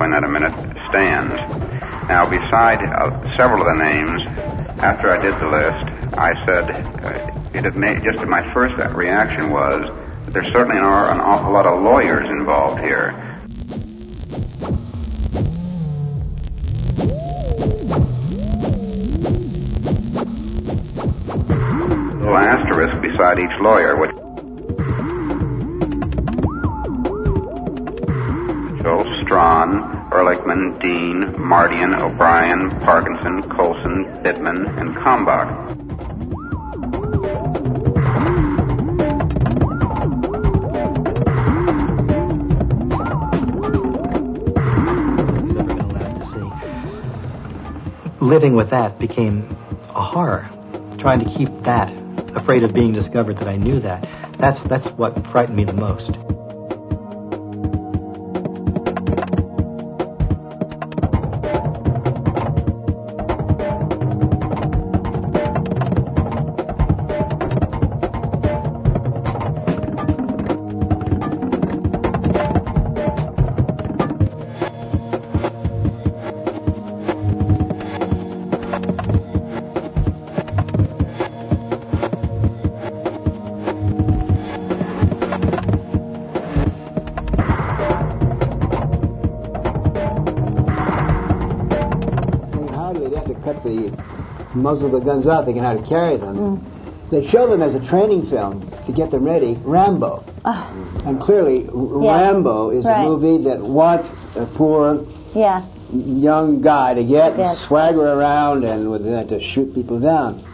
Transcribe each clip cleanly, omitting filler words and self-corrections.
explain that in a minute, stands. Now, beside several of the names, after I did the list, I said, my first reaction was that there certainly are an awful lot of lawyers involved here. A little asterisk beside each lawyer, which Strawn, Ehrlichman, Dean, Mardian, O'Brien, Parkinson, Colson, Bittman, and Kalmbach. Living with that became a horror. Trying to keep that, afraid of being discovered that I knew that. That's what frightened me the most. Muzzle the guns out, thinking how to carry them. They show them as a training film to get them ready, Rambo. And clearly, Rambo is a movie that wants a poor young guy to get and swagger around and with that to shoot people down.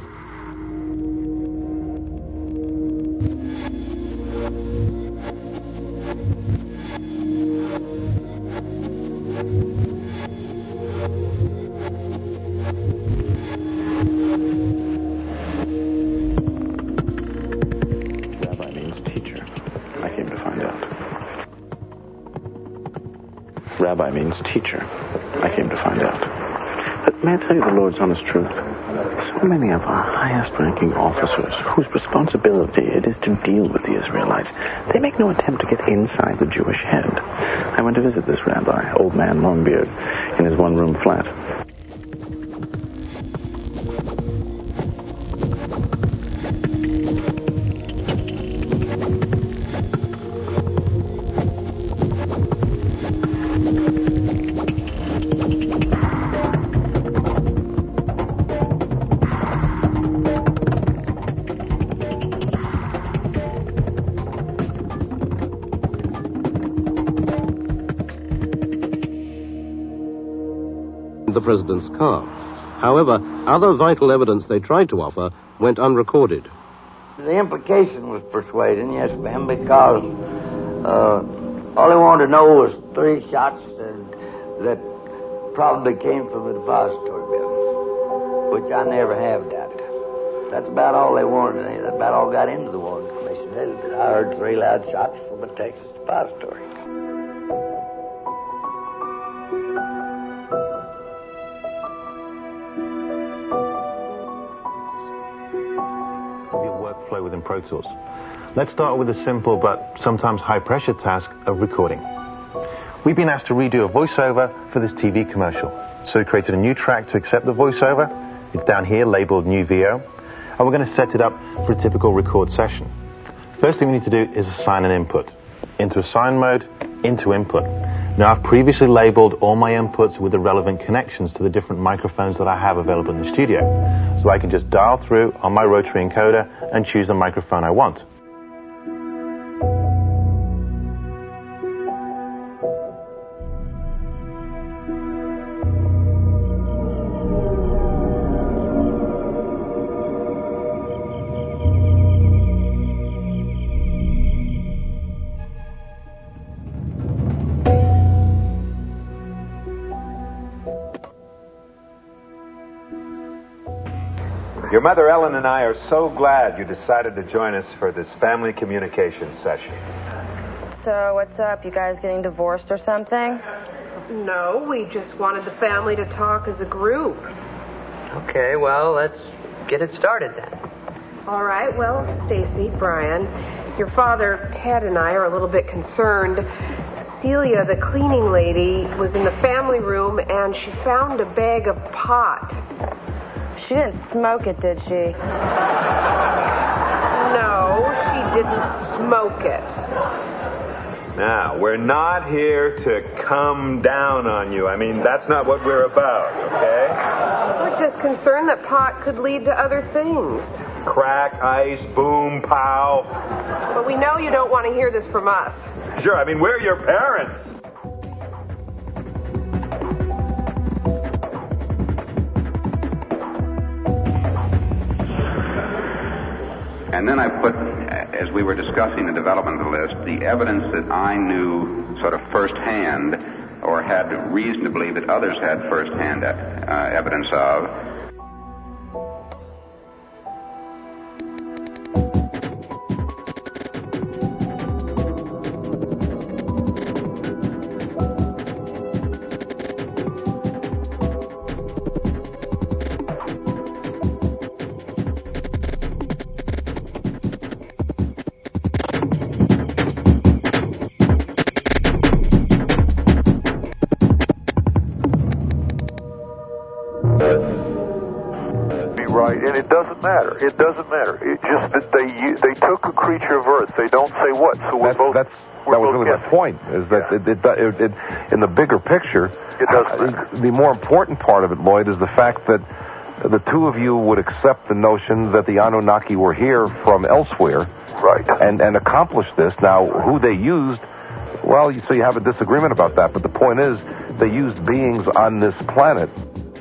Rabbi means teacher, I came to find out. But may I tell you the Lord's honest truth? So many of our highest-ranking officers, whose responsibility it is to deal with the Israelites, they make no attempt to get inside the Jewish head. I went to visit this rabbi, old man Longbeard, in his one-room flat. The president's car. However, other vital evidence they tried to offer went unrecorded. The implication was persuading, yes, ma'am, because all they wanted to know was 3 shots that probably came from the depository building, which I never have doubted. That's about all they wanted. That's about all got into the Warren Commission. That I heard 3 loud shots from a Texas depository. Workflow within Pro Tools. Let's start with the simple but sometimes high-pressure task of recording. We've been asked to redo a voiceover for this TV commercial. So we created a new track to accept the voiceover. It's down here labeled New VO. And we're going to set it up for a typical record session. First thing we need to do is assign an input. Into assign mode, into input. Now I've previously labeled all my inputs with the relevant connections to the different microphones that I have available in the studio. So I can just dial through on my rotary encoder and choose the microphone I want. Your mother, Ellen, and I are so glad you decided to join us for this family communication session. So, what's up? You guys getting divorced or something? No, we just wanted the family to talk as a group. Okay, well, let's get it started then. All right, well, Stacy, Brian, your father, Ted, and I are a little bit concerned. Celia, the cleaning lady, was in the family room and she found a bag of pot. She didn't smoke it, did she? No, she didn't smoke it. Now, we're not here to come down on you. I mean, that's not what we're about, okay? We're just concerned that pot could lead to other things. Crack, ice, boom, pow. But we know you don't want to hear this from us. Sure, I mean, we're your parents. And then I put, as we were discussing the development of the list, the evidence that I knew sort of firsthand, or had reason to believe that others had firsthand evidence of. It doesn't matter. It just that they took a creature of Earth. They don't say what. So that was really my point. Is that it in the bigger picture, it doesn't matter. The more important part of it, Lloyd, is the fact that the two of you would accept the notion that the Anunnaki were here from elsewhere, right? And accomplish this. Now, who they used, well, so you have a disagreement about that. But the point is, they used beings on this planet.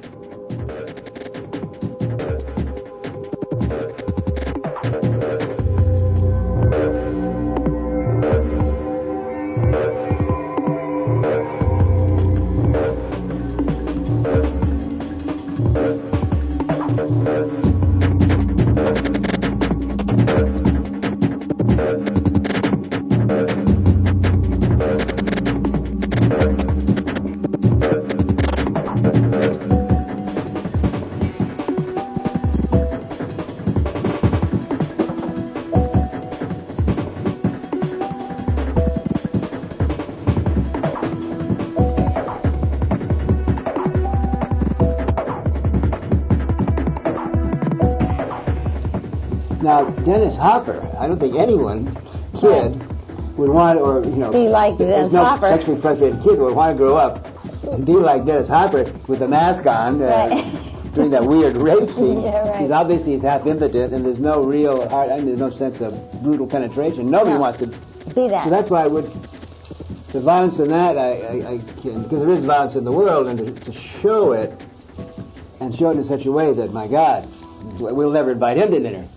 Now, Dennis Hopper, I don't think kid, would want, or, be like Dennis Hopper. No sexually frustrated kid would want to grow up and be like Dennis Hopper with a mask on during that weird rape scene. Yeah, right. He's half impotent, and there's no real heart, there's no sense of brutal penetration. Nobody wants to be that. So that's why the violence in that, I can, because there is violence in the world, and to show it, and show it in such a way that, my God, we'll never invite him to dinner.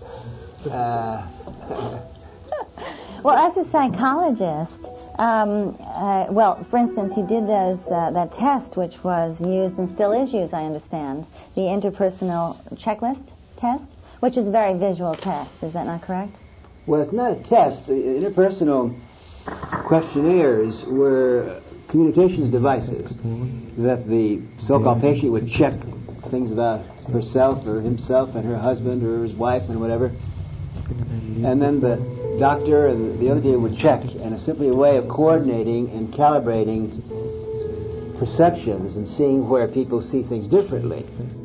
Well, as a psychologist, for instance, he did that test which was used and still is used, I understand, the interpersonal checklist test, which is a very visual test. Is that not correct? Well, it's not a test. The interpersonal questionnaires were communications devices that the so-called patient would check things about herself or himself and her husband or his wife and whatever. And then the doctor and the other people would check, and it's simply a way of coordinating and calibrating perceptions and seeing where people see things differently.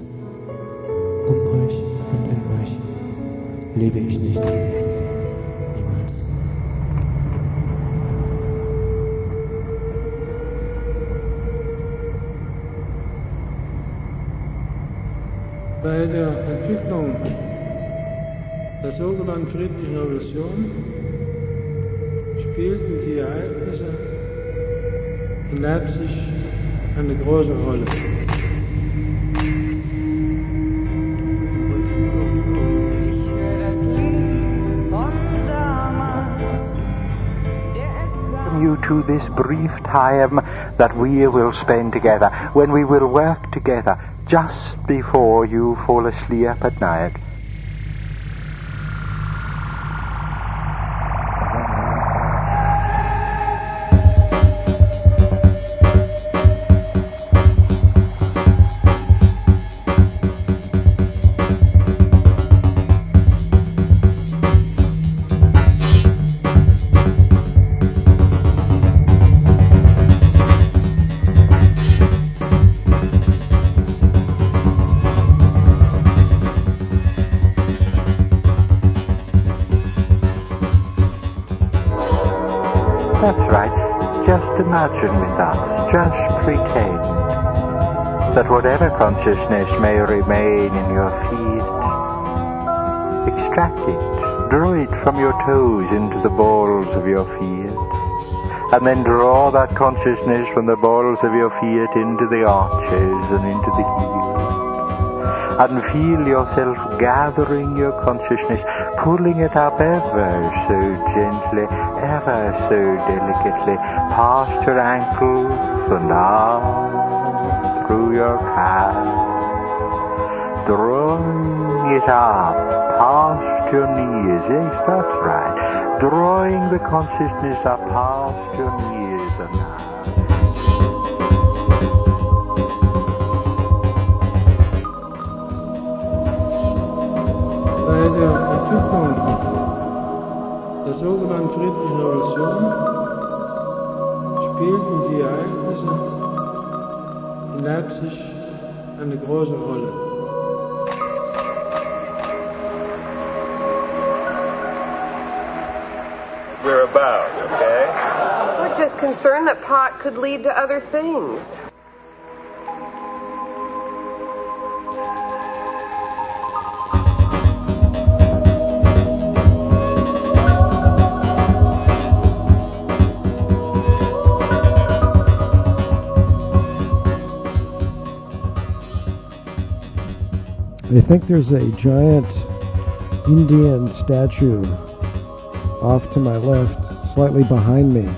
Bei der Entwicklung der sogenannten friedlichen Revolution spielten die Ereignisse in Leipzig eine große Rolle. You to this brief time that we will spend together, when we will work together just before you fall asleep at night. that's right. Just imagine with us, just pretend that whatever consciousness may remain in your feet, extract it, draw it from your toes into the balls of your feet, and then draw that consciousness from the balls of your feet into the arches and into the heels, and feel yourself gathering your consciousness, pulling it up ever so gently, ever so delicately, past your ankles and out through your calves, drawing it up past your knees. Yes, that's right. Drawing the consciousness up past your knees and out. Bei der Entwicklung der sogenannten friedlichen Revolution spielten die Ereignisse in Leipzig eine große Rolle. We're about, okay? We're just concerned that pot could lead to other things. I think there's a giant Indian statue off to my left, slightly behind me.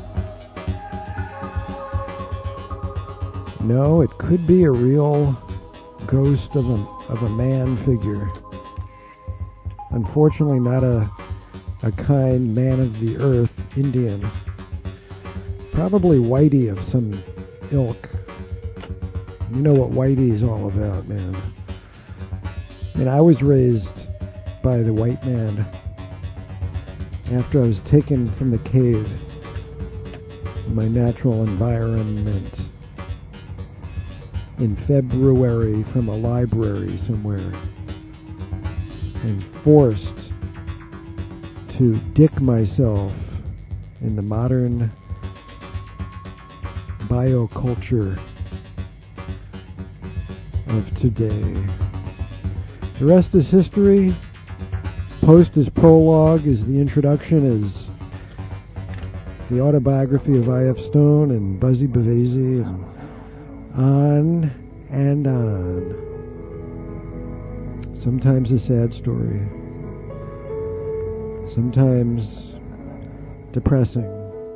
No, it could be a real ghost of a man figure. Unfortunately, not a kind man of the earth Indian. Probably Whitey of some ilk. You know what Whitey's all about, man. And I was raised by the white man after I was taken from the cave, my natural environment, in February from a library somewhere, and forced to dick myself in the modern bioculture of today. The rest is history. Post is prologue, is the introduction, is the autobiography of I.F. Stone and Buzzy Bavasi, and on and on. Sometimes a sad story. Sometimes depressing.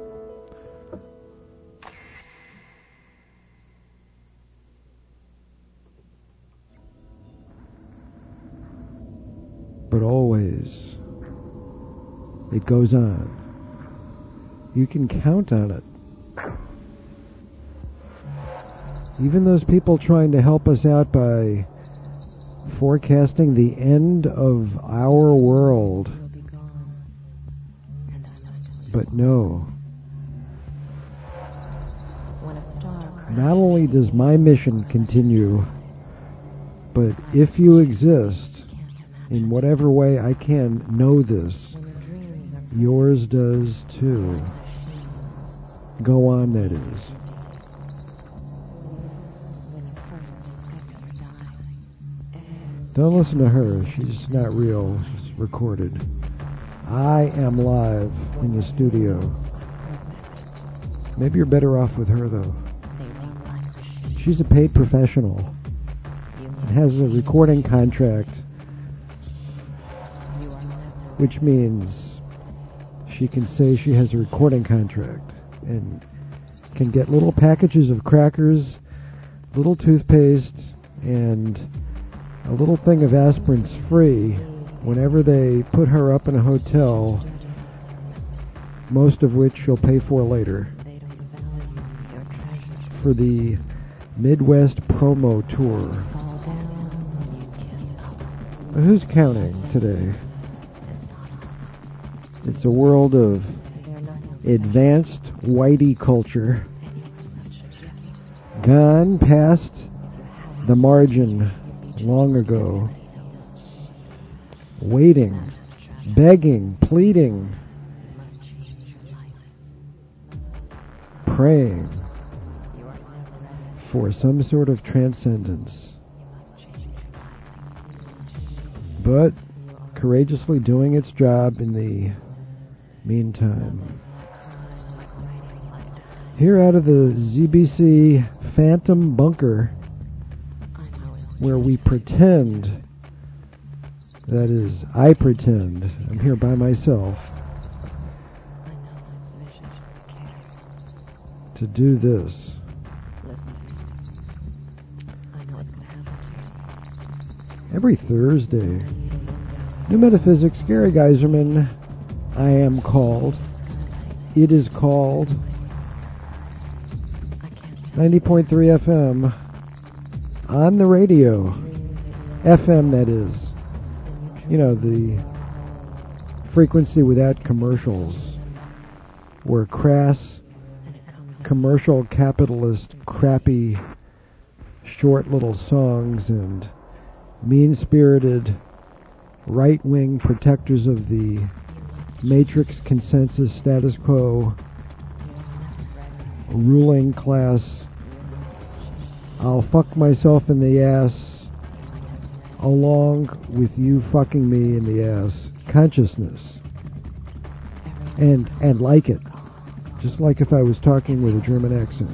But always, it goes on. You can count on it. Even those people trying to help us out by forecasting the end of our world. But no. Not only does my mission continue, but if you exist, in whatever way I can know this, yours does too. Go on, that is. Don't listen to her. She's not real. She's recorded. I am live in the studio. Maybe you're better off with her, though. She's a paid professional and has a recording contract, which means she can say she has a recording contract and can get little packages of crackers, little toothpaste, and a little thing of aspirins free whenever they put her up in a hotel, most of which she'll pay for later, for the Midwest promo tour. Who's counting today? It's a world of advanced whitey culture, gone past the margin long ago, waiting, begging, pleading praying for some sort of transcendence, but courageously doing its job in the meantime. Here out of the ZBC Phantom Bunker, where we pretend, that is, I pretend, I'm here by myself, to do this. Every Thursday, New Metaphysics, Gary Geiserman, I am called, it is called, 90.3 FM, on the radio, FM that is, you know, the frequency without commercials, where crass, commercial, capitalist, crappy, short little songs and mean-spirited, right-wing protectors of the matrix consensus status quo, ruling class, I'll fuck myself in the ass along with you fucking me in the ass consciousness, and like it, just like if I was talking with a German accent.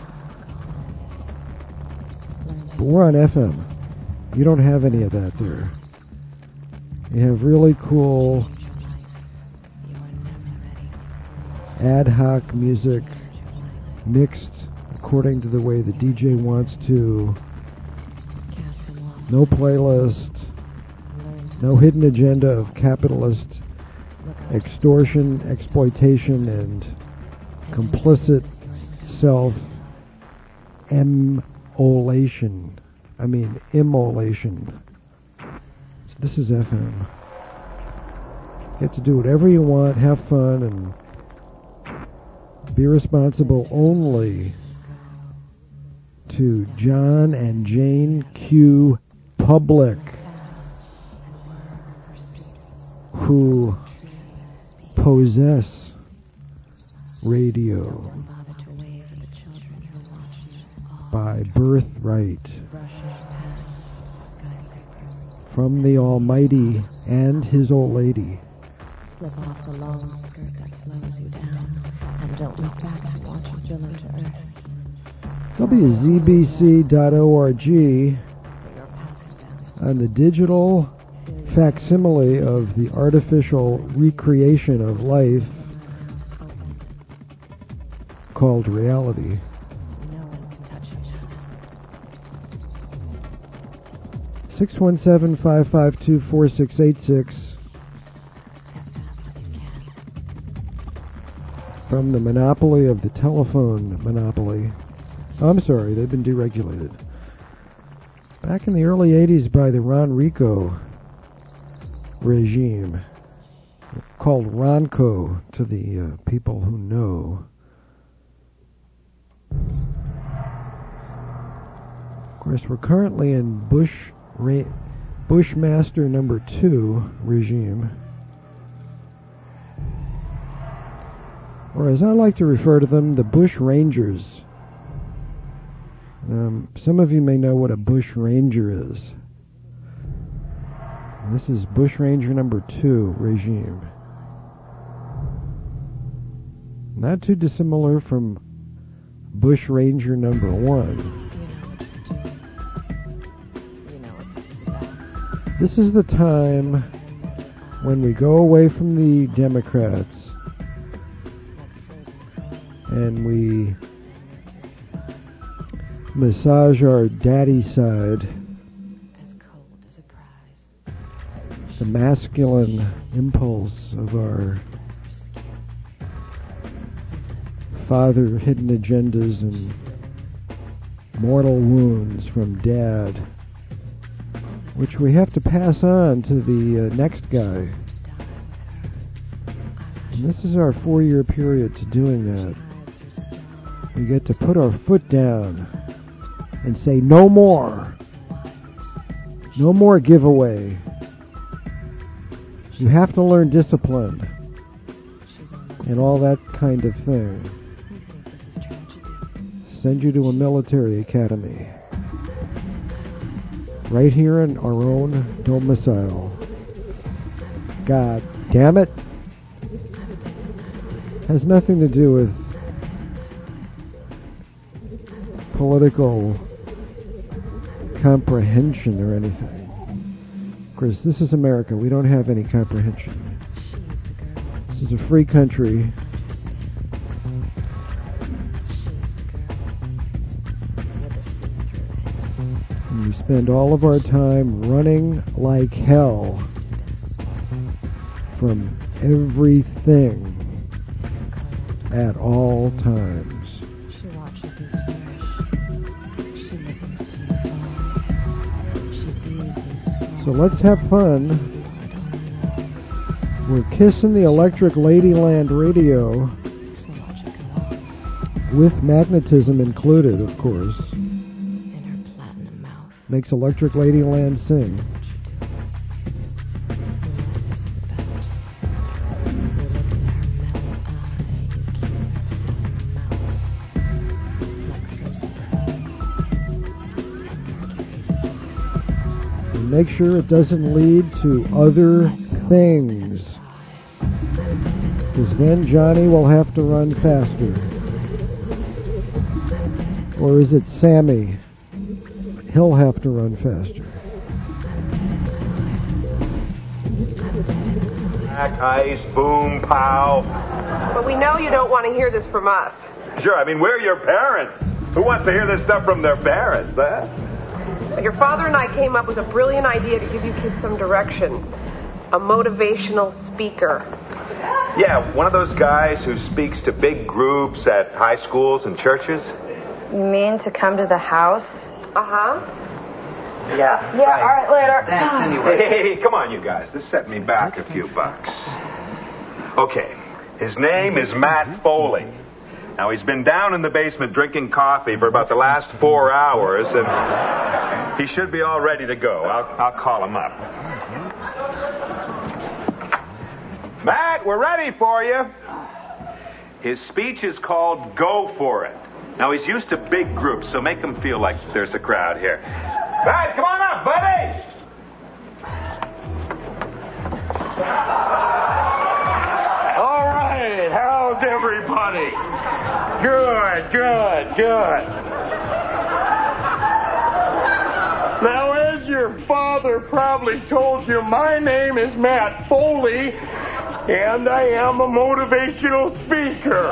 But we're on FM. You don't have any of that there. You have really cool ad hoc music mixed according to the way the DJ wants to. No playlist, no hidden agenda of capitalist extortion, exploitation, and complicit self-immolation. Immolation. So this is FM. You get to do whatever you want, have fun, and be responsible only to John and Jane Q. Public, who possess radio by birthright from the Almighty and His old lady. Slip off the long skirt that slows you down, and don't look back and watch you drill into earth. WZBC.org on the digital facsimile of the artificial recreation of life called reality. 617-552-4686 from the monopoly of the telephone monopoly. Oh, I'm sorry, they've been deregulated. Back in the early 80s by the Ron Rico regime, called Ronco to the people who know. Of course, we're currently in Bushmaster number 2 regime, or as I like to refer to them, the Bush Rangers. Some of you may know what a Bush Ranger is. This is Bush Ranger number 2 regime. Not too dissimilar from Bush Ranger number 1. This is the time when we go away from the Democrats and we massage our daddy side, the masculine impulse of our father hidden agendas and mortal wounds from dad, which we have to pass on to the next guy. And this is our 4-year period to doing that. We get to put our foot down and say, no more. No more giveaway. You have to learn discipline and all that kind of thing. send you to a military academy. Right here in our own domicile. God damn it. Has nothing to do with political comprehension or anything. Of course, this is America. We don't have any comprehension. This is a free country. And we spend all of our time running like hell from everything at all times. She watches you flourish. She listens to you fall. She sees you scroll. So let's have fun. We're kissing the Electric Ladyland radio with magnetism included, of course. In her platinum mouth. Makes Electric Ladyland sing. Make sure it doesn't lead to other things, because then Johnny will have to run faster. Or is it Sammy? He'll have to run faster. Back, ice, boom, pow. But we know you don't want to hear this from us. Sure, I mean, we're your parents. Who wants to hear this stuff from their parents, huh? Your father and I came up with a brilliant idea to give you kids some direction. A motivational speaker. Yeah, one of those guys who speaks to big groups at high schools and churches. You mean to come to the house? Uh-huh. Yeah. Yeah, all right, later. Thanks, anyway. Hey, come on, you guys. This set me back a few bucks. Okay, his name is Matt Foley. Now, he's been down in the basement drinking coffee for about the last 4 hours, and he should be all ready to go. I'll call him up. Matt, we're ready for you. His speech is called Go For It. Now, he's used to big groups, so make him feel like there's a crowd here. Matt, come on up, buddy! All right, how's everybody? Good. Now, as your father probably told you, my name is Matt Foley, and I am a motivational speaker.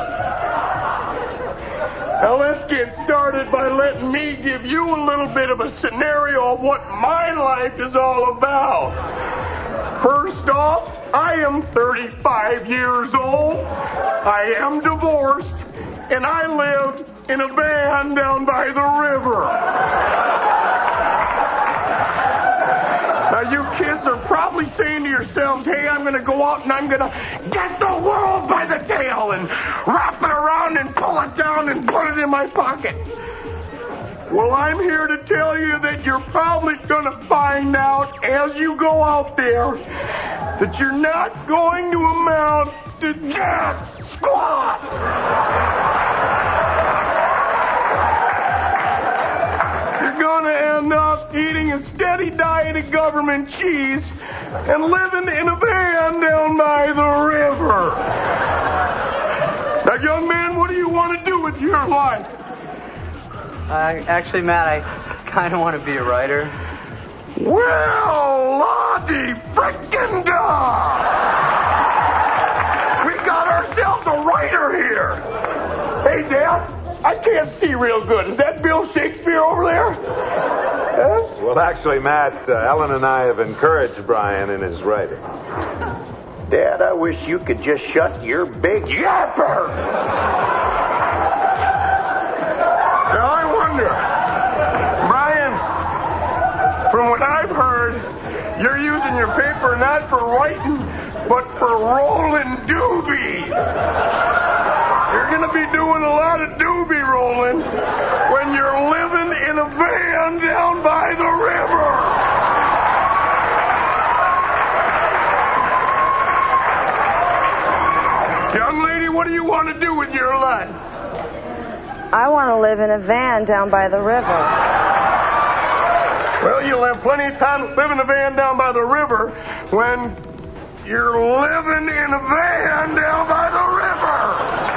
Now, let's get started by letting me give you a little bit of a scenario of what my life is all about. First off, I am 35 years old. I am divorced. And I live in a van down by the river. Now, you kids are probably saying to yourselves, hey, I'm going to go out and I'm going to get the world by the tail and wrap it around and pull it down and put it in my pocket. Well, I'm here to tell you that you're probably going to find out as you go out there that you're not going to amount to jack squat. You're going to end up eating a steady diet of government cheese and living in a van down by the river. Now, young man, what do you want to do with your life? Actually, Matt, I kind of want to be a writer. Well, Lottie frickin' da! We got ourselves a writer here. Hey, Dad, I can't see real good. Is that Bill Shakespeare over there? Huh? Well, actually, Matt, Ellen and I have encouraged Brian in his writing. Dad, I wish you could just shut your big yapper. Now, I wonder, Brian, from what I've heard, you're using your paper not for writing, but for rolling doobies. You're going to be doing a lot of doobie rolling when you're living in a van down by the river. Young lady, what do you want to do with your life? I want to live in a van down by the river. Well, you'll have plenty of time to live in a van down by the river when you're living in a van down by the river.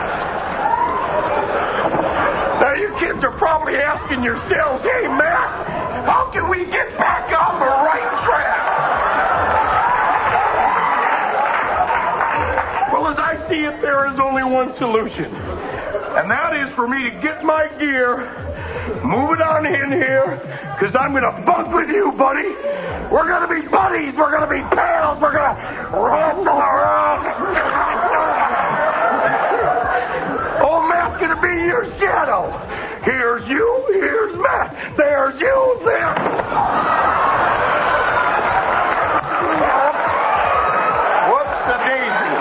Now, you kids are probably asking yourselves, hey, Matt, how can we get back on the right track? Well, as I see it, there is only one solution. And that is for me to get my gear, move it on in here, because I'm going to bunk with you, buddy. We're going to be buddies. We're going to be pals. We're going to run around. Old Matt's going to be your shadow. Here's you. Here's Matt. There's you. There. Whoops-a-daisy.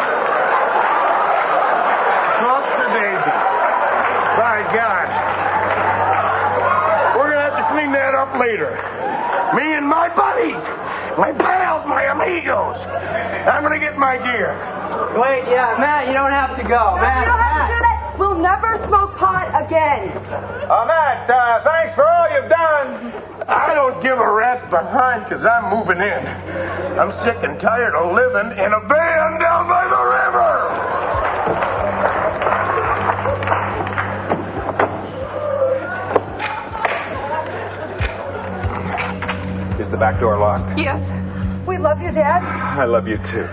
Whoops-a-daisy. By God. We're going to have to clean that up later. Me and my buddies, my pals, my amigos. I'm going to get my gear. Wait, yeah, Matt, you don't have to go. No, Matt, you don't have to do that. We'll never smoke pot again. Matt, thanks for all you've done. I don't give a rat's behind because I'm moving in. I'm sick and tired of living in a van down by the river. Is the back door locked? Yes. We love you, Dad. I love you too.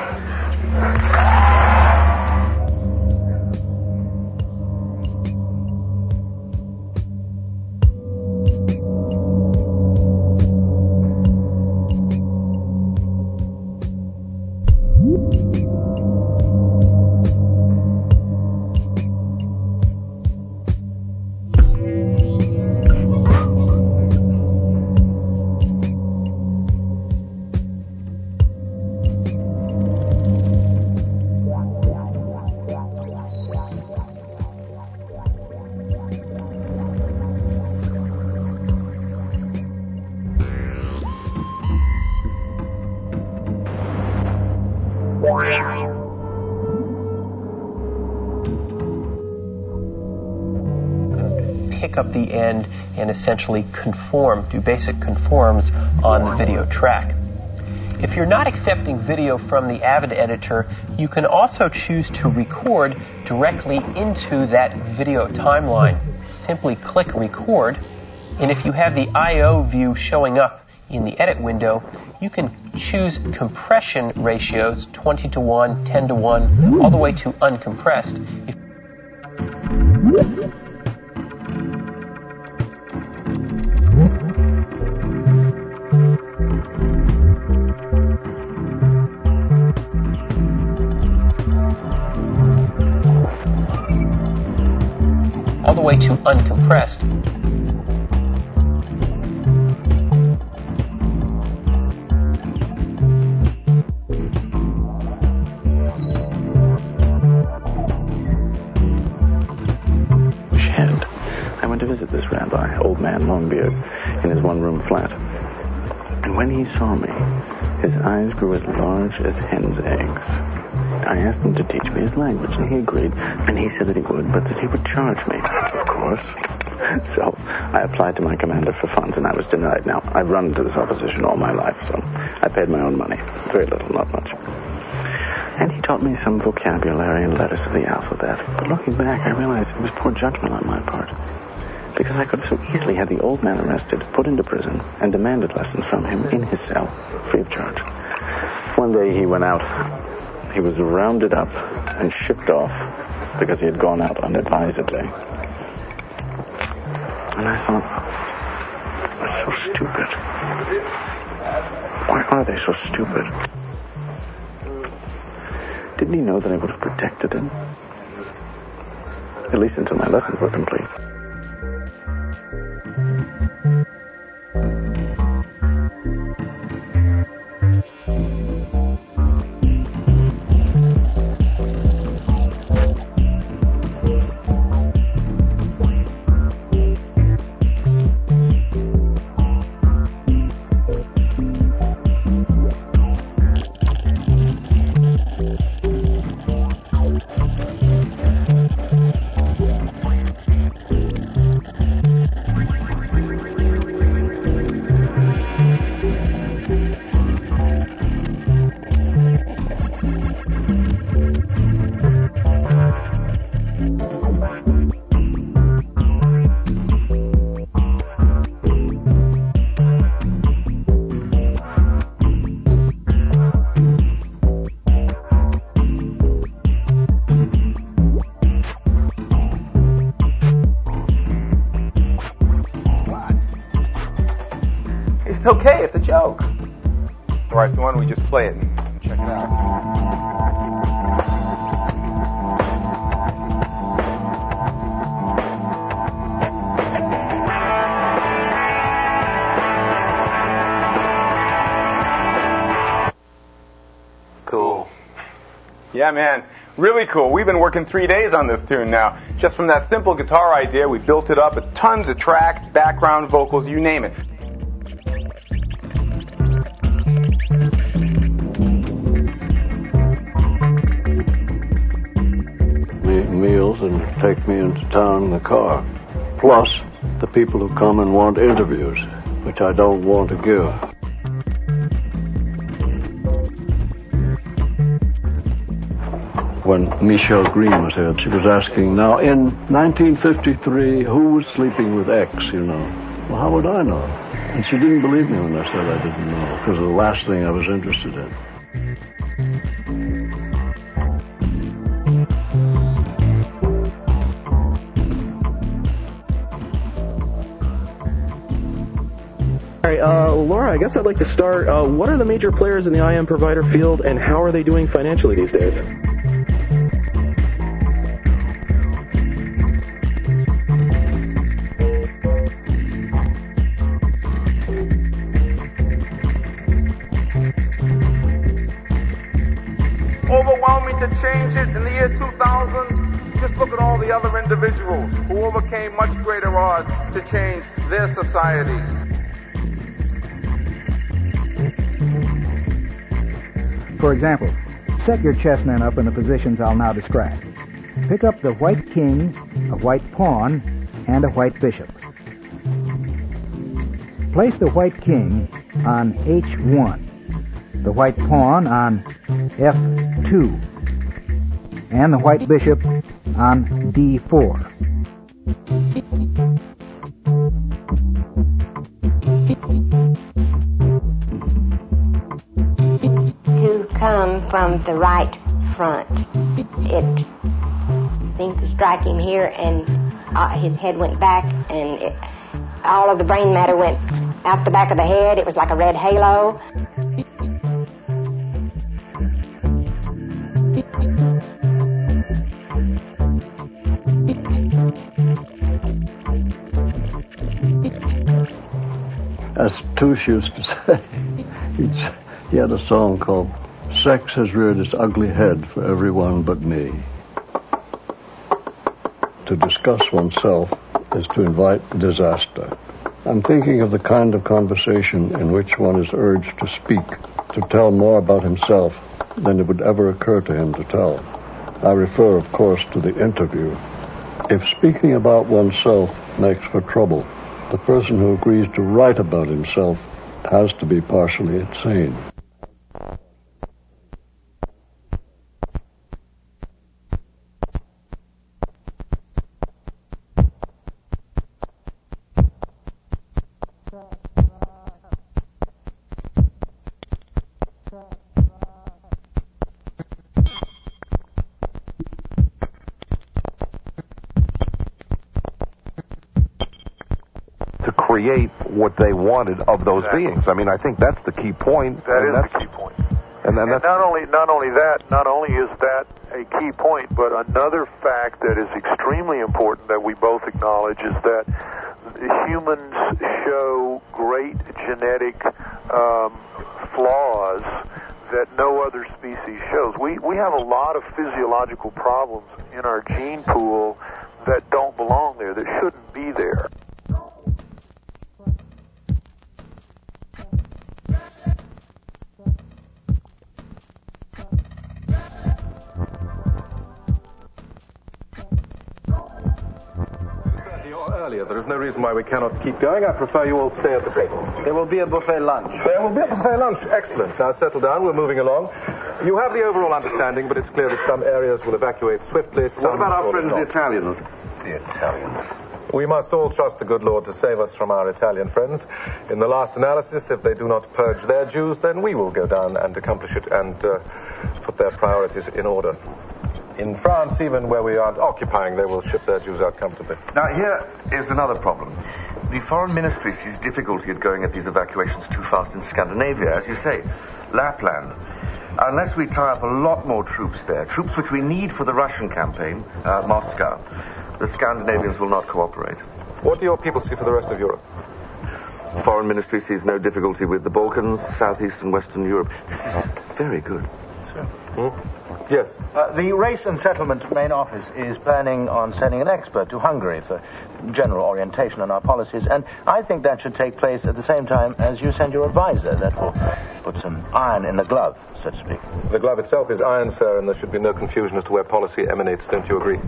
Pick up the end and essentially conform, do basic conforms on the video track. If you're not accepting video from the Avid editor, you can also choose to record directly into that video timeline. Simply click record, and if you have the I/O view showing up in the edit window, you can choose compression ratios, 20:1, 10:1, all the way to uncompressed. All the way to uncompressed. I went to visit this rabbi, old man Longbeard, in his one-room flat. And when he saw me, his eyes grew as large as hen's eggs. I asked him to teach me his language, and he agreed. And he said that he would, but that he would charge me, of course. So I applied to my commander for funds, and I was denied. Now, I've run into this opposition all my life, so I paid my own money. Very little, not much. And he taught me some vocabulary and letters of the alphabet. But looking back, I realized it was poor judgment on my part. Because I could have so easily had the old man arrested, put into prison, and demanded lessons from him in his cell, free of charge. One day he went out. He was rounded up and shipped off because he had gone out unadvisedly. And I thought, they're so stupid. Why are they so stupid? Didn't he know that I would have protected him? At least until my lessons were complete. It's okay. It's a joke. All right, so why don't we just play it and check it out? Cool. Yeah, man. Really cool. We've been working 3 days on this tune now. Just from that simple guitar idea, we built it up with tons of tracks, background vocals, you name it. Meals and take me into town in the car. Plus, the people who come and want interviews, which I don't want to give. When Michelle Green was here, she was asking, now in 1953, who was sleeping with X, you know? Well, how would I know? And she didn't believe me when I said I didn't know, because of the last thing I was interested in. All right, Laura, I guess I'd like to start. What are the major players in the IM provider field, and how are they doing financially these days? Overwhelming to change it in the year 2000. Just look at all the other individuals who overcame much greater odds to change their societies. For example, set your chessmen up in the positions I'll now describe. Pick up the white king, a white pawn, and a white bishop. Place the white king on H1, the white pawn on F2, and the white bishop on D4. Come from the right front. It seemed to strike him here, and his head went back, and all of the brain matter went out the back of the head. It was like a red halo. As Touche used to say, he had a song called Sex Has Reared Its Ugly Head for Everyone But Me. To discuss oneself is to invite disaster. I'm thinking of the kind of conversation in which one is urged to speak, to tell more about himself than it would ever occur to him to tell. I refer, of course, to the interview. If speaking about oneself makes for trouble, the person who agrees to write about himself has to be partially insane. Create what they wanted of those beings. I mean, I think that's the key point. That is the key point. And not only is that a key point, but another fact that is extremely important that we both acknowledge is that humans show great genetic flaws that no other species shows. We have a lot of physiological problems in our gene pool that don't belong there, that shouldn't be there. Earlier, there is no reason why we cannot keep going. I prefer you all stay at the table. There will be a buffet lunch. There will be a buffet lunch. Excellent. Now settle down. We're moving along. You have the overall understanding, but it's clear that some areas will evacuate swiftly. What about our friends, the Italians? The Italians. We must all trust the good Lord to save us from our Italian friends. In the last analysis, if they do not purge their Jews, then we will go down and accomplish it and put their priorities in order. In France, even where we aren't occupying, they will ship their Jews out comfortably. Now, here is another problem. The foreign ministry sees difficulty at going at these evacuations too fast in Scandinavia, as you say, Lapland. Unless we tie up a lot more troops there, troops which we need for the Russian campaign, Moscow, the Scandinavians will not cooperate. What do your people see for the rest of Europe? The foreign ministry sees no difficulty with the Balkans, Southeast and Western Europe. This is very good. Yes. The Race and Settlement Main Office is planning on sending an expert to Hungary for general orientation on our policies, and I think that should take place at the same time as you send your advisor. That will put some iron in the glove, so to speak. The glove itself is iron, sir, and there should be no confusion as to where policy emanates. Don't you agree?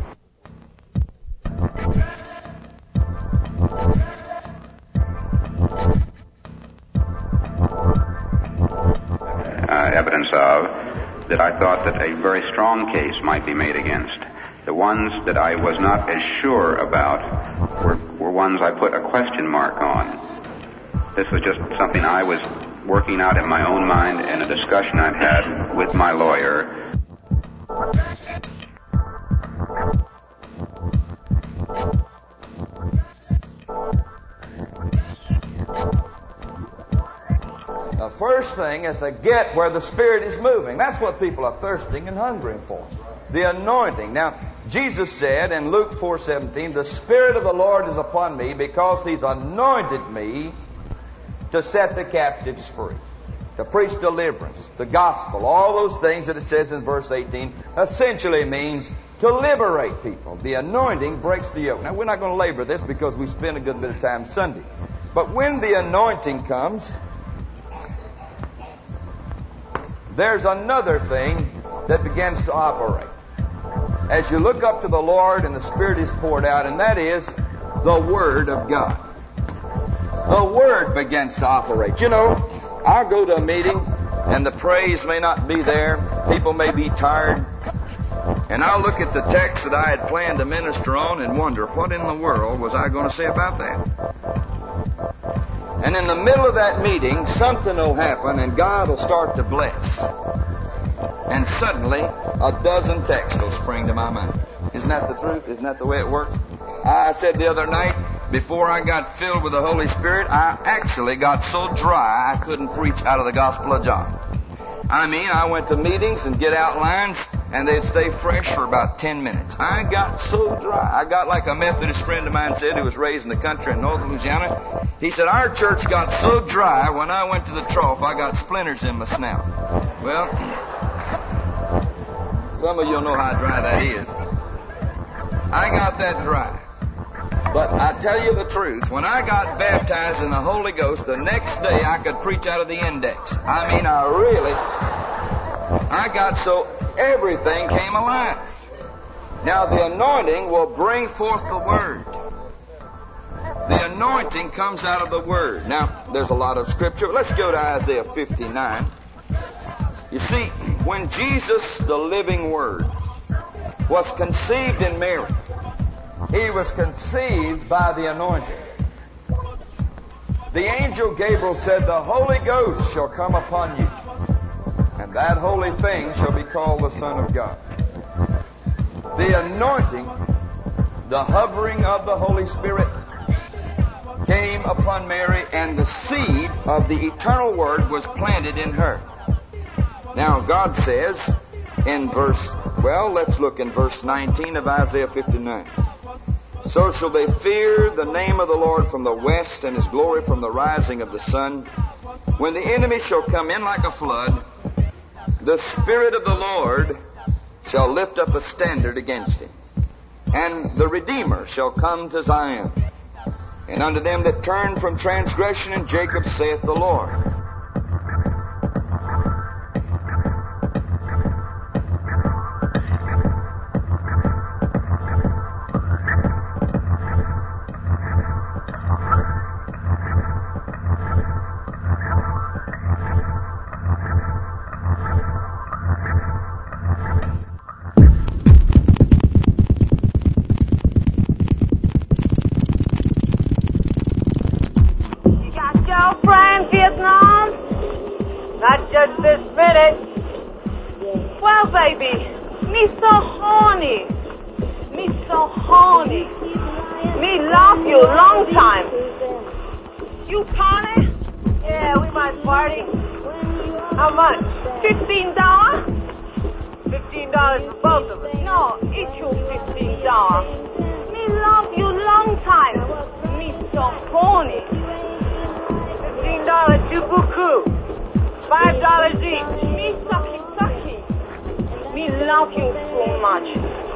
Evidence of that I thought that a very strong case might be made against. The ones that I was not as sure about were ones I put a question mark on. This was just something I was working out in my own mind in a discussion I'd had with my lawyer. The first thing is to get where the Spirit is moving. That's what people are thirsting and hungering for. The anointing. Now, Jesus said in Luke 4:17, the Spirit of the Lord is upon me because He's anointed me to set the captives free, to preach deliverance, the gospel, all those things that it says in verse 18 essentially means to liberate people. The anointing breaks the yoke. Now, we're not going to labor this because we spend a good bit of time Sunday. But when the anointing comes, there's another thing that begins to operate. As you look up to the Lord and the Spirit is poured out, and that is the Word of God. The Word begins to operate. You know, I'll go to a meeting and the praise may not be there. People may be tired. And I'll look at the text that I had planned to minister on and wonder, what in the world was I going to say about that? And in the middle of that meeting, something will happen and God will start to bless. And suddenly, a dozen texts will spring to my mind. Isn't that the truth? Isn't that the way it works? I said the other night, before I got filled with the Holy Spirit, I actually got so dry I couldn't preach out of the Gospel of John. I mean, I went to meetings and get outlines, and they'd stay fresh for about 10 minutes. I got so dry. I got like a Methodist friend of mine said, who was raised in the country in northern Louisiana. He said, our church got so dry, when I went to the trough, I got splinters in my snout. Well, some of you know how dry that is. I got that dry. But I tell you the truth, when I got baptized in the Holy Ghost, the next day I could preach out of the index. I mean, I got so everything came alive. Now the anointing will bring forth the Word. The anointing comes out of the Word. Now, there's a lot of scripture. Let's go to Isaiah 59. You see, when Jesus, the living Word, was conceived in Mary, He was conceived by the anointing. The angel Gabriel said, the Holy Ghost shall come upon you, and that holy thing shall be called the Son of God. The anointing, the hovering of the Holy Spirit, came upon Mary, and the seed of the eternal Word was planted in her. Now, God says in let's look in verse 19 of Isaiah 59. So shall they fear the name of the Lord from the west, and His glory from the rising of the sun. When the enemy shall come in like a flood, the Spirit of the Lord shall lift up a standard against him. And the Redeemer shall come to Zion. And unto them that turn from transgression in Jacob saith the Lord. Not just this minute. Well, baby, me so horny. Me so horny. Me love you long time. You party? Yeah, we might party. How much? $15? $15 for both of us. No, each you $15. Me love you long time. Me so horny. $15 too beaucoup. $5 each. Me sucky. Me love you so much.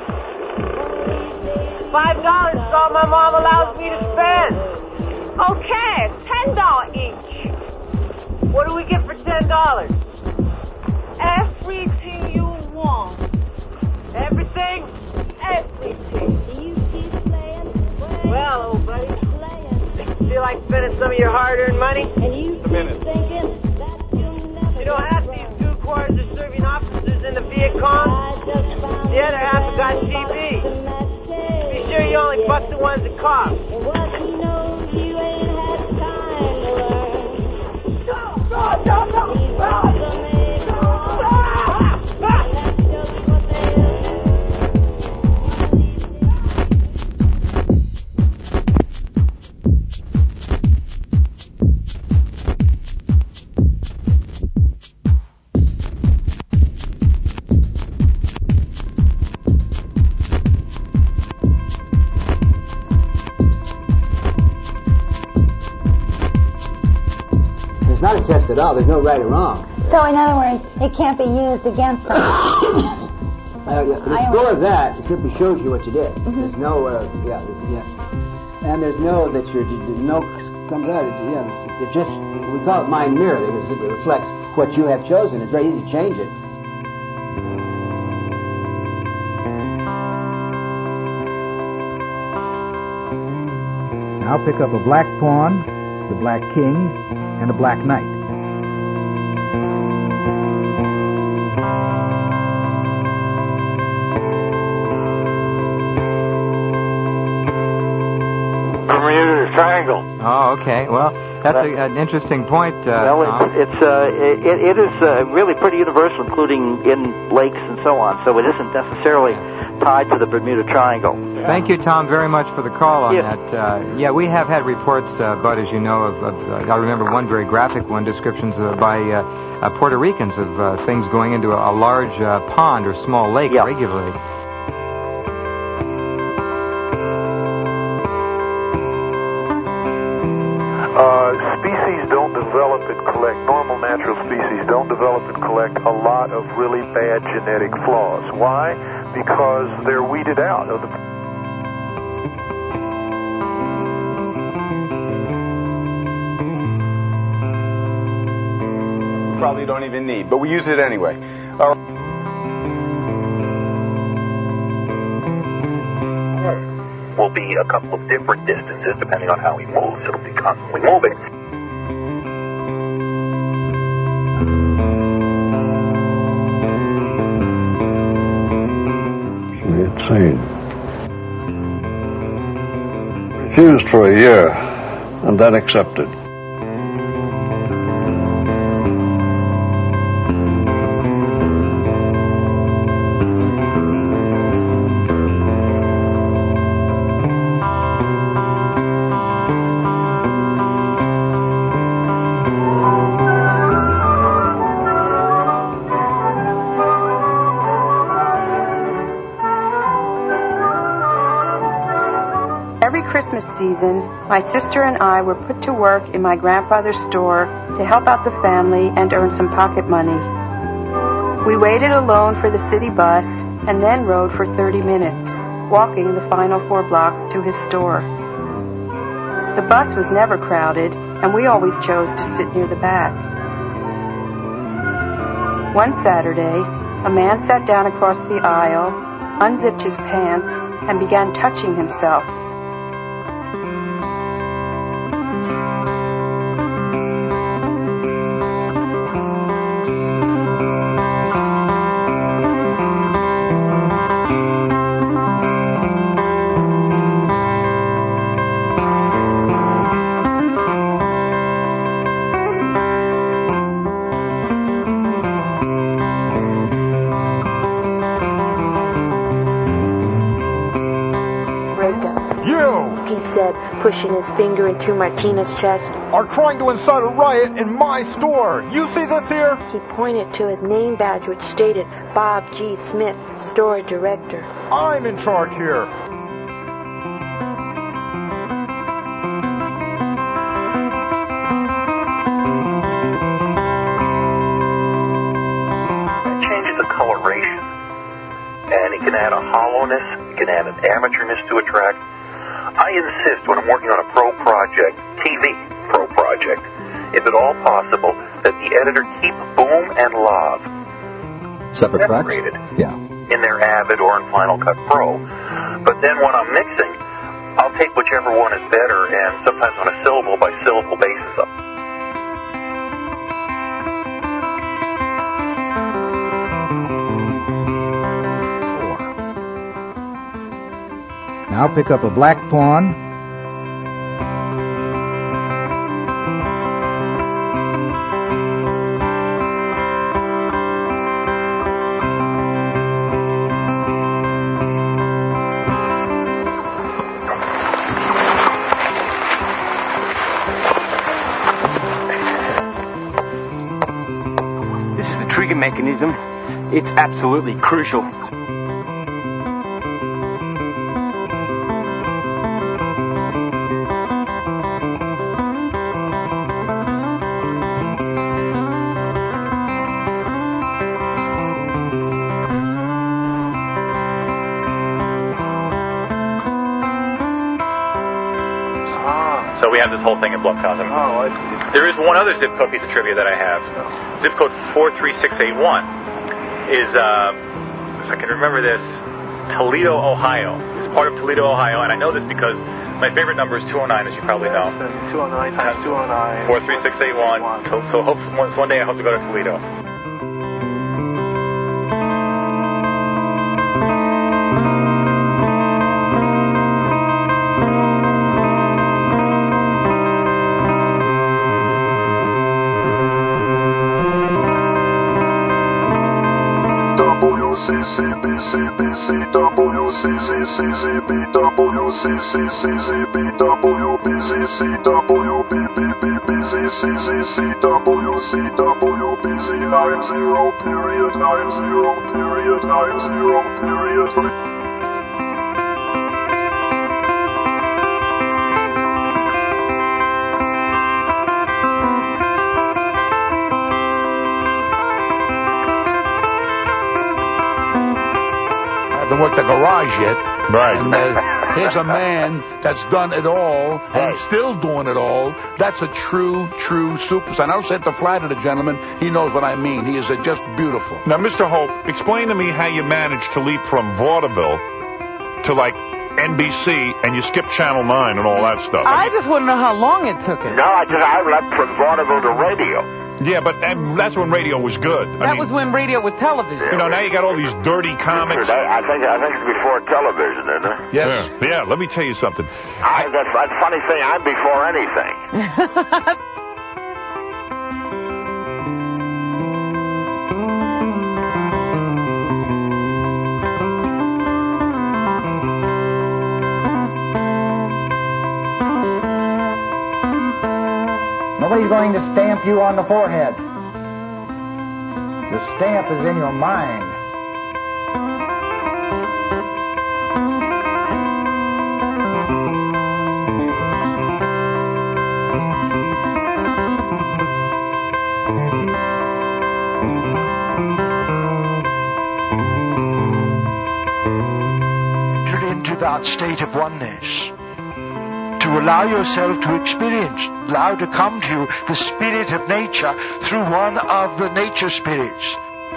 $5 is all my mom allows me to spend. Okay, $10 each. What do we get for $10? Everything you want. Everything? Everything. Well, old buddy, feel like spending some of your hard-earned money? A minute. You know, half these two-quarters are serving officers in the Viet Cong. The other half have got TV. Be sure you only fuck the ones that cough. It's not a test at all. There's no right or wrong. So, in other words, it can't be used against them. The score of that simply shows you what you did. Mm-hmm. There's no, and there's no that there's no comes out. It just we call it mind mirror because it reflects what you have chosen. It's very easy to change it. Now pick up a black pawn, the black king, and a black knight. Bermuda Triangle. Oh, okay. Well, that's an interesting point. Well, it is really pretty universal, including in lakes and so on. So it isn't necessarily tied to the Bermuda Triangle. Thank you, Tom, very much for the call on that. Yeah, we have had reports, Bud, as you know, of I remember one very graphic one, descriptions by Puerto Ricans of things going into a large pond or small lake regularly. Species don't develop and collect, normal natural species don't develop and collect a lot of really bad genetic flaws. Why? Because they're weeded out of the... Probably don't even need, but we use it anyway. Will be a couple of different distances depending on how he moves. It'll be constantly moving. Insane. Refused for a year and then accepted. Christmas season, my sister and I were put to work in my grandfather's store to help out the family and earn some pocket money. We waited alone for the city bus and then rode for 30 minutes, walking the final 4 blocks to his store. The bus was never crowded, and we always chose to sit near the back. One Saturday, a man sat down across the aisle, unzipped his pants, and began touching himself. he said, pushing his finger into Martina's chest. Are trying to incite a riot in my store. You see this here? He pointed to his name badge, which stated Bob G. Smith, store director. I'm in charge here. And it can add a hollowness, it can add an amateurness to a track. I insist when I'm working on a pro project, TV pro project, if at all possible, that the editor keep Boom and Lav separated in their Avid or in Final Cut Pro. But then when I'm mixing, I'll take whichever one is better, and sometimes on a syllable by syllable basis. Now pick up a black pawn. This is the trigger mechanism. It's absolutely crucial. So we have this whole thing in Blumcosm. Oh, I see. There is one other zip code piece of trivia that I have. Zip code 43681 is, if I can remember this, Toledo, Ohio. It's part of Toledo, Ohio, and I know this because my favorite number is 209, as you probably know. 209 times 209. 43681. So one day I hope to go to Toledo. Work the garage yet. Right. And here's a man that's done it all and still doing it all. That's a true superstar. And I don't say it to flatter the gentleman. He knows what I mean. He is just beautiful. Now, Mr. Hope, explain to me how you managed to leap from vaudeville to, like, NBC, and you skipped Channel 9 and all that stuff. I just want to know how long it took it. No, I leapt from vaudeville to radio. Yeah, but that's when radio was good. That was when radio was television. You know, now you got all these dirty comics. I think it's before television, isn't it? Yes. Yeah, let me tell you something. That's a funny thing. I'm before anything. Nobody's going to stamp you on the forehead. The stamp is in your mind. Enter into that state of oneness. To allow yourself to experience, allow to come to you the spirit of nature through one of the nature spirits.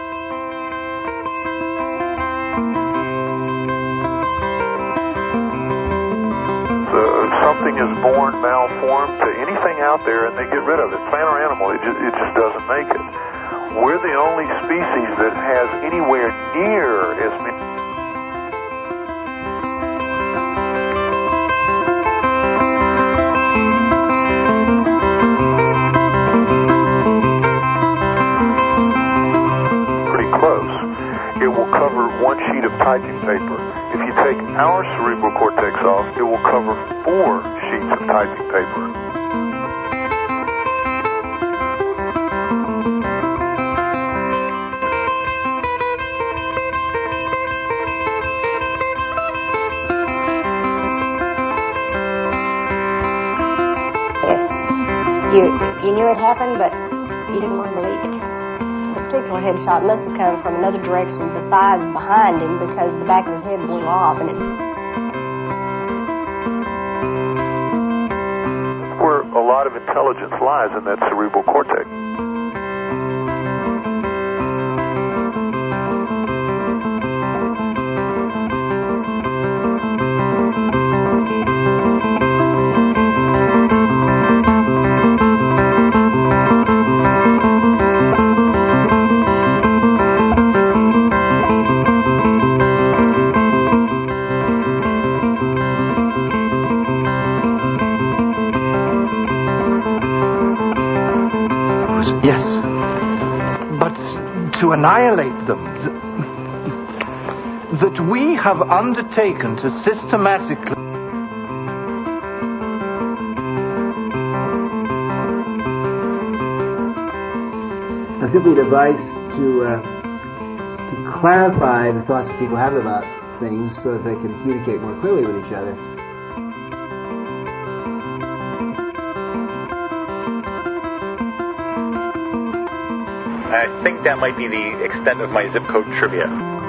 Something is born malformed to anything out there and they get rid of it. Plant or animal, it just doesn't make it. We're the only species that has anywhere near as many. will cover one sheet of typing paper. If you take our cerebral cortex off, it will cover 4 sheets of typing paper. You knew it happened, but you didn't want to believe it. The particular headshot must have come from another direction besides behind him because the back of his head blew off and it... Where a lot of intelligence lies, in that cerebral cortex. Yes, but to annihilate them, that we have undertaken to systematically... Simply a device to clarify the thoughts that people have about things so that they can communicate more clearly with each other. I think that might be the extent of my zip code trivia.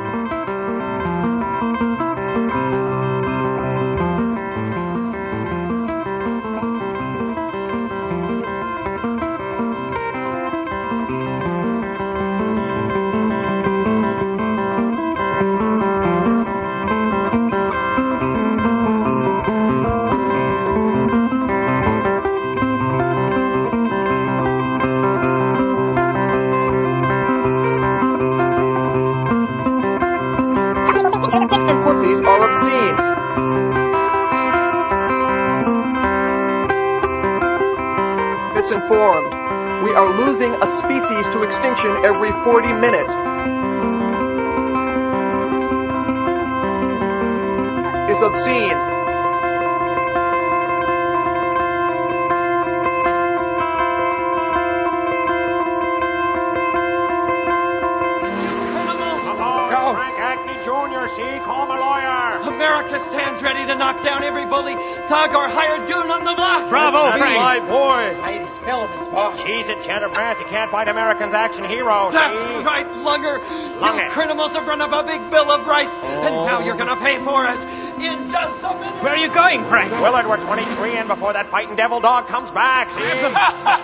Pussies are obscene. Misinformed. We are losing a species to extinction every 40 minutes. Is obscene. America stands ready to knock down every bully, thug, or hired goon on the block. Bravo, Frank. My boy. Hey, spell his boss. She's a Chatterbrandt. You can't fight Americans' action heroes. That's right, Lunger. You criminals have run up a big bill of rights, and now you're going to pay for it in just a minute. Where are you going, Frank? Willard, we're 23 in before that fighting devil dog comes back. See? Don't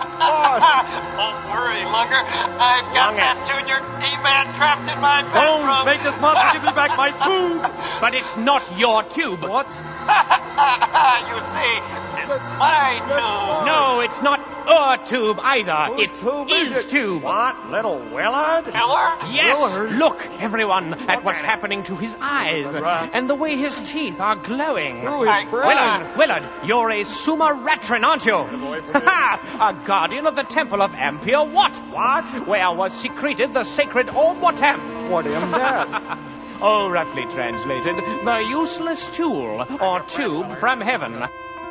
worry, Lunger. I've got that junior E-man trapped in my bedroom. Stones, make this monster give me back my tube. But it's not your tube. What? You see, it's my tube. No, it's not our tube either. It's his tube. What? Little Willard? Willard? Yes. Willard? Look, everyone, at what's happening to his eyes. And the way his teeth are glowing. Willard, you're a Sumaratran, aren't you? A guardian of the temple of Ampere Wat. What? Where was secreted the sacred Om Watam. What am that? Oh, roughly translated, the useless tool or tube from heaven.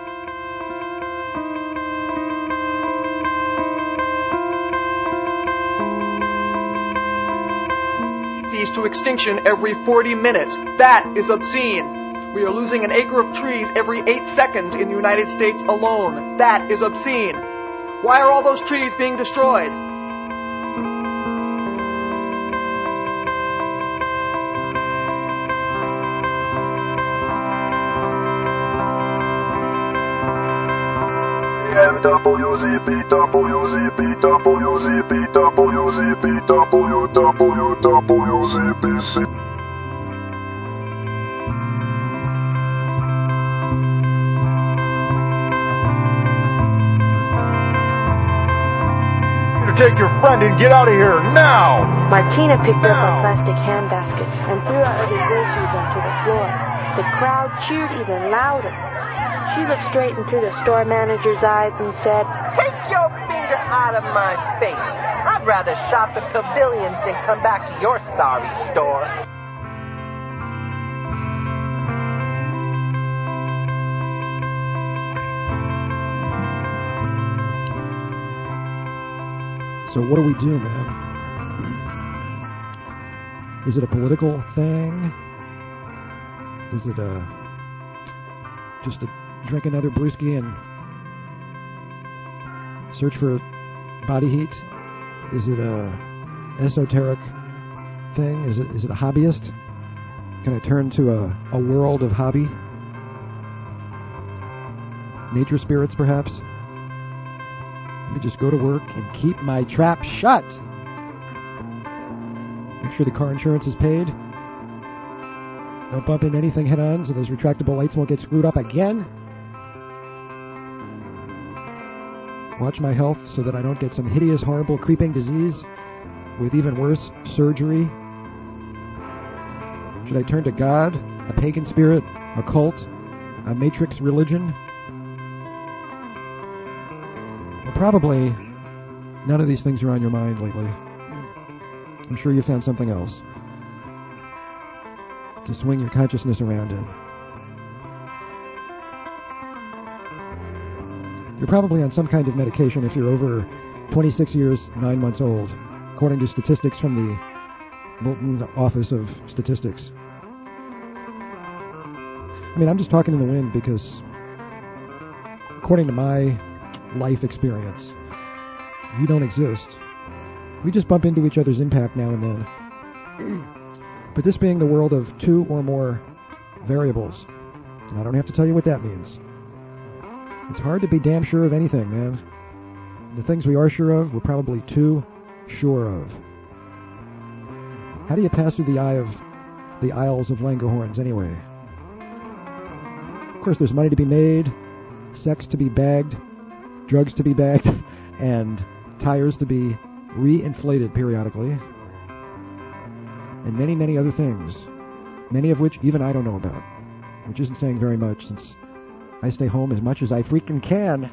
Species to extinction every 40 minutes. That is obscene. We are losing an acre of trees every 8 seconds in the United States alone. That is obscene. Why are all those trees being destroyed? Take your friend and get out of here now! Martina picked up a plastic handbasket and threw out other groceries onto the floor. The crowd cheered even louder. She looked straight into the store manager's eyes and said, "Take your finger out of my face. I I'd rather shop at Pavilions than come back to your sorry store. So what do we do, man? Is it a political thing? Is it just to drink another brewski and search for body heat? Is it a esoteric thing? Is it a hobbyist? Can I turn to a world of hobby? Nature spirits, perhaps? Let me just go to work and keep my trap shut. Make sure the car insurance is paid. Don't bump into anything head-on so those retractable lights won't get screwed up again. Watch my health so that I don't get some hideous, horrible, creeping disease with even worse surgery. Should I turn to God, a pagan spirit, a cult, a matrix religion? Well, probably none of these things are on your mind lately. I'm sure you found something else to swing your consciousness around in. You're probably on some kind of medication if you're over 26 years, 9 months old, according to statistics from the Bolton Office of Statistics. I mean, I'm just talking in the wind because, according to my life experience, you don't exist. We just bump into each other's impact now and then. But this being the world of 2 or more variables, and I don't have to tell you what that means. It's hard to be damn sure of anything, man. The things we are sure of, we're probably too sure of. How do you pass through the aisles of Langerhorns anyway? Of course, there's money to be made, sex to be bagged, drugs to be bagged, and tires to be re-inflated periodically, and many, many other things, many of which even I don't know about, which isn't saying very much since I stay home as much as I freaking can.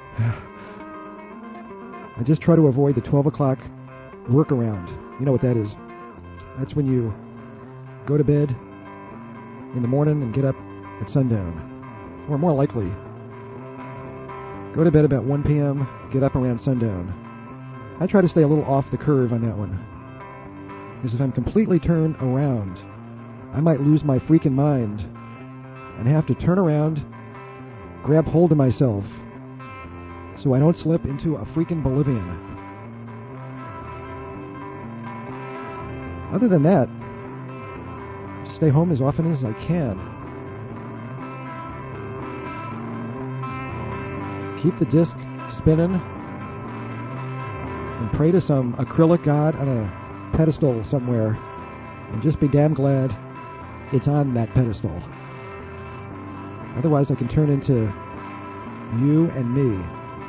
I just try to avoid the 12 o'clock workaround. You know what that is. That's when you go to bed in the morning and get up at sundown. Or more likely, go to bed about 1 p.m., get up around sundown. I try to stay a little off the curve on that one. Because if I'm completely turned around, I might lose my freaking mind and have to turn around, grab hold of myself, so I don't slip into a freaking Bolivian. Other than that, stay home as often as I can. Keep the disc spinning and pray to some acrylic god on a pedestal somewhere and just be damn glad it's on that pedestal. Otherwise I can turn into you and me.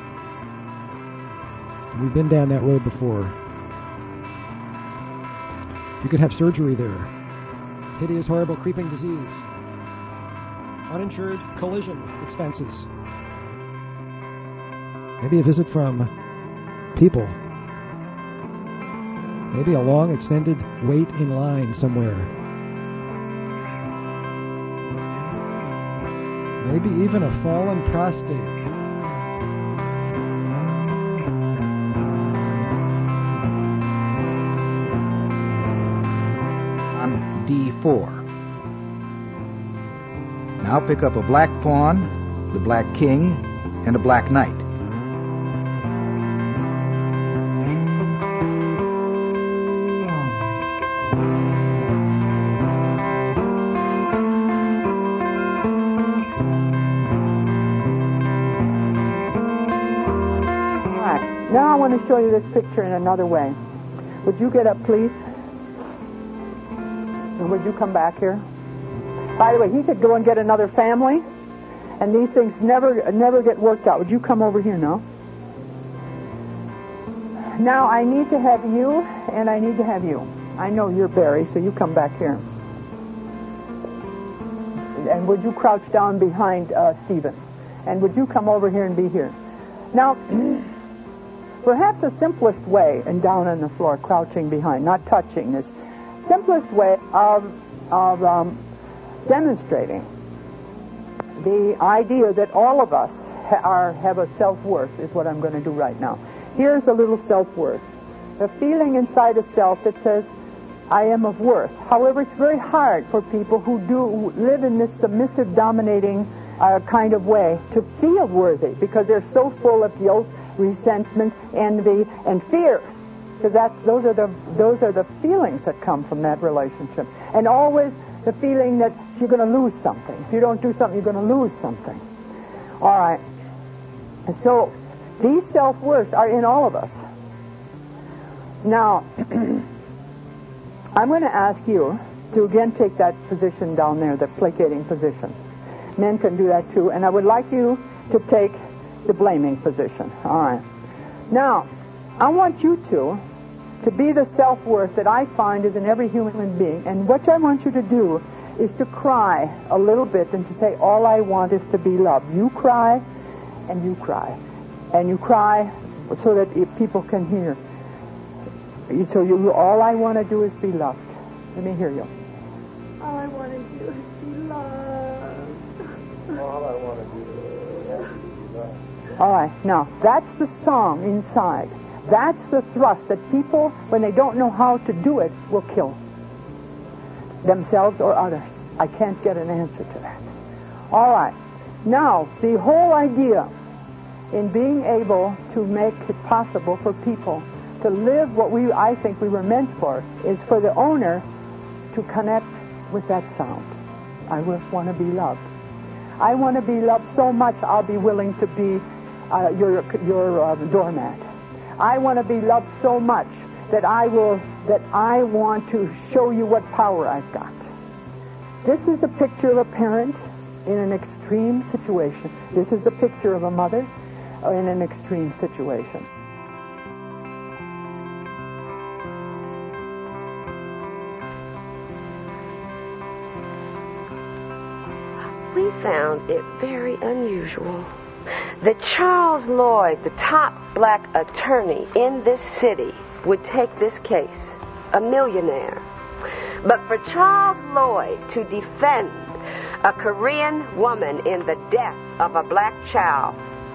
We've been down that road before. You could have surgery there. Hideous, horrible, creeping disease. Uninsured collision expenses. Maybe a visit from people. Maybe a long, extended wait in line somewhere. Maybe even a fallen prostate. D4. Now pick up a black pawn, the black king, and a black knight. Alright, now I want to show you this picture in another way. Would you get up, please? And would you come back here? By the way, he could go and get another family, and these things never get worked out. Would you come over here now? Now I need to have you, and I need to have you. I know you're Barry, so you come back here. And would you crouch down behind Stephen? And would you come over here and be here? Now, Perhaps the simplest way, and down on the floor, crouching behind, not touching, is simplest way of demonstrating the idea that all of us have a self-worth is what I'm going to do right now. Here's a little self-worth. A feeling inside a self that says, I am of worth. However, it's very hard for people who live in this submissive, dominating kind of way to feel worthy because they're so full of guilt, resentment, envy, and fear. Because those are the feelings that come from that relationship. And always the feeling that you're going to lose something. If you don't do something, you're going to lose something. All right. And so these self-worth are in all of us. Now, I'm going to ask you to again take that position down there, the placating position. Men can do that too. And I would like you to take the blaming position. All right. Now, I want you to be the self-worth that I find is in every human being. And what I want you to do is to cry a little bit and to say, all I want is to be loved. You cry, and you cry. And you cry so that people can hear. So all I want to do is be loved. Let me hear you. All I want to do is be loved. All I want to do is be loved. All right. Now, that's the song inside. That's the thrust that people, when they don't know how to do it, will kill themselves or others. I can't get an answer to that. All right. Now, the whole idea in being able to make it possible for people to live what I think we were meant for is for the owner to connect with that sound. I want to be loved. I want to be loved so much I'll be willing to be your doormat. I want to be loved so much that I want to show you what power I've got. This is a picture of a parent in an extreme situation. This is a picture of a mother in an extreme situation. We found it very unusual that Charles Lloyd, the top black attorney in this city, would take this case, a millionaire. But for Charles Lloyd to defend a Korean woman in the death of a black child,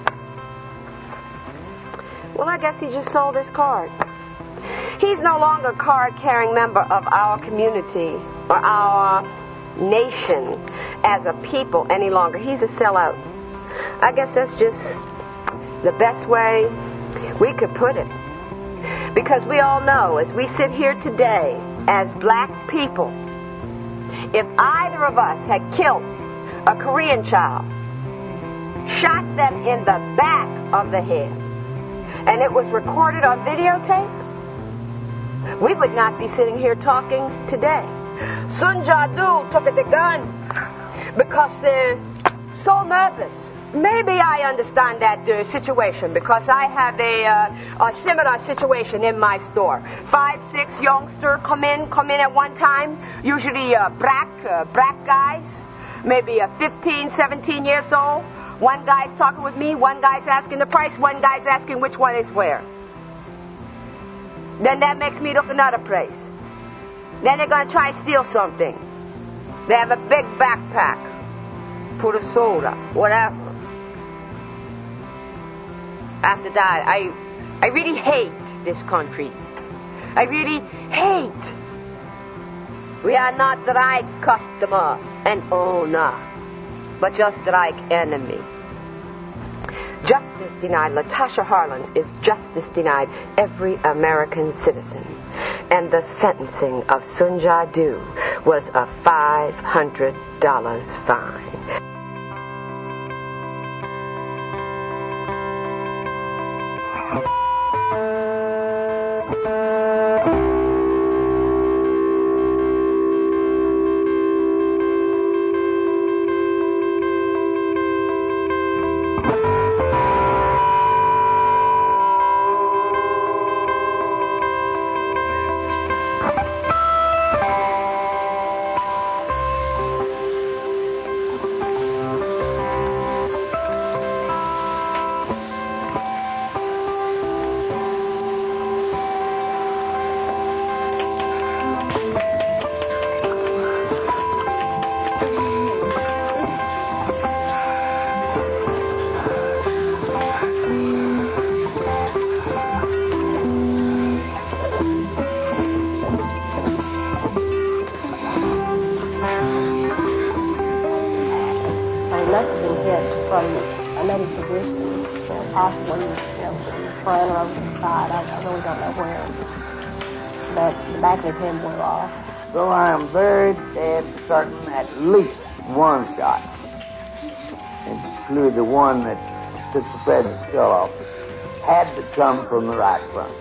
well, I guess he just sold his card. He's no longer a card-carrying member of our community or our nation as a people any longer. He's a sellout. I guess that's just the best way we could put it. Because we all know, as we sit here today as black people, if either of us had killed a Korean child, shot them in the back of the head, and it was recorded on videotape, we would not be sitting here talking today. Sun Ja-doo took the gun because they're so nervous. Maybe I understand that situation because I have a similar situation in my store. 5, 6 youngsters come in at one time, usually black guys, maybe 15, 17 years old. One guy's talking with me, one guy's asking the price, one guy's asking which one is where. Then that makes me look another place. Then they're going to try to steal something. They have a big backpack, full of soda, whatever. After that, I really hate this country. I really hate. We are not the right customer and owner, but just like enemy. Justice denied Latasha Harlins is justice denied every American citizen. And the sentencing of Sun Ja-doo was a $500 fine. bent from a native position, possibly, in front or over to the side. I really don't know where. But the back of his head blew off. So I am very dead certain at least one shot, including the one that took the president's skull off, had to come from the right front.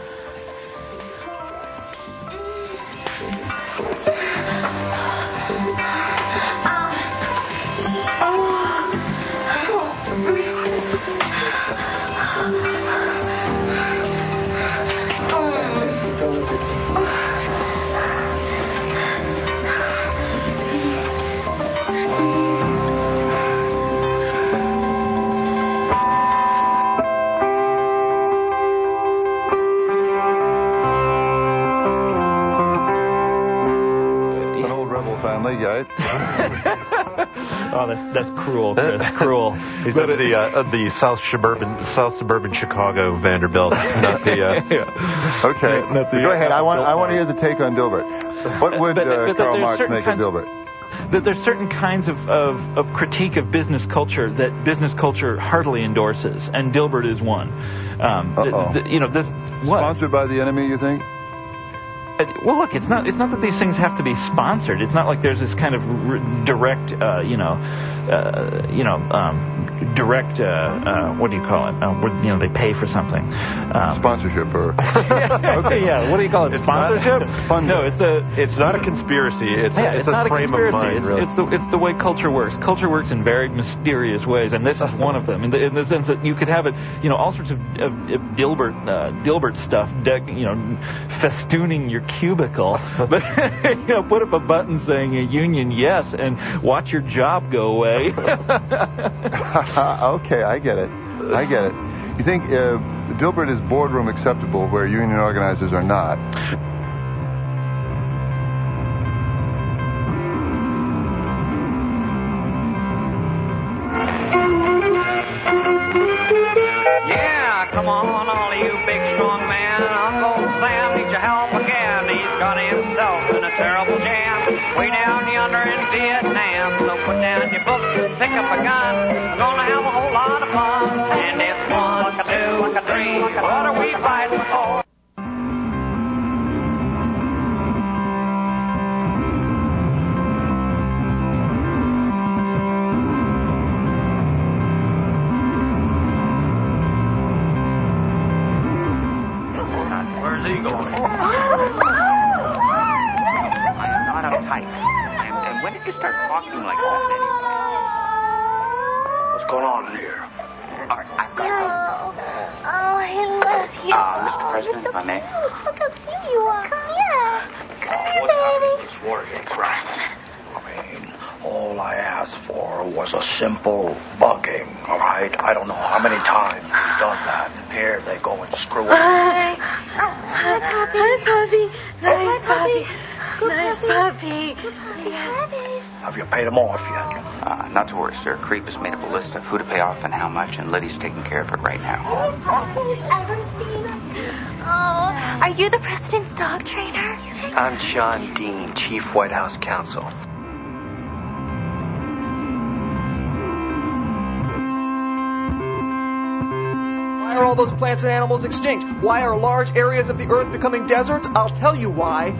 Oh, that's cruel, Chris. Cruel. He's at the South Suburban Chicago Vanderbilt. Not the. Okay. Go ahead. I want to hear the take on Dilbert. What would Karl Marx make of Dilbert? There's certain kinds of critique of business culture that business culture heartily endorses, and Dilbert is one. This sponsored by the enemy, you think? Well, look, it's not that these things have to be sponsored. It's not like there's this kind of direct, direct. What do you call it? Where, they pay for something. Sponsorship, or okay. Yeah. What do you call it? Sponsorship? No, it's not a conspiracy. It's not a frame of mind. Really. It's the way culture works. Culture works in very mysterious ways, and this is one of them. In the sense that you could have it, all sorts of Dilbert stuff, festooning your cubicle, but put up a button saying a union yes and watch your job go away. Okay, I get it. You think Dilbert is boardroom acceptable where union organizers are not? Yeah, come on, all you big strong man. Uncle Sam needs your help again. He's got himself in a terrible jam way down yonder in Vietnam. So put down your books and pick up a gun. We're gonna have a whole lot of fun. And it's 1, 2, 3. What are we fighting for? Where's he going? I'm not uptight. And when did you start talking like that anyway? What's going on in here? All right, I've got this. Oh, I love you. Mr. President, if I may. Look how cute you are. Come here. Come here, baby. This war against right? All I asked for was a simple bugging, all right? I don't know how many times we've done that. Here they go and screw it. Hi, puppy. Nice puppy. Nice puppy. Have you paid them off yet? Not to worry, sir. Creep has made up a list of who to pay off and how much, and Liddy's taking care of it right now. Oh, are you the president's dog trainer? I'm John Dean, Chief White House Counsel. Why are all those plants and animals extinct? Why are large areas of the earth becoming deserts? I'll tell you why.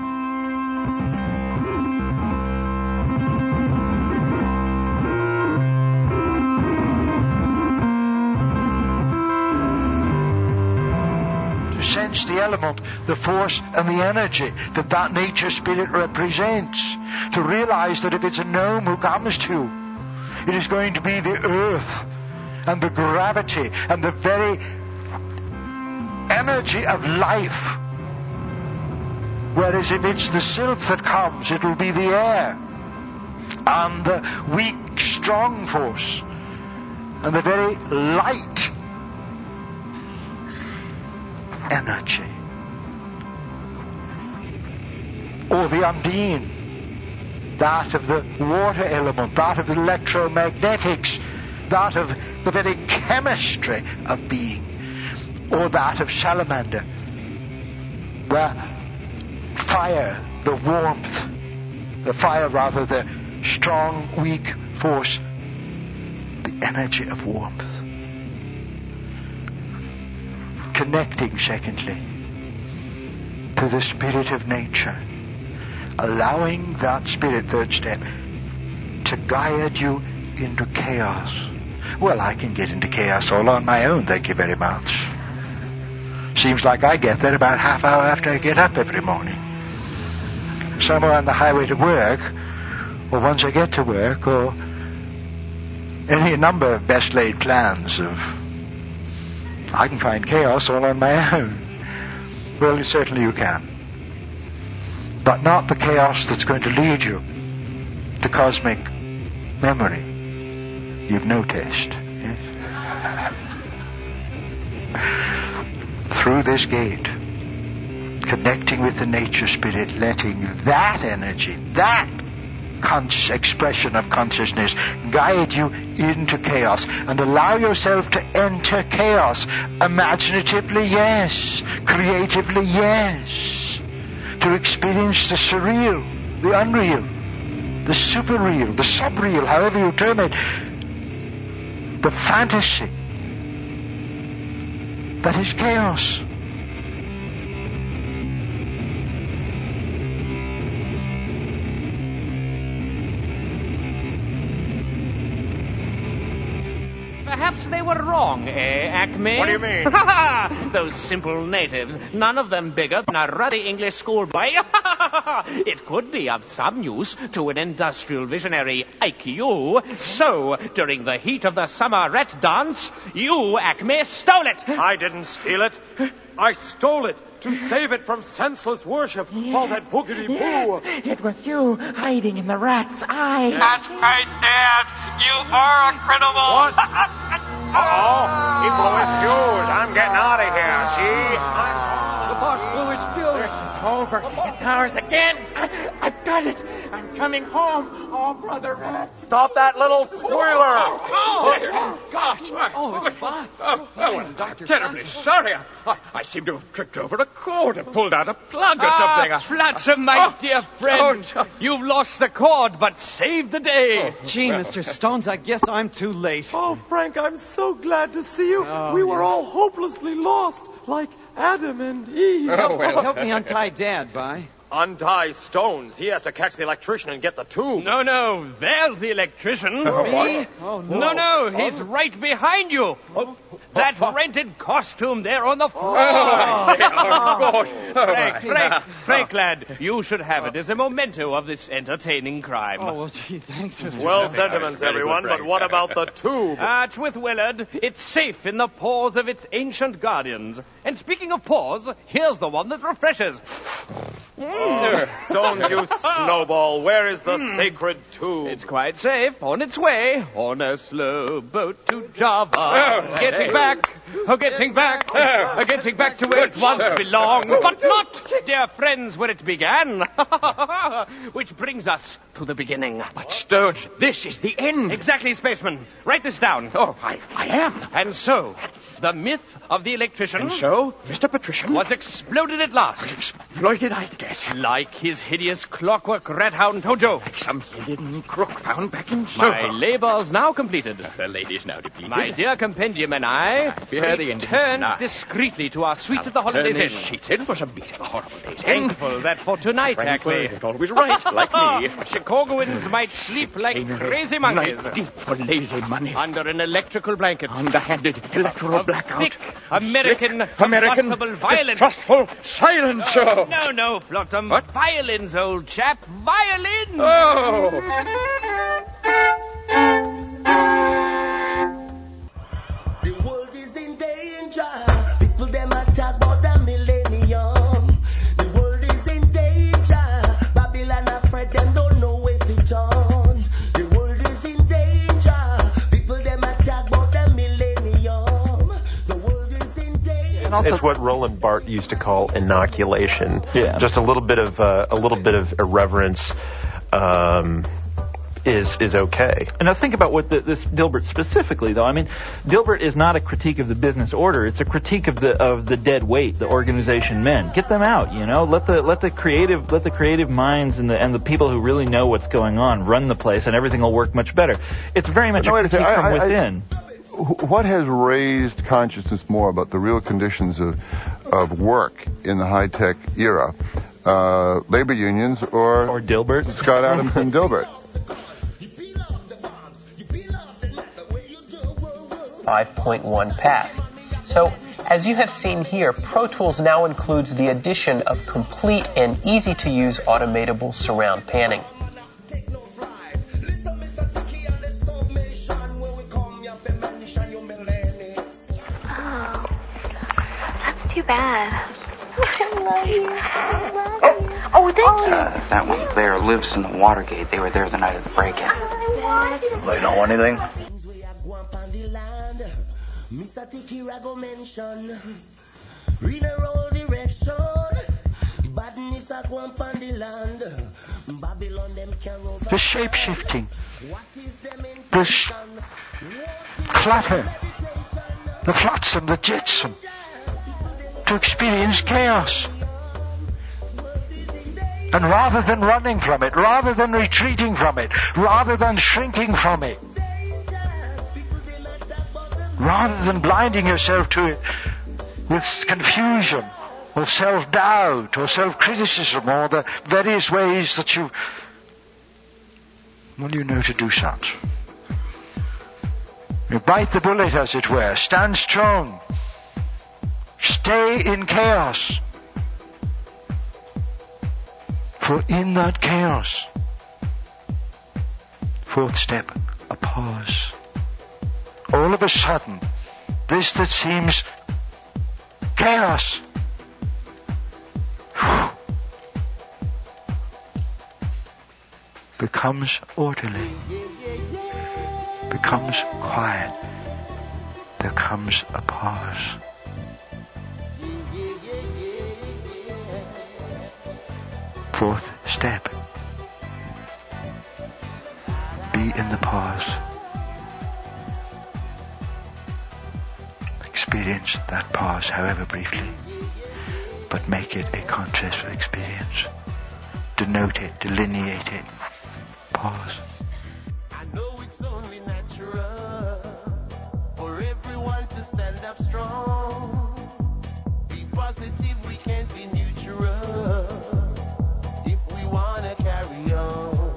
To sense the element, the force and the energy that nature spirit represents. To realize that if it's a gnome who comes to you, it is going to be the earth and the gravity and the very energy of life. Whereas if it's the sylph that comes, it will be the air and the weak, strong force and the very light energy. Or the undine, that of the water element, that of electromagnetics, that of the very chemistry of being, or that of salamander, the fire, the warmth, the strong, weak force energy of warmth. Connecting, secondly, to the spirit of nature. Allowing that spirit, third step, to guide you into chaos. Well, I can get into chaos all on my own, thank you very much. Seems like I get there about half hour after I get up every morning. Somewhere on the highway to work, or once I get to work, or any number of best laid plans of I can find chaos all on my own. Well, certainly you can. But not the chaos that's going to lead you to cosmic memory. You've noticed. Yes? Through this gate, connecting with the nature spirit, letting that energy, that expression of consciousness guide you into chaos and allow yourself to enter chaos. Imaginatively, yes. Creatively, yes. To experience the surreal, the unreal, the superreal, the subreal, however you term it, the fantasy that is chaos. Perhaps they were wrong, Acme? What do you mean? Those simple natives, none of them bigger than a ruddy English schoolboy. It could be of some use to an industrial visionary like you. So, during the heat of the summer rat dance, you, Acme, stole it. I didn't steal it. I stole it to save it from senseless worship. All that boogity-boo. Yes, it was you hiding in the rat's eye. That's right, Dad. You are incredible. What? Uh-oh. He blew his fuse. I'm getting out of here, see? The boss blew his fuse. It's over. It's ours again. I've got it. I'm coming home. Oh, Brother Rat. Stop that little squealer. Oh, gosh. Oh, it's Bob. I'm terribly sorry. I seem to have tripped over a cord and pulled out a plug or something. Flotsam, my dear friend. You've lost the cord, but saved the day. Gee, Mr. Stones, I guess I'm too late. Oh, Frank, I'm so glad to see you. We were all hopelessly lost, like Adam and Eve. Help me untie Dad, Vi. Untie Stones. He has to catch the electrician and get the tube. No, there's the electrician. Me? Oh, no. No, he's right behind you. That rented costume there on the floor. Frank, lad, you should have it as a memento of this entertaining crime. Oh, well, gee, thanks, Mr. Well, sentiments, everyone, but what about the tube? It's with Willard. It's safe in the paws of its ancient guardians. And speaking of paws, here's the one that refreshes. Stones, you snowball. Where is the sacred tube? It's quite safe. On its way. On a slow boat to Java. Getting back to where it once belonged. But not, dear friends, where it began. Which brings us to the beginning. But Stones, this is the end. Exactly, spaceman. Write this down. Oh, I am. And so, the myth of the electrician... And so, Mr. Patrician... was exploded at last. Exploited, I guess. Like his hideous clockwork rat hound Tojo. Like some hidden crook found back in Soho. My labor's now completed. The lady's now depleted. My dear compendium and I returned discreetly to our suite at the Holidays Inn. Sheets in for some meat at the horrible days. Thankful that for tonight, Acme... always right, like me. Chicagoans might sleep like crazy monkeys. Deep for lazy money. Under an electrical blanket. Underhanded electoral blackout. Thick American combustible violence. Distrustful silence. No, Flotsam. What? Violins, old chap. Violins. Oh. The world is in danger. People them attack about the millennium. The world is in danger. Babylon afraid them don't know if it's on. The world is in danger. People them attack about the millennium. The world is in danger. It's what Roland Barthes used to call inoculation. Yeah. Just a little bit of irreverence is okay. And now think about what this Dilbert specifically, though. I mean, Dilbert is not a critique of the business order. It's a critique of the dead weight, the organization men. Get them out, you know. Let the creative minds and the people who really know what's going on run the place, and everything will work much better. It's very much a critique from within. What has raised consciousness more about the real conditions of work in the high-tech era? Labor unions or Dilbert? Scott Adams and Dilbert. 5.1 path. So, as you have seen here, Pro Tools now includes the addition of complete and easy-to-use automatable surround panning. Oh, that's too bad. I love you. Oh, thank you. That one there lives in the Watergate. They were there the night of the break-in. They know anything? Mr. Tikirago mention, read the roll direction, badness at one pound the land, Babylon them can roll. The shape-shifting, this clutter, the flotsam, the jetsam, to experience chaos. And rather than running from it, rather than retreating from it, rather than shrinking from it, rather than blinding yourself to it with confusion or self-doubt or self-criticism or the various ways that you know to do such. You bite the bullet, as it were. Stand strong. Stay in chaos. For in that chaos, fourth step, a pause. All of a sudden, this that seems chaos becomes orderly, becomes quiet. There comes a pause. Fourth step, be in the pause. Experience that pause, however briefly, but make it a conscious experience. Denote it, delineate it. Pause. I know it's only natural for everyone to stand up strong. Be positive, we can't be neutral if we want to carry on.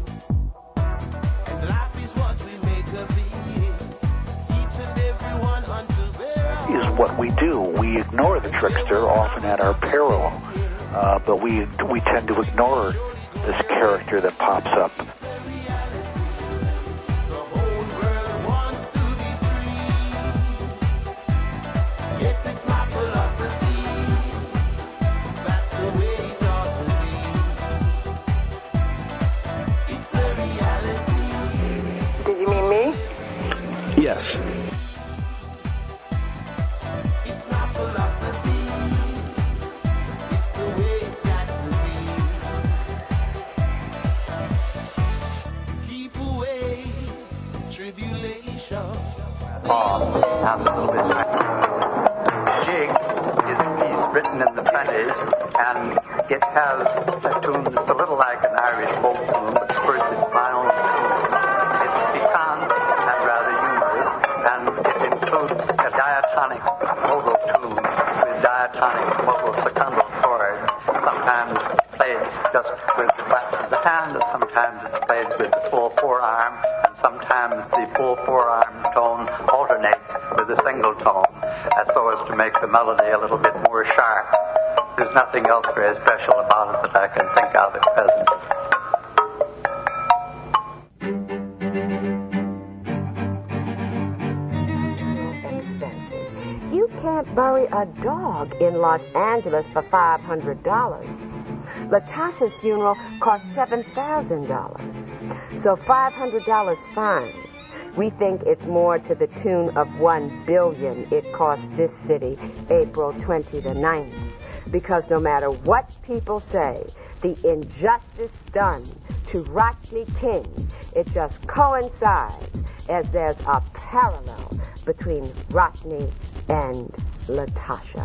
And life is what we make of it. Each and every one unto their Is what we do. We ignore the trickster, often at our peril, but we tend to ignore this character that pops up. Did you mean me? Yes. Sounds a little bit Jig is a piece written in the 20s, and it has a tune that's a little like an Irish folk tune, but of course it's my own tune. It's piquant and rather humorous, and it includes a diatonic vocal tune with diatonic vocal secondal chord, sometimes played just with the flaps of the hand, and sometimes it's played with the full forearm, and sometimes the full forearm tone alternates with a single tone, so as to make the melody a little bit more sharp. There's nothing else very special about it that I can think of at present. Expenses. You can't bury a dog in Los Angeles for $500. Latasha's funeral cost $7,000. So $500 fine. We think it's more to the tune of $1 billion it cost this city April 20 the 9th. Because no matter what people say, the injustice done to Rodney King, it just coincides as there's a parallel between Rodney and Latasha.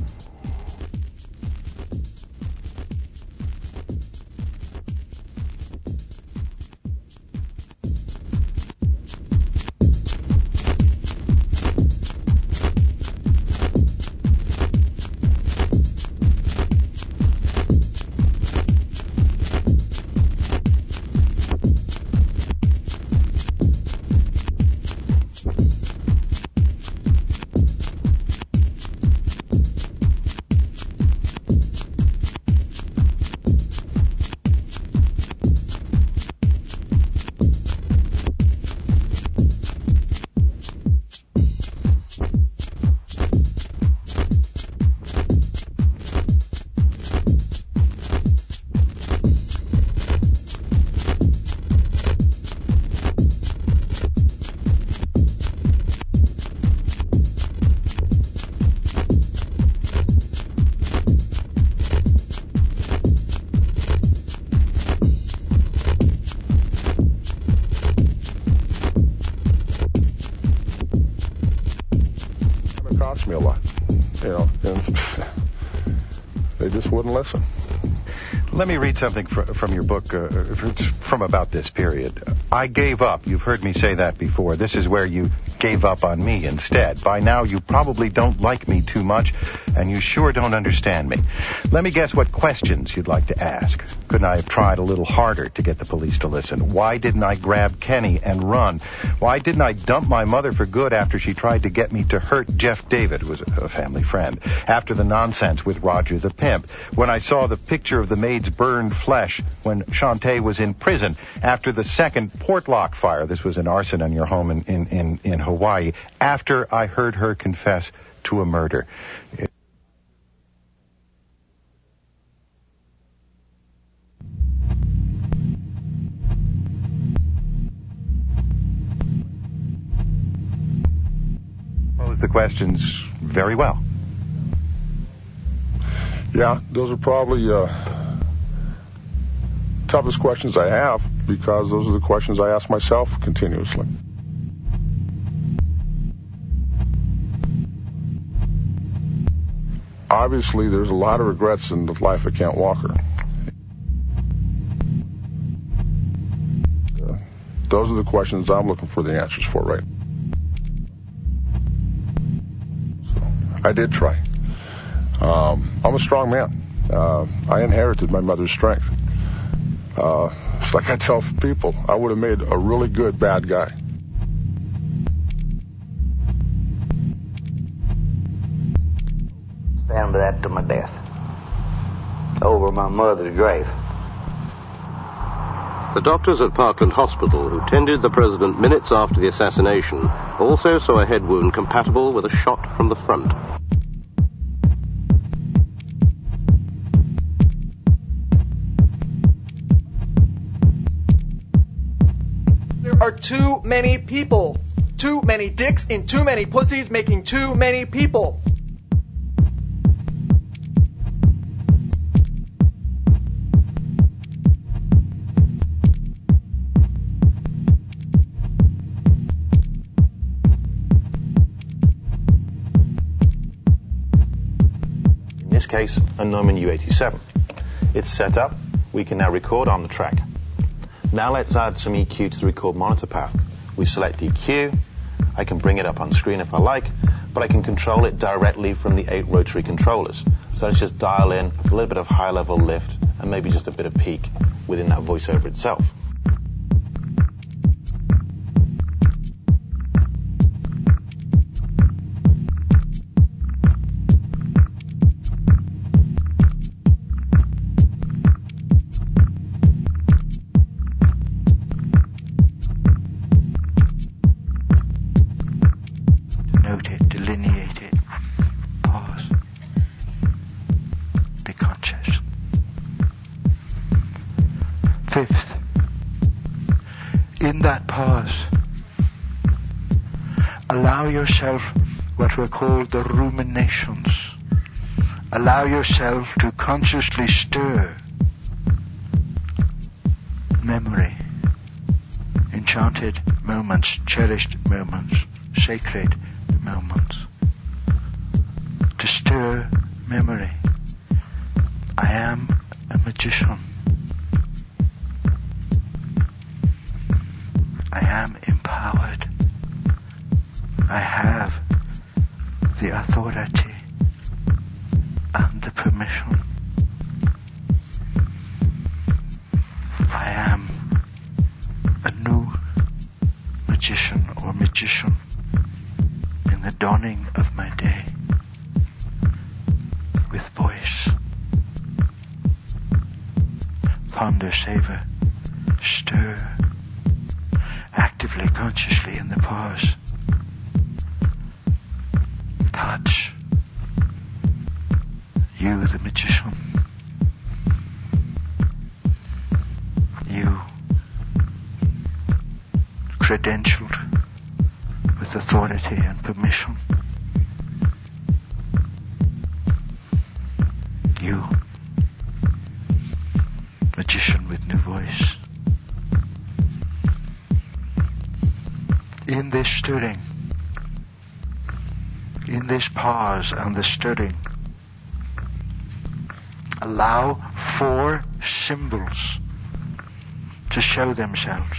Me a lot, and they just wouldn't listen. Let me read something from your book from about this period. I gave up. You've heard me say that before. This is where you gave up on me instead. By now, you probably don't like me too much, and you sure don't understand me. Let me guess what questions you'd like to ask. Couldn't I have tried a little harder to get the police to listen? Why didn't I grab Kenny and run? Why didn't I dump my mother for good after she tried to get me to hurt Jeff David, who was a family friend, after the nonsense with Roger the Pimp, when I saw the picture of the maid's burned flesh, when Shantae was in prison, after the second Portlock fire, this was an arson on your home in Hawaii, after I heard her confess to a murder. Pose the questions very well. Yeah, those are probably toughest questions I have, because those are the questions I ask myself continuously. Obviously, there's a lot of regrets in the life of Kent Walker. Those are the questions I'm looking for the answers for, right? So, I did try. I'm a strong man. I inherited my mother's strength. It's like I tell people, I would have made a really good bad guy. Stand by that to my death. Over my mother's grave. The doctors at Parkland Hospital, who tended the president minutes after the assassination, also saw a head wound compatible with a shot from the front. There are too many people. Too many dicks in too many pussies making too many people. In this case, a Neumann U87. It's set up. We can now record on the track. Now let's add some EQ to the record monitor path. We select EQ. I can bring it up on screen if I like, but I can control it directly from the 8 rotary controllers. So let's just dial in a little bit of high-level lift and maybe just a bit of peak within that voiceover itself. Yourself what were called the ruminations. Allow yourself to consciously stir memory, enchanted moments, cherished moments, sacred moments. To stir memory. I am a magician. I am empowered. I have the authority and the permission. I am a new magician or magician in the dawning of my day, with voice. Ponder, savor, stir, actively, consciously in the pause. Touch. You, the magician. You, credentialed with authority and permission. You, magician with new voice. In this stirring, in this pause and the stirring, allow 4 symbols to show themselves.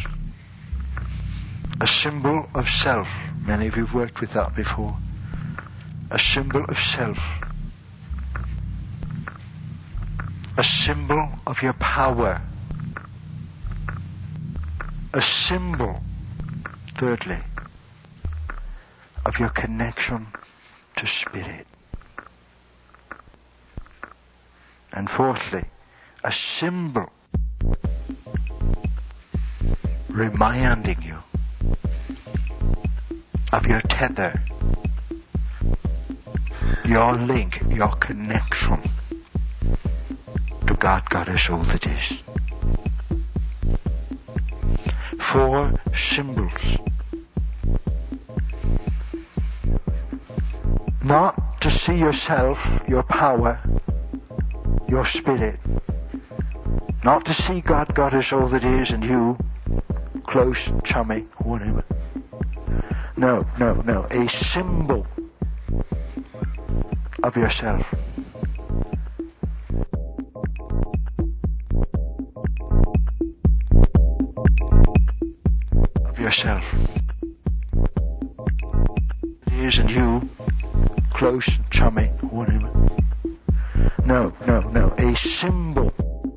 A symbol of self. Many of you have worked with that before. A symbol of self. A symbol of your power. A symbol, thirdly, of your connection to spirit. And fourthly, a symbol reminding you of your tether, your link, your connection to God, Goddess, all that is. 4 symbols. Not to see yourself, your power, your spirit. Not to see God, Goddess, all that is, and you, close, chummy, whatever. No. A symbol of yourself. Of yourself. It is, and you, close, chummy, whatever. No. A symbol.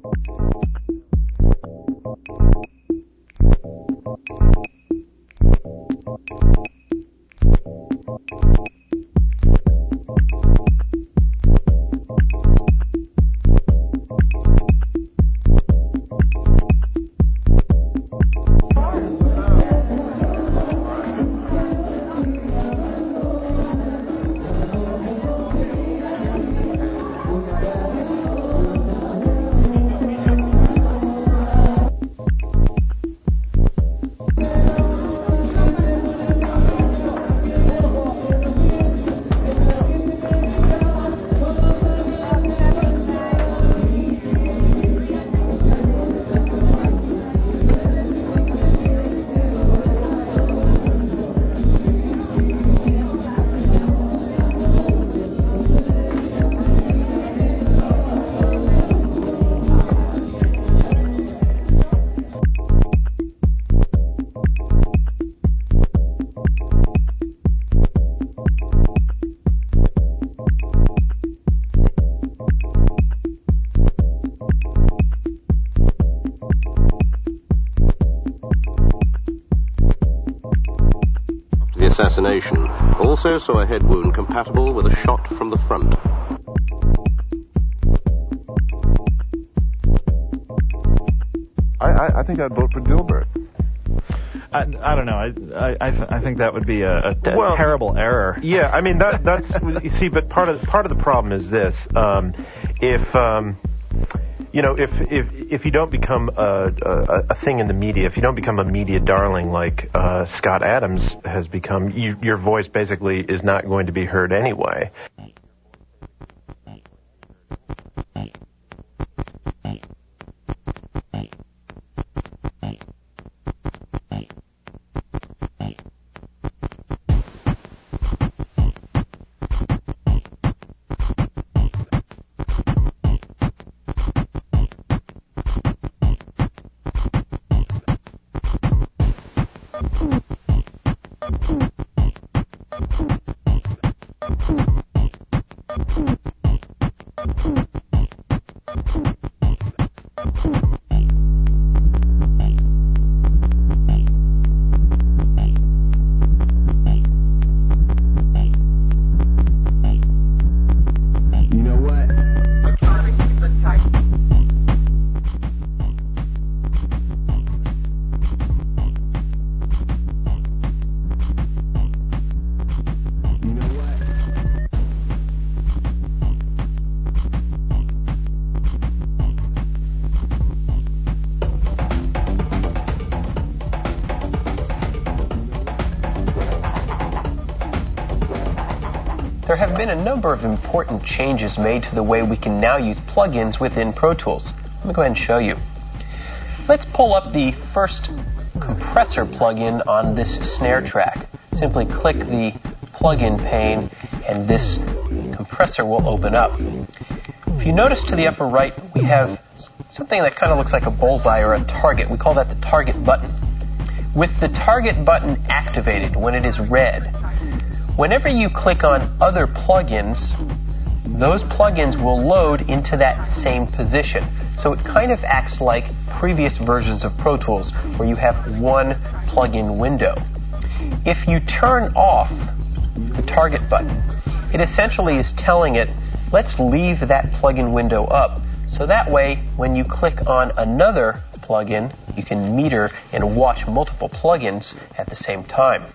Assassination also saw a head wound compatible with a shot from the front. I think I'd vote for Dilbert. I don't know. I think that would be a terrible error. Yeah, I mean that's you see, but part of the problem is this: if you don't become a thing in the media, if you don't become a media darling like Scott Adams has become, your voice basically is not going to be heard anyway. there have been a number of important changes made to the way we can now use plugins within Pro Tools. Let me go ahead and show you. Let's pull up the first compressor plugin on this snare track. Simply click the plugin pane and this compressor will open up. If you notice to the upper right, we have something that kind of looks like a bullseye or a target. We call that the target button. With the target button activated, when it is red, whenever you click on other plugins, those plugins will load into that same position. So it kind of acts like previous versions of Pro Tools where you have one plugin window. If you turn off the target button, it essentially is telling it, let's leave that plugin window up. So that way, when you click on another plugin, you can meter and watch multiple plugins at the same time.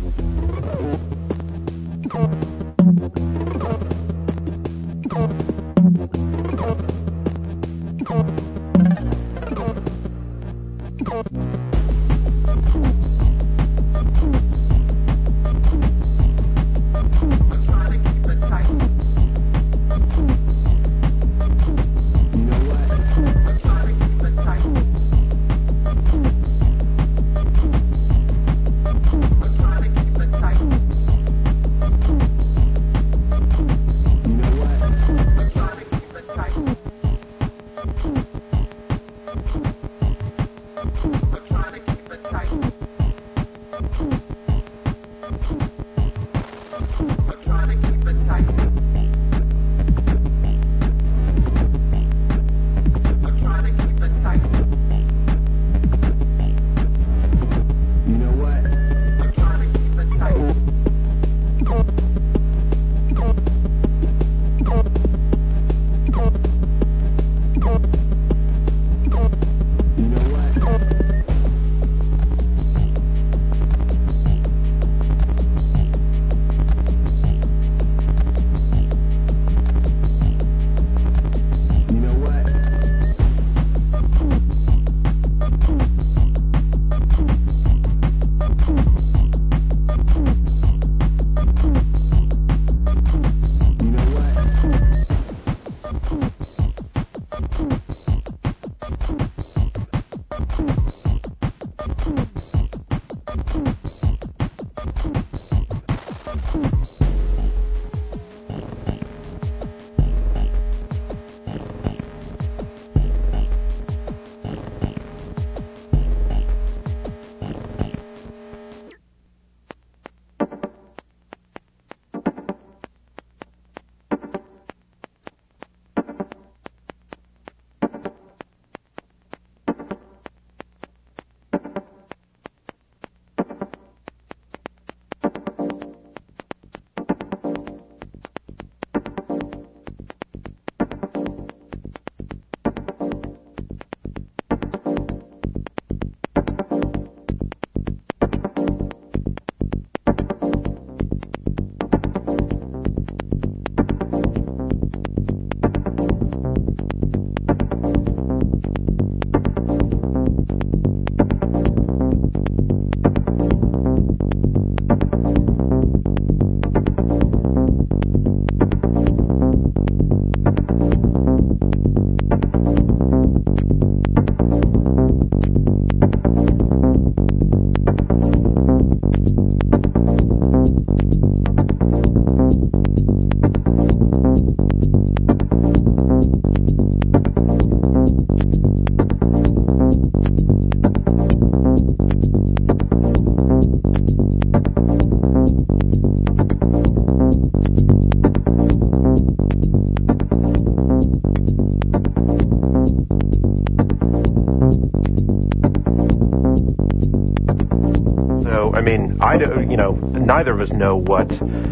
Neither of us know what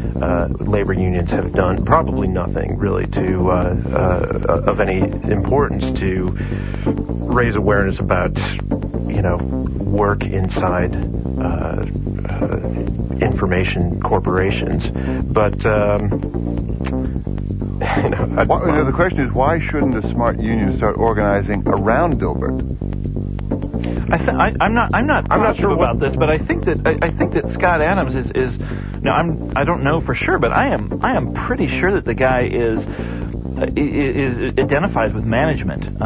labor unions have done. Probably nothing, really, to of any importance to raise awareness about, work inside information corporations. But the question is, why shouldn't a smart union start organizing around Dilbert? I'm not sure about this, but I think that Scott Adams is now I don't know for sure, but I am pretty sure that the guy is identifies with management.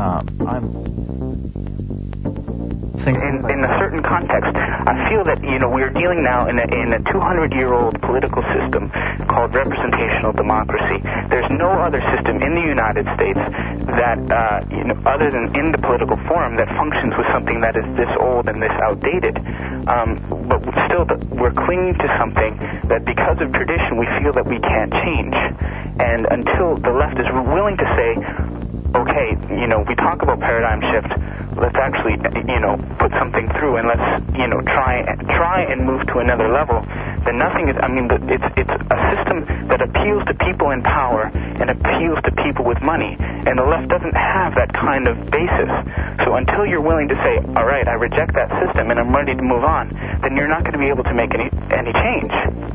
In a certain context, I feel that we're dealing now in a 200-year-old political system called representational democracy. There's no other system in the United States that, other than in the political forum, that functions with something that is this old and this outdated. But still, we're clinging to something that, because of tradition, we feel that we can't change. And until the left is willing to say, okay, we talk about paradigm shift, let's actually, put something through and let's, try and move to another level, then nothing is, it's a system that appeals to people in power and appeals to people with money, and the left doesn't have that kind of basis. So until you're willing to say, all right, I reject that system and I'm ready to move on, then you're not going to be able to make any change.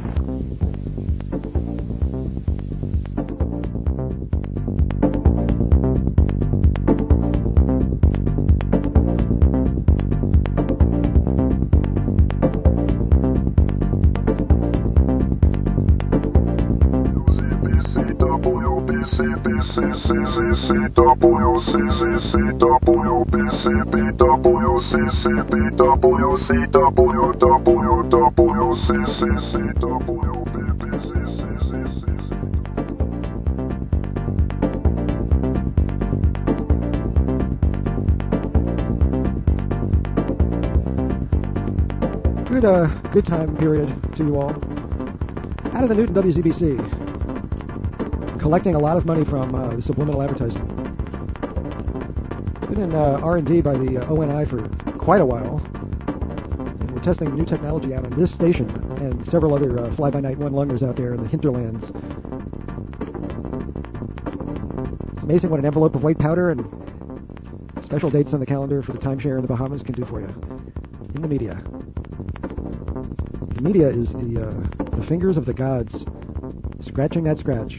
Good time period to you all. Out of the Newton WZBC, collecting a lot of money from the subliminal advertising. It's been in R&D by the ONI for quite a while, and we're testing new technology out on this station and several other fly-by-night one-lungers out there in the hinterlands. It's amazing what an envelope of white powder and special dates on the calendar for the timeshare in the Bahamas can do for you in the media. The media is the fingers of the gods scratching that scratch.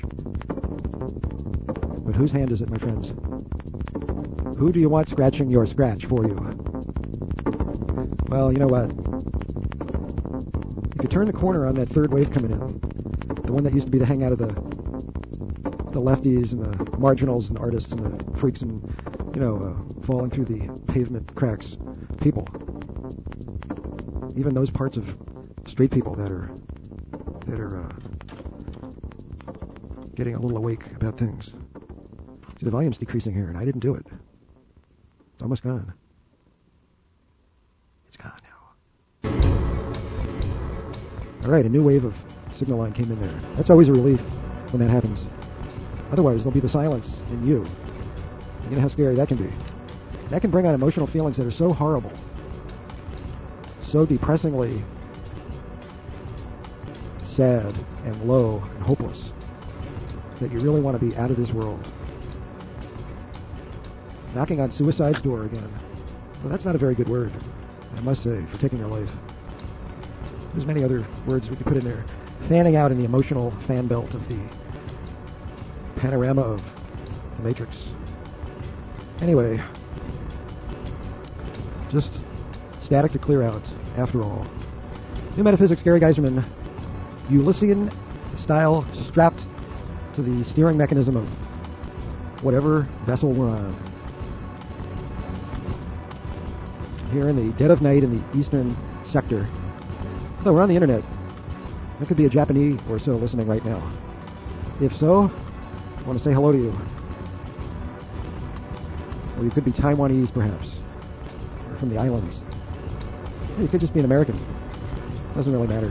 But whose hand is it, my friends? Who do you want scratching your scratch for you? Well, you know what? If you turn the corner on that third wave coming in, the one that used to be the hangout of the lefties and the marginals and the artists and the freaks and, falling through the pavement cracks people. Even those parts of straight people that are getting a little awake about things. See, the volume's decreasing here, and I didn't do it. It's almost gone. It's gone now. All right, a new wave of signal line came in there. That's always a relief when that happens. Otherwise, there'll be the silence in you. You know how scary that can be. That can bring on emotional feelings that are so horrible, so depressingly sad and low and hopeless that you really want to be out of this world. Knocking on suicide's door again. Well, that's not a very good word, I must say, for taking your life. There's many other words we could put in there. Fanning out in the emotional fan belt of the panorama of the Matrix. Anyway, just static to clear out, after all. New Metaphysics, Gary Geiserman, Ulyssean style, strapped to the steering mechanism of whatever vessel we're on. Here in the dead of night in the eastern sector. So we're on the internet. There could be a Japanese or so listening right now. If so, I want to say hello to you. Or you could be Taiwanese, perhaps. Or from the islands. Or you could just be an American. Doesn't really matter.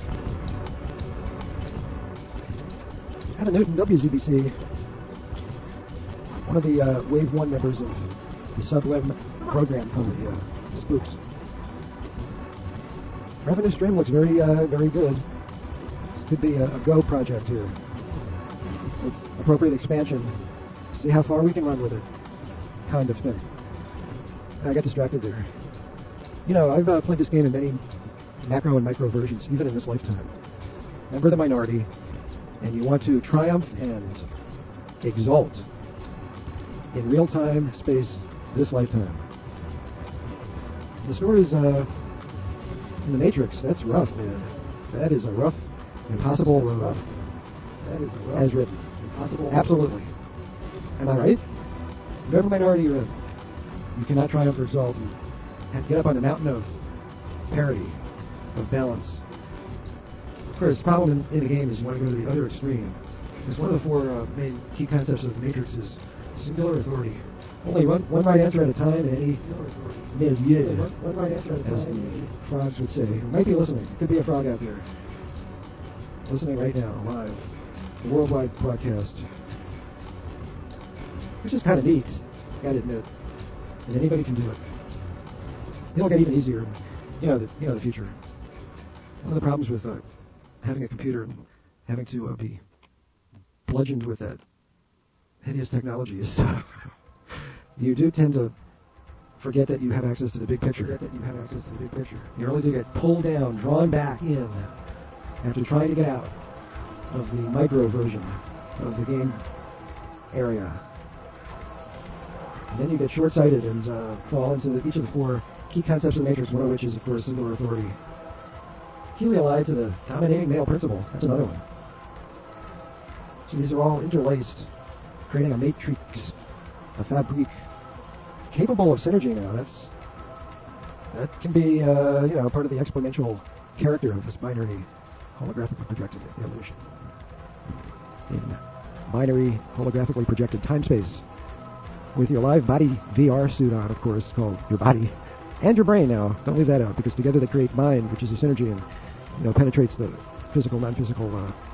At Newton WZBC, one of the Wave 1 members of the Subweb program from the Spooks. Revenue stream looks very, very good. This could be a go project here. With appropriate expansion. See how far we can run with it. Kind of thing. I got distracted there. I've played this game in many macro and micro versions, even in this lifetime. Member of the minority, and you want to triumph and exalt in real-time space this lifetime. The stories in the Matrix, that's rough, man. That is a rough, impossible rough. That is rough. As written. Impossible. Absolutely. Am I right? Whatever minority you're in, you cannot triumph or exalt and have to get up on the mountain of parity, of balance. Of course, the problem in the game is you want to go to the other extreme. Because one of the four main key concepts of the Matrix is singular authority. Only one right answer at a time in any milieu, one right answer at a time, as the frogs would say. You might be listening. Could be a frog out there. Listening right now, live. The worldwide broadcast. Which is kind of neat, gotta admit. And anybody can do it. It'll get even easier. You know the future. One of the problems with having a computer and having to be bludgeoned with that hideous technology is you do tend to forget that you have access to the big picture. You really do get pulled down, drawn back in after trying to get out of the micro version of the game area. And then you get short-sighted and fall into each of the four key concepts of the Matrix, one of which is, of course, singular authority. Keenly allied to the dominating male principle. That's another one. So these are all interlaced, creating a matrix, a fabric, capable of synergy now. That can be, part of the exponential character of this binary holographically projected evolution. In binary holographically projected time-space, with your live body VR suit on, of course, called your body, and your brain now. Don't leave that out, because together they create mind, which is a synergy and penetrates the physical, non-physical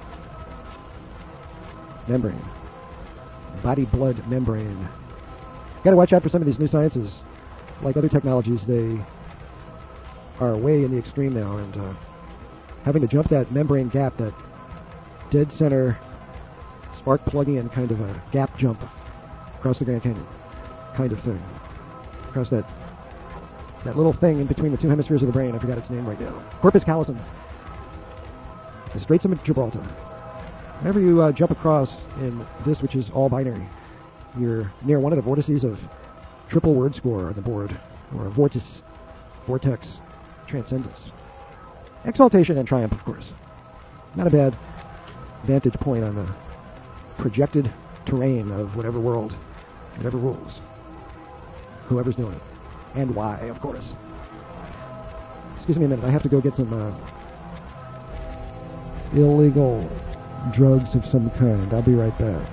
membrane. Body-blood membrane. Got to watch out for some of these new sciences. Like other technologies, they are way in the extreme now, and having to jump that membrane gap, that dead center spark plug-in kind of a gap jump across the Grand Canyon kind of thing. Across that little thing in between the two hemispheres of the brain. I forgot its name right now. Corpus callosum. The Straits of Gibraltar. Whenever you jump across in this, which is all binary, you're near one of the vortices of triple word score on the board, or a vortex, transcendence. Exaltation and triumph, of course. Not a bad vantage point on the projected terrain of whatever world, whatever rules, whoever's doing it, and why, of course. Excuse me a minute, I have to go get some illegal drugs of some kind. I'll be right back.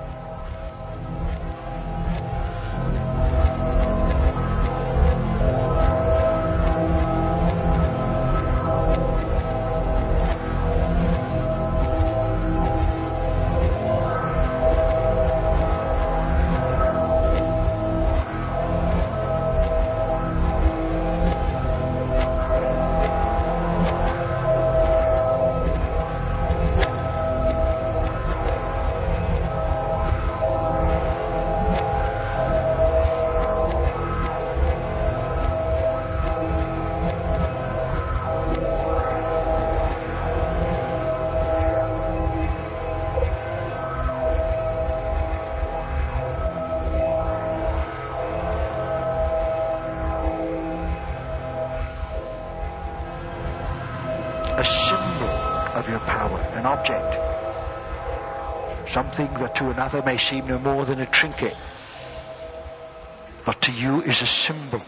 Something that to another may seem no more than a trinket, but to you is a symbol,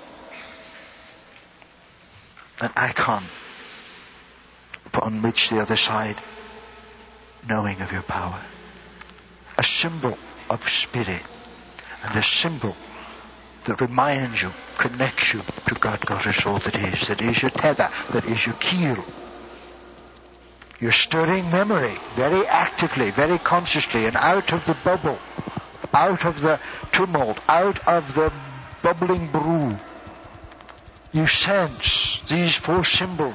an icon upon which the other side, knowing of your power, a symbol of spirit, and a symbol that reminds you, connects you to God, Goddess, all that is your tether, that is your keel. You're stirring memory very actively, very consciously, and out of the bubble, out of the tumult, out of the bubbling brew, you sense these four symbols.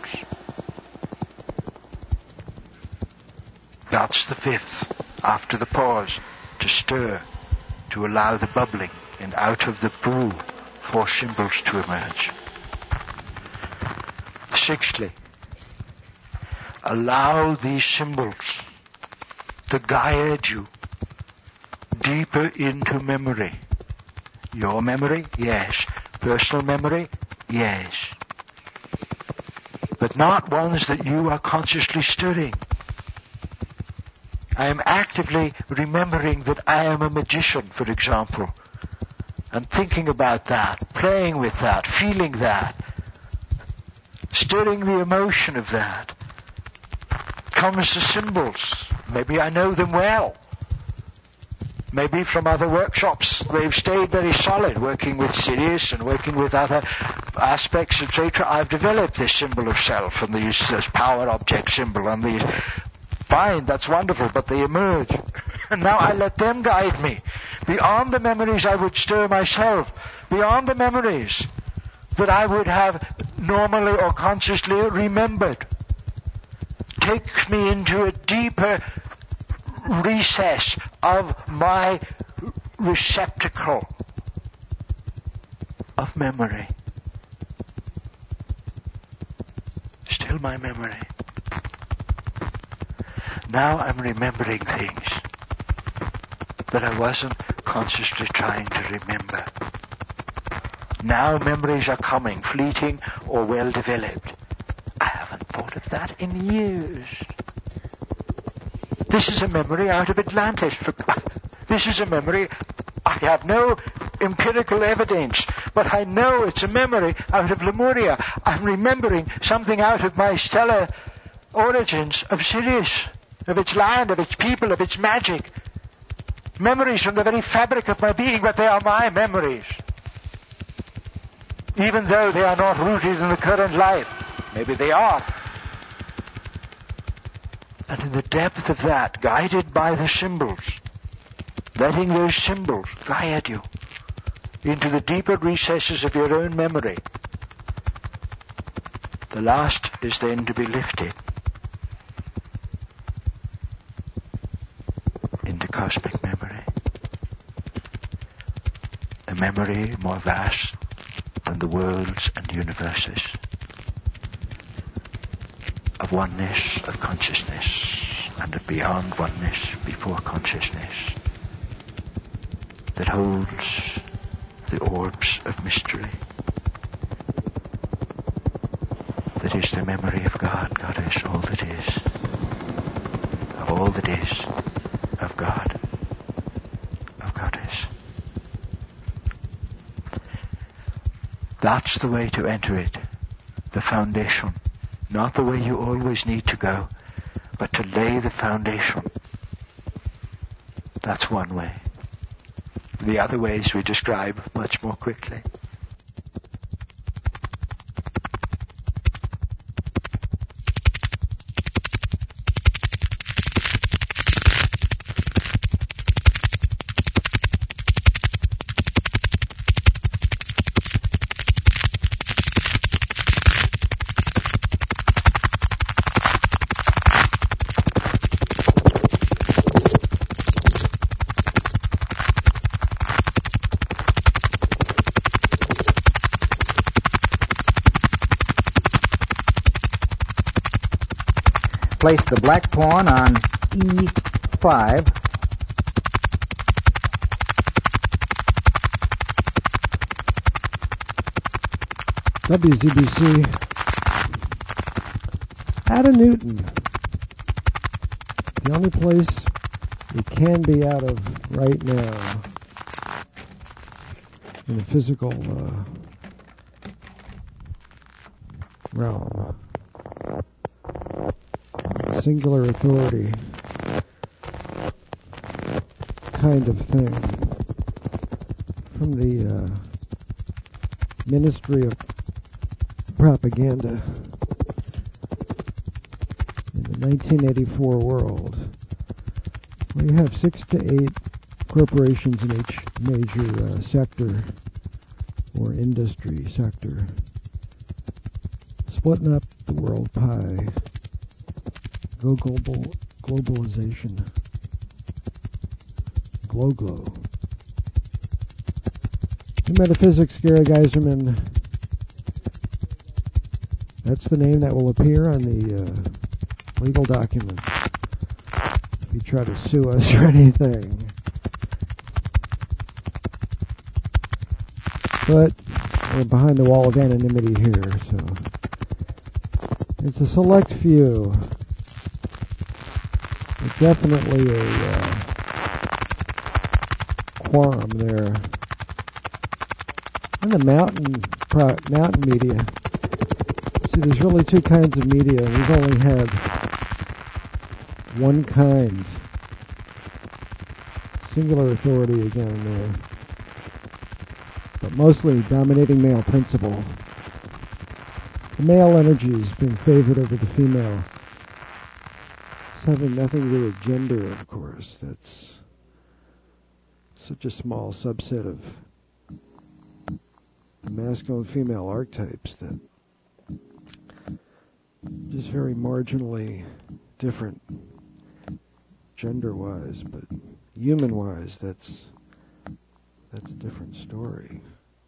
That's the fifth, after the pause, to stir, to allow the bubbling, and out of the brew, four symbols to emerge. Sixthly, allow these symbols to guide you deeper into memory. Your memory? Yes. Personal memory? Yes. but not ones that you are consciously stirring. I am actively remembering that I am a magician, for example, and thinking about that, playing with that, feeling that, stirring the emotion of that. Comes the symbols. Maybe I know them well. Maybe from other workshops they've stayed very solid, working with Sirius and working with other aspects, etc. I've developed this symbol of self and this power object symbol and these. Fine, that's wonderful, but they emerge. And now I let them guide me. Beyond the memories I would stir myself, beyond the memories that I would have normally or consciously remembered. Takes me into a deeper recess of my receptacle of memory. Still my memory. Now I'm remembering things that I wasn't consciously trying to remember. Now memories are coming, fleeting or well developed. I haven't thought of that in years. This is a memory out of Atlantis. This is a memory. I have no empirical evidence, but I know it's a memory out of Lemuria. I'm remembering something out of my stellar origins of Sirius, of its land, of its people, of its magic. Memories from the very fabric of my being, but they are my memories. Even though they are not rooted in the current life. Maybe they are. And in the depth of that, guided by the symbols, letting those symbols guide you into the deeper recesses of your own memory, the last is then to be lifted into cosmic memory. A memory more vast than the worlds and universes, of oneness of consciousness and of beyond oneness before consciousness, that holds the orbs of mystery, that is the memory of God, Goddess, all that is, of all that is, of God, of Goddess. That's the way to enter it, the foundation. Not the way you always need to go, but to lay the foundation. That's one way. The other ways we describe much more quickly. Place the black pawn on E5. WZBC. Out of Newton. The only place we can be out of right now in the physical realm. Singular authority kind of thing from the Ministry of Propaganda in the 1984 world, where you have 6 to 8 corporations in each major sector or industry sector, splitting up the world pie. Go globalization. Glow. In metaphysics, Gary Geiserman, that's the name that will appear on the legal documents if you try to sue us or anything. But we're behind the wall of anonymity here, so It's a select few. There's definitely a quorum there. And the mountain media. See, there's really two kinds of media. We've only had one kind. Singular authority again there. But mostly dominating male principle. The male energy is being favored over the female. It's having nothing to do with gender, of course. That's such a small subset of the masculine and female archetypes that just very marginally different gender-wise, but human-wise, that's a different story.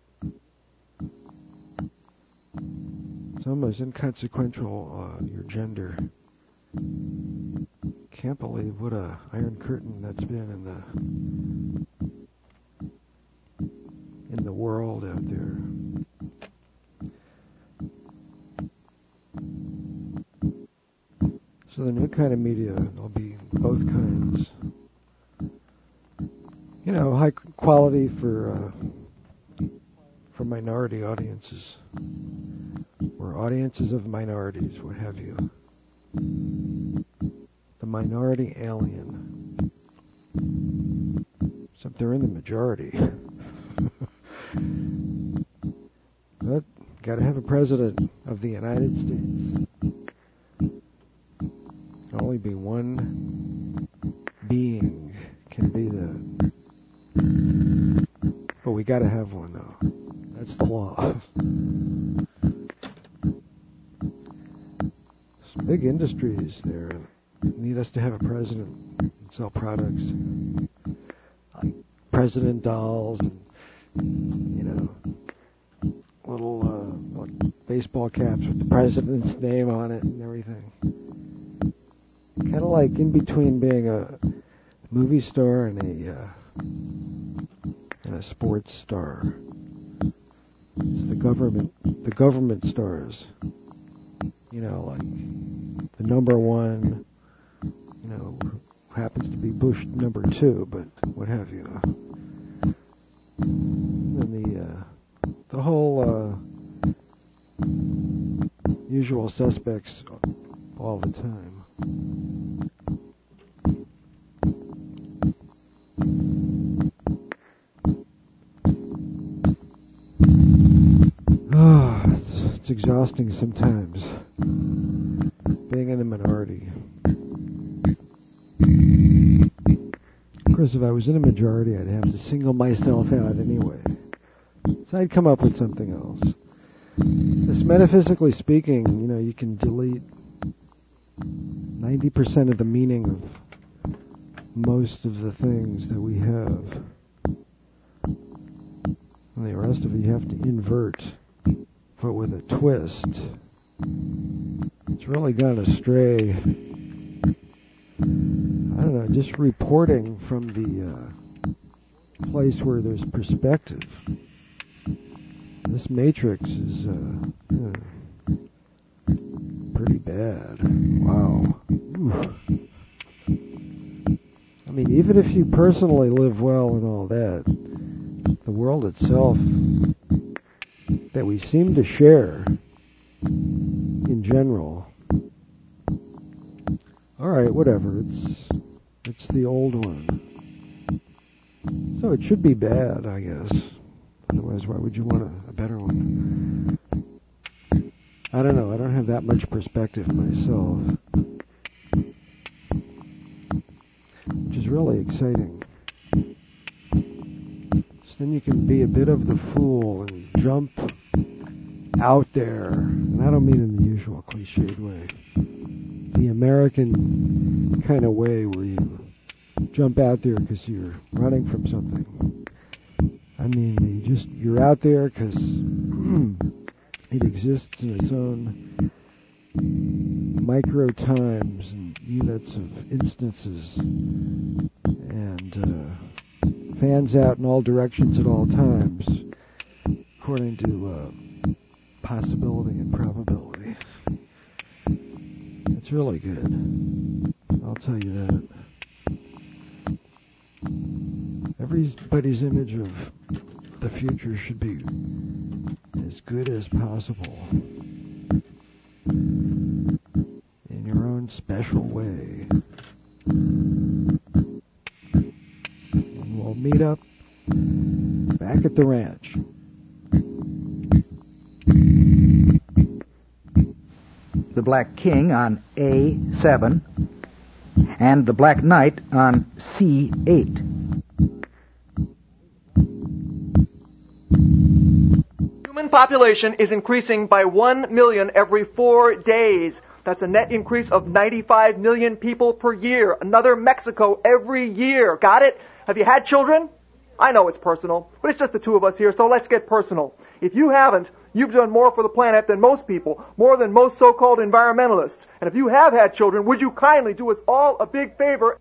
It's almost inconsequential, your gender. Can't believe what a iron curtain that's been in the world out there. So the new kind of media, there'll be both kinds. You know, high quality for minority audiences, or audiences of minorities, what have you. The minority alien. Except they're in the majority. But gotta have a president of the United States. Can only be one being can be the. But we gotta have one though. That's the law. Some big industries there need us to have a president and sell products. Like president dolls and, you know, little like baseball caps with the president's name on it and everything. Kind of like in between being a movie star and a sports star. It's the government stars. You know, like the number one, you know, happens to be Bush number 2, but what have you. And the whole usual suspects all the time. It's exhausting sometimes, being in the minority. Of course, if I was in a majority, I'd have to single myself out anyway. So I'd come up with something else. Just metaphysically speaking, you know, you can delete 90% of the meaning of most of the things that we have. And the rest of it you have to invert, but with a twist. It's really gone astray. I don't know, just reporting from the place where there's perspective. This matrix is pretty bad. Wow. Oof. I mean, even if you personally live well and all that, the world itself that we seem to share in general. Alright, whatever. It's the old one. So it should be bad, I guess. Otherwise, why would you want a better one? I don't know. I don't have that much perspective myself. Which is really exciting. So then you can be a bit of the fool and jump out there. And I don't mean in the usual cliched way. The American kind of way where you jump out there because you're running from something. I mean, you're out there because it exists in its own micro times and units of instances and fans out in all directions at all times according to possibility and probability. It's really good. I'll tell you that. Everybody's image of the future should be as good as possible. In your own special way. And we'll meet up back at the ranch. The Black King on A7, and the Black Knight on C8. Human population is increasing by 1 million every 4 days. That's a net increase of 95 million people per year. Another Mexico every year. Got it? Have you had children? I know it's personal, but it's just the two of us here, so let's get personal. If you haven't, you've done more for the planet than most people, more than most so-called environmentalists. And if you have had children, would you kindly do us all a big favor?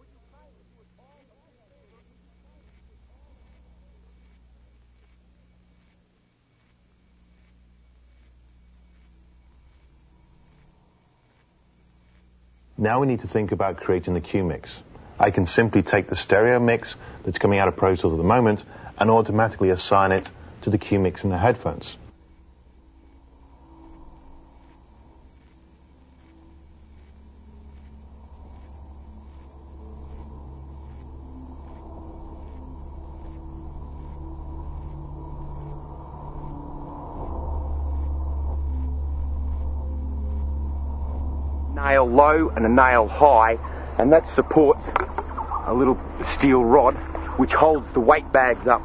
Now we need to think about creating the Q mix. I can simply take the stereo mix that's coming out of Pro Tools at the moment and automatically assign it to the Q mix in the headphones. Nail low and a nail high, and that supports a little steel rod which holds the weight bags up.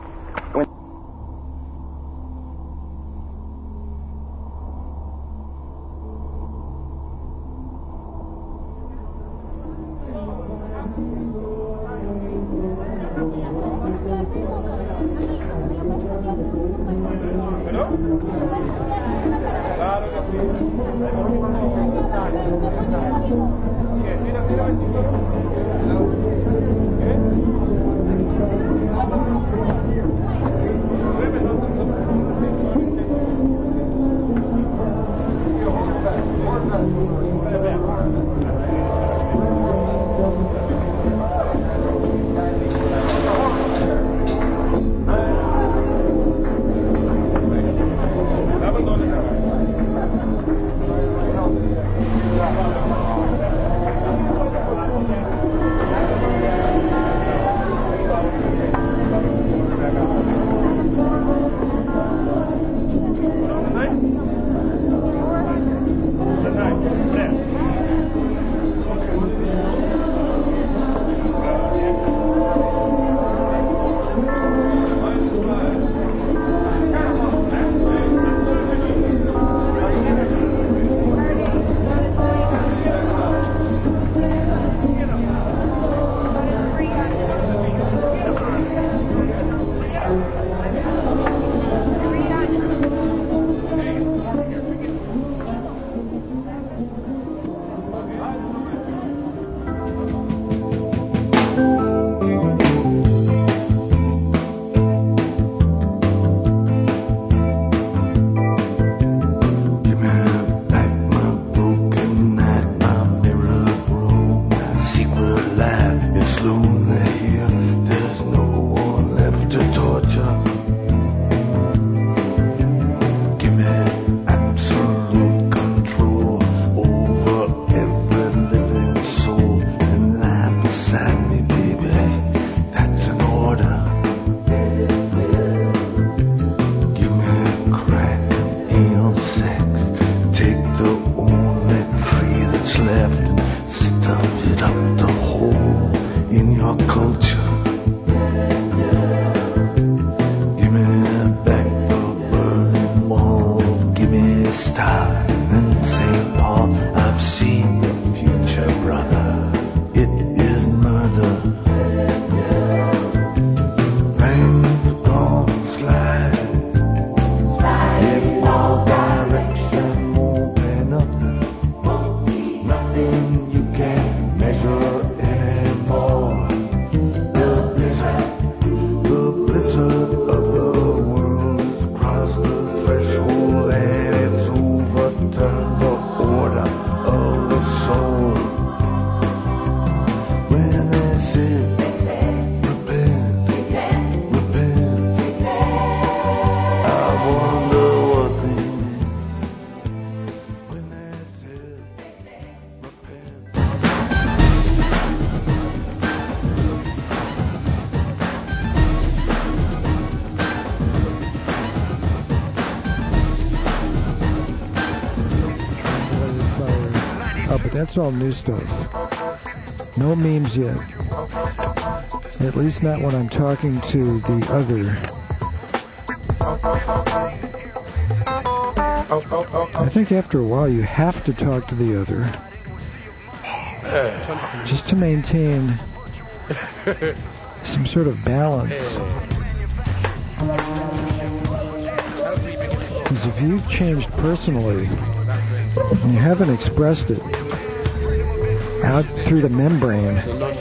Oh, but that's all new stuff. No memes yet. At least not when I'm talking to the other. I think after a while you have to talk to the other. Just to maintain some sort of balance. Because if you've changed personally and you haven't expressed it out through the membrane,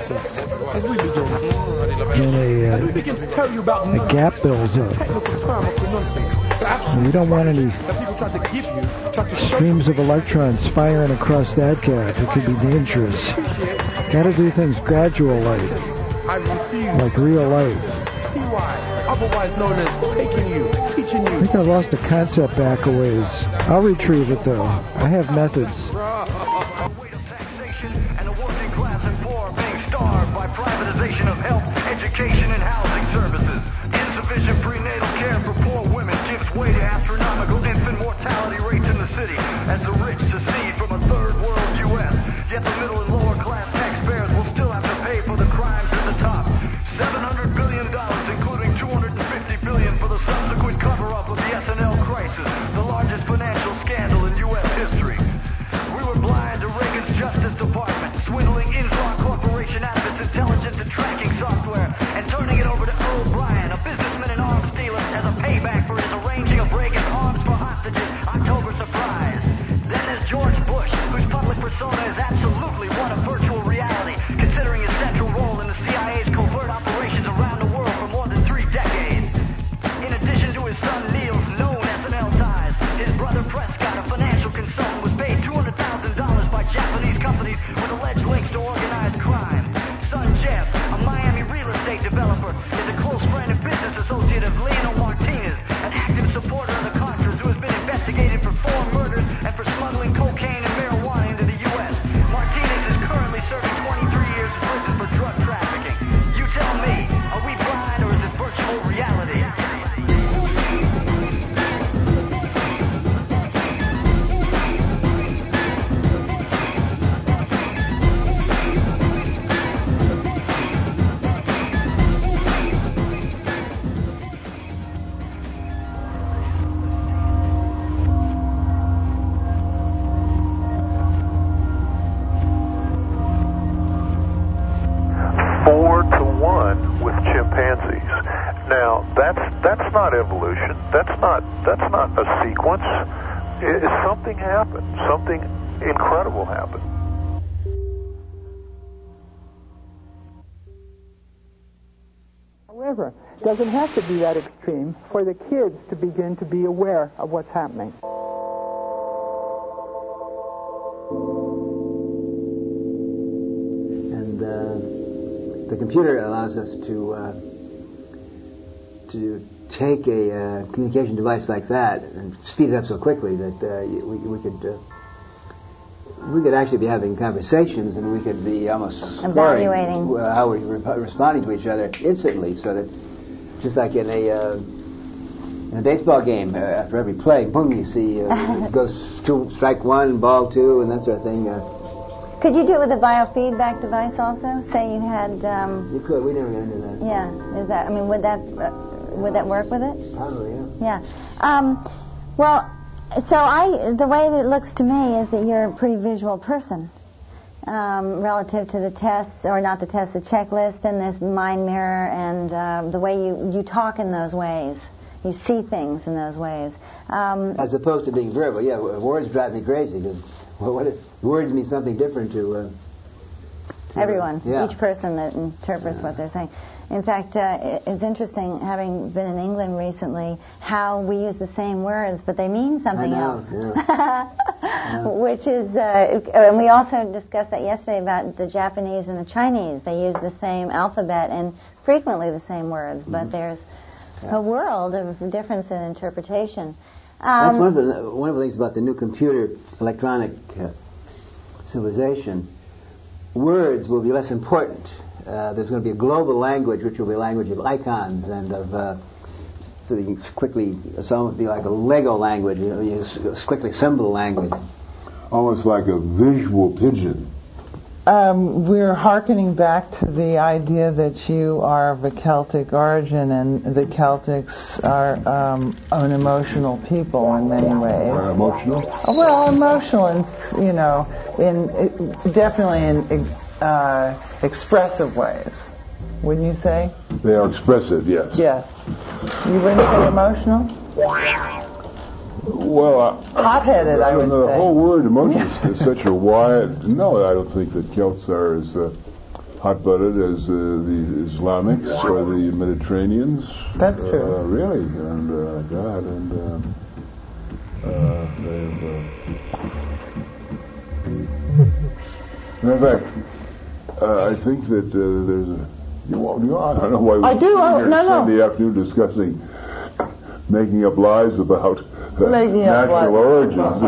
then a gap builds up. And we don't want any streams of electrons firing across that gap. It could be dangerous. Got to do things gradual like real life. Otherwise known as taking you, teaching you. I think I lost a concept back a ways. I'll retrieve it though. I have methods. By privatization of health, education, and housing services. Insufficient prenatal care for poor women gives way to astronomical infant mortality rates in the city as the rich secede from a third world U.S. Yet the middle and lower class taxpayers will still have to pay for the crimes at the top. $700 billion, including $250 billion for the subsequent cover-up of the SNL crisis, the largest financial scandal in U.S. history. We were blind to Reagan's Justice Department, swindling Inzon Corporation out of its intelligence and tracking software, and turning it over to O'Brien, a businessman and arms dealer, as a payback for his arranging of Reagan's arms for hostages October surprise. Then there's George Bush, whose public persona is absolutely one of virtual reality, considering his central role in the CIA's covert operations around the world for more than 3 decades. In addition to his son Neil's known SNL ties, his brother Prescott, a financial consultant, was paid $200,000 by Japanese companies with alleged links to organized crime. Son Jeff, a Miami real estate developer, is a close friend and business associate of Leonel Martinez, an active supporter of the Contras who has been investigated for 4 murders and for smuggling cocaine and marijuana into the U.S. Martinez is currently serving 23 years in prison for drug trafficking. You tell me, are we blind or is it virtual reality? That's not evolution. That's not a sequence. Something happened. Something incredible happened. However, it doesn't have to be that extreme for the kids to begin to be aware of what's happening. And the computer allows us to take a communication device like that and speed it up so quickly that we could actually be having conversations, and we could be almost evaluating how we're responding to each other instantly, so that just like in a baseball game, after every play, boom, you see it goes strike 1, ball 2, and that sort of thing. Could you do it with a biofeedback device also? Say you had... You could. We never got into that. Yeah. Is that... I mean, would that work with it? Probably, yeah. Yeah. Well, so the way that it looks to me is that you're a pretty visual person relative to the tests, or not the tests, the checklist and this mind mirror and the way you talk in those ways. You see things in those ways. As opposed to being verbal. Yeah, words drive me crazy because words mean something different to everyone, yeah. Each person that interprets what they're saying. In fact, it's interesting, having been in England recently, how we use the same words, but they mean something else. Yeah. Which is, and we also discussed that yesterday about the Japanese and the Chinese. They use the same alphabet and frequently the same words, but there's a world of difference in interpretation. That's one of the things about the new computer electronic civilization. Words will be less important. There's going to be a global language, which will be a language of icons and of so that you can quickly, it's almost be like a Lego language. You quickly assemble language. almost like a visual pigeon. We're hearkening back to the idea that you are of a Celtic origin, and the Celtics are an emotional people in many ways. Emotional? Well, emotional, and definitely in expressive ways. Wouldn't you say? They are expressive, yes. Yes. You wouldn't say emotional? Well, hot-headed, I would the say. whole word emotion is such a wide... No, I don't think that Celts are as hot-blooded as the Islamics or the Mediterraneans. That's true. Really, and God, and in fact, I think that there's a... I don't know why we're here Sunday afternoon discussing making up lies about natural origins.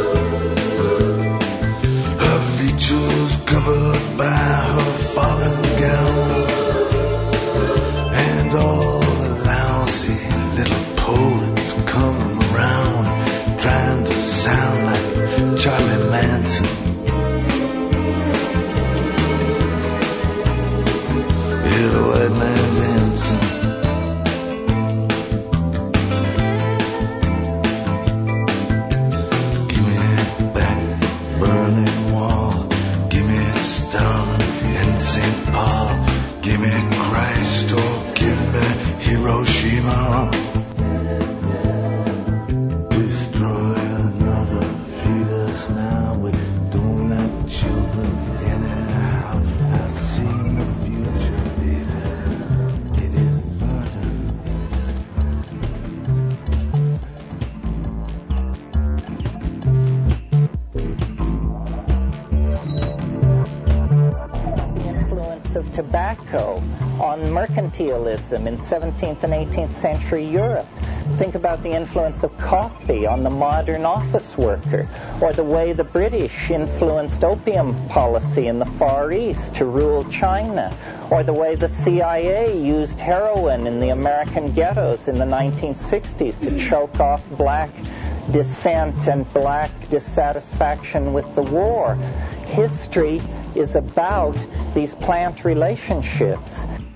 Covered by her fallen Mercantilism in 17th and 18th century Europe. Think about the influence of coffee on the modern office worker, or the way the British influenced opium policy in the Far East to rule China, or the way the CIA used heroin in the American ghettos in the 1960s to choke off black dissent and black dissatisfaction with the war. History is about these plant relationships.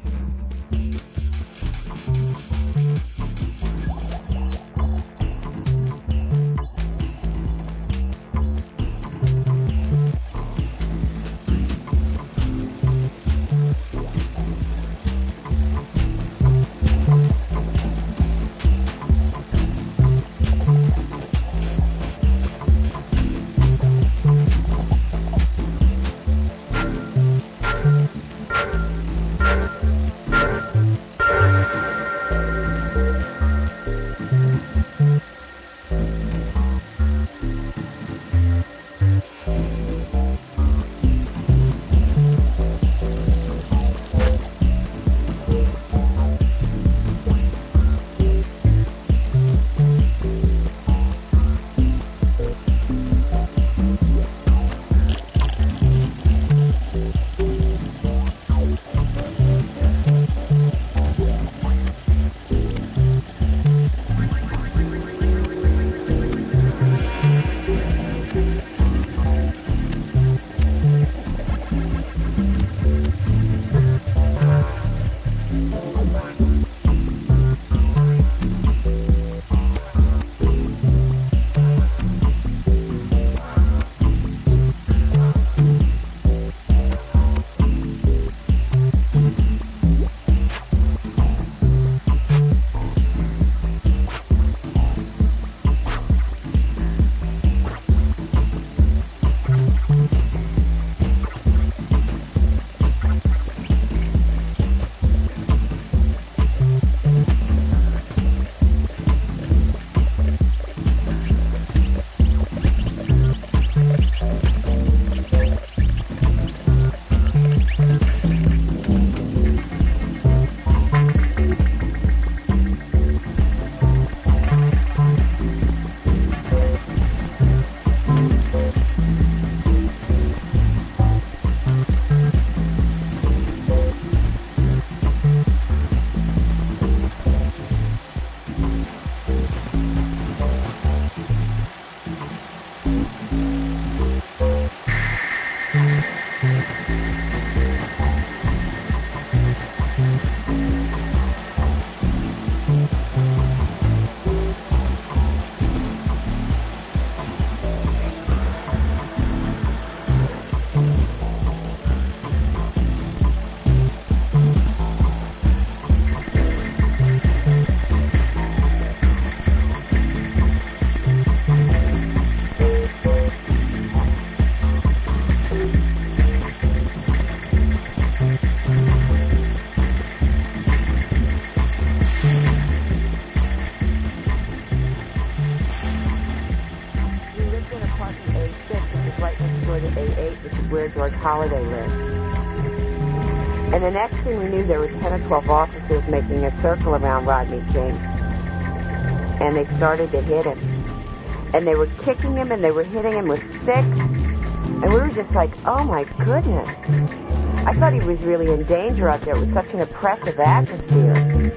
George Holliday lived. And the next thing we knew, there were 10 or 12 officers making a circle around Rodney King. And they started to hit him. And they were kicking him and they were hitting him with sticks. And we were just like, oh my goodness. I thought he was really in danger out there. It was such an oppressive atmosphere.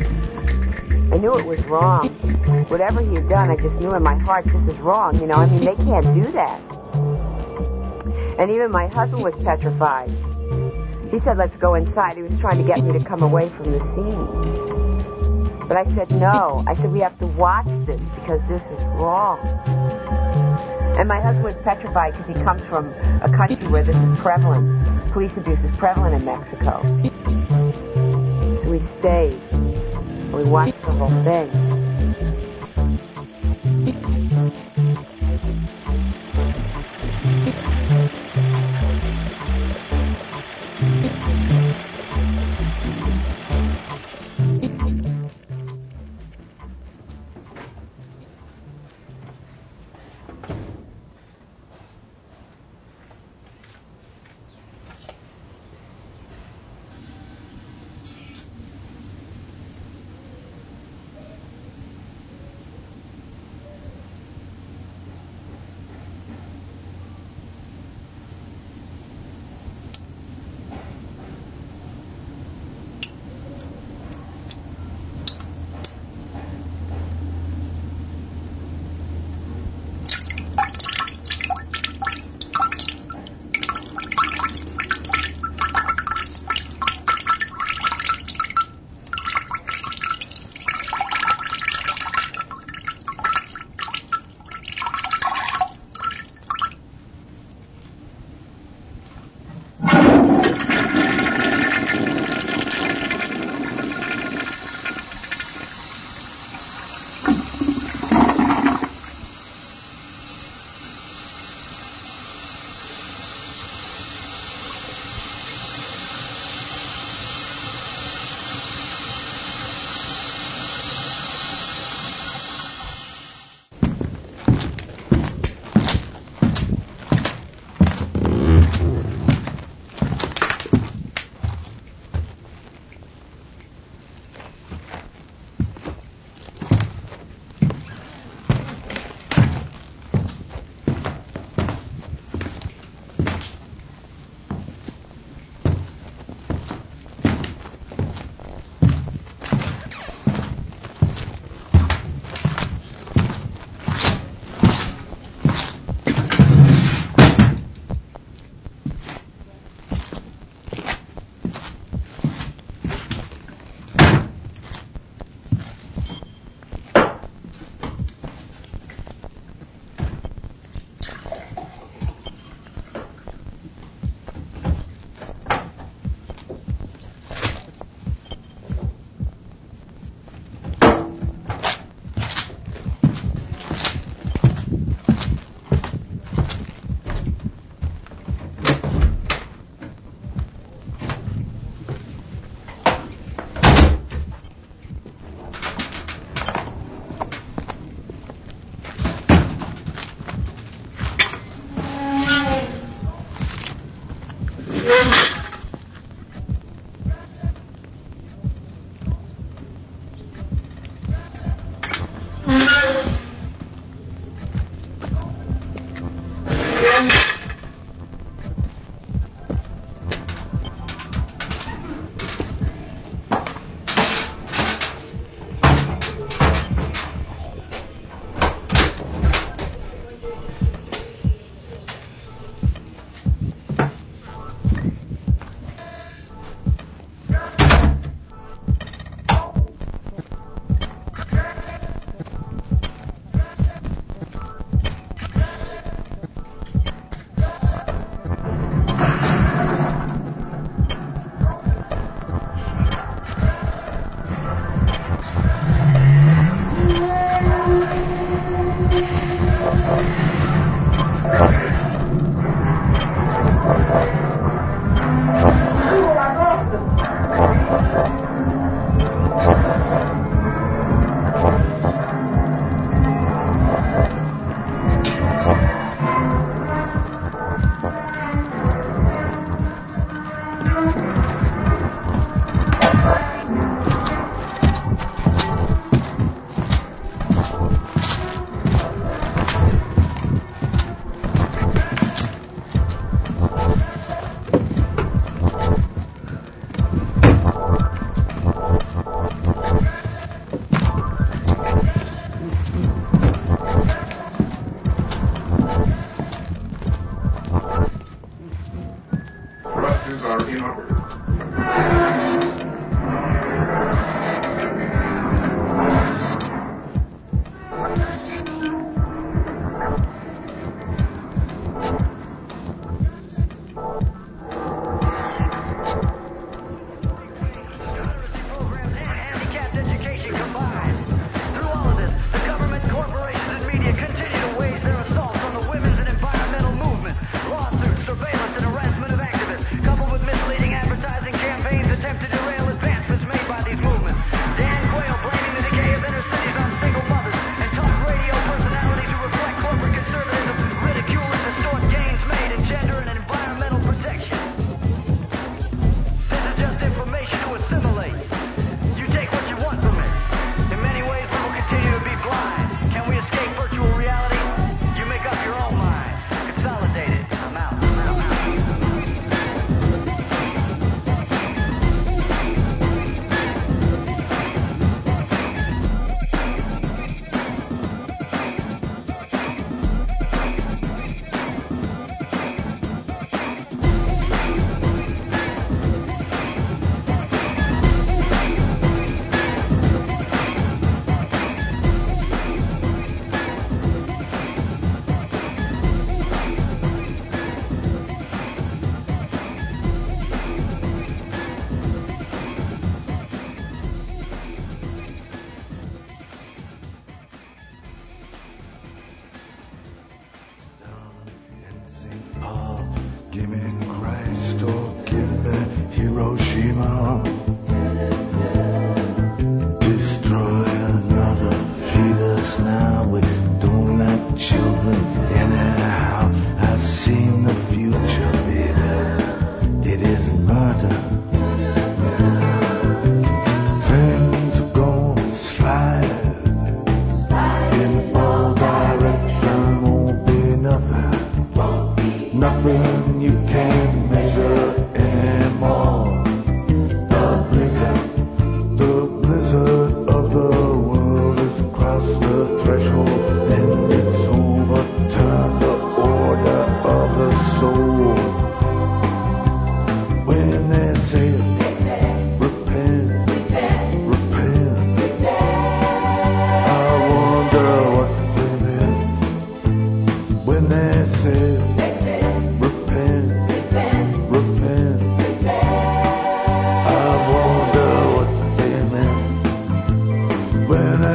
I knew it was wrong. Whatever he had done, I just knew in my heart, this is wrong. You know, I mean, they can't do that. And even my husband was petrified. He said, let's go inside. He was trying to get me to come away from the scene. But I said, no. I said, we have to watch this because this is wrong. And my husband was petrified because he comes from a country where this is prevalent. Police abuse is prevalent in Mexico. So we stayed. We watched the whole thing.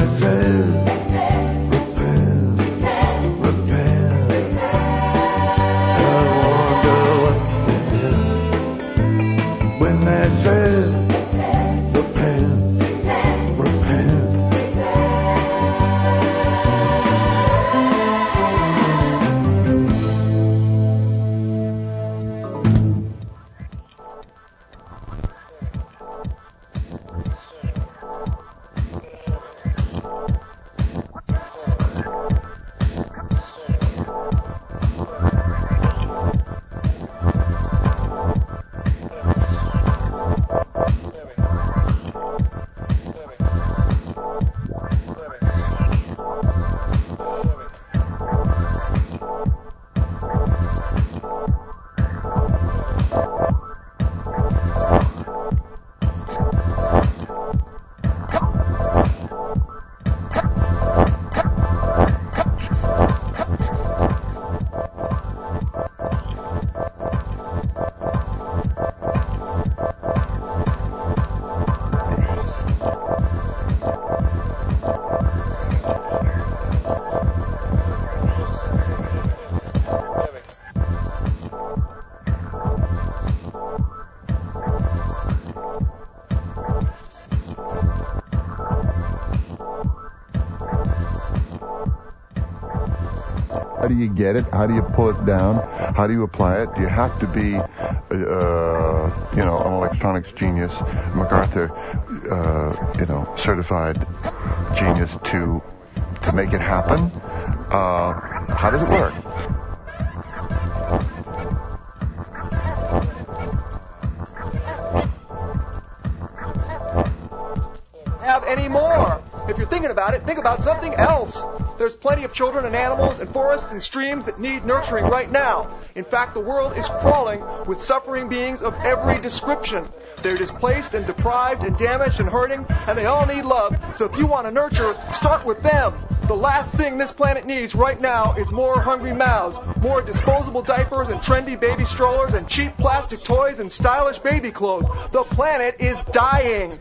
I said, How do you get it? How do you pull it down? How do you apply it? Do you have to be, an electronics genius, MacArthur, certified genius to make it happen? How does it work? Have any more? If you're thinking about it, think about something else. There's plenty of children and animals and forests and streams that need nurturing right now. In fact, the world is crawling with suffering beings of every description. They're displaced and deprived and damaged and hurting, and they all need love. So if you want to nurture, start with them. The last thing this planet needs right now is more hungry mouths, more disposable diapers and trendy baby strollers and cheap plastic toys and stylish baby clothes. The planet is dying.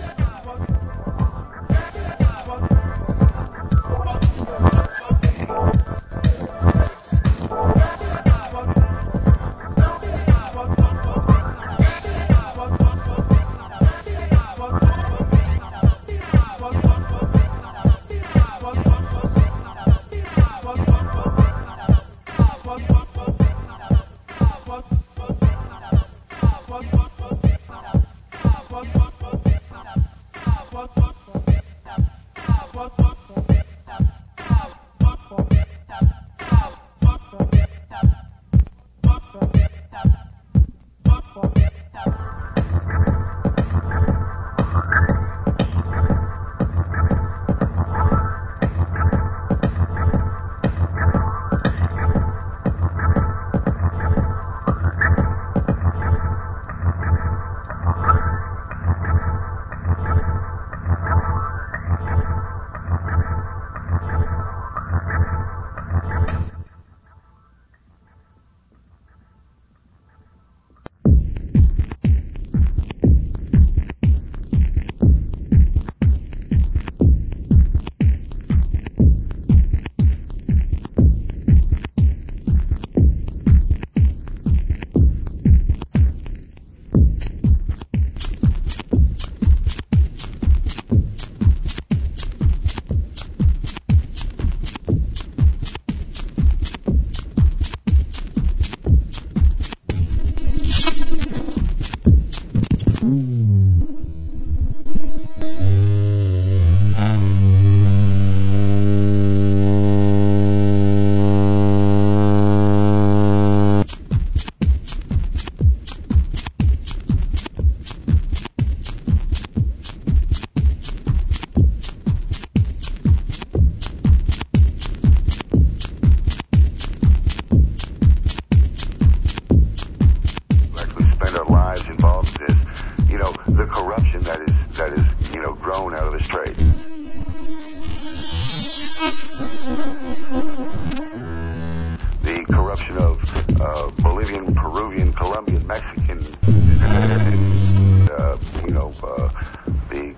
The corruption of Bolivian, Peruvian, Colombian, Mexican, the Caribbean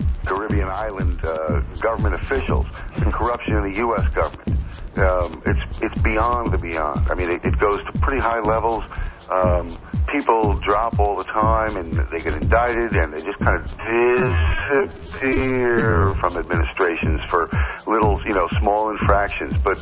Caribbean island government officials and corruption in the U.S. government. It's beyond the beyond. I mean, it goes to pretty high levels. People drop all the time, and they get indicted, and they just kind of disappear from administrations for little, small infractions. But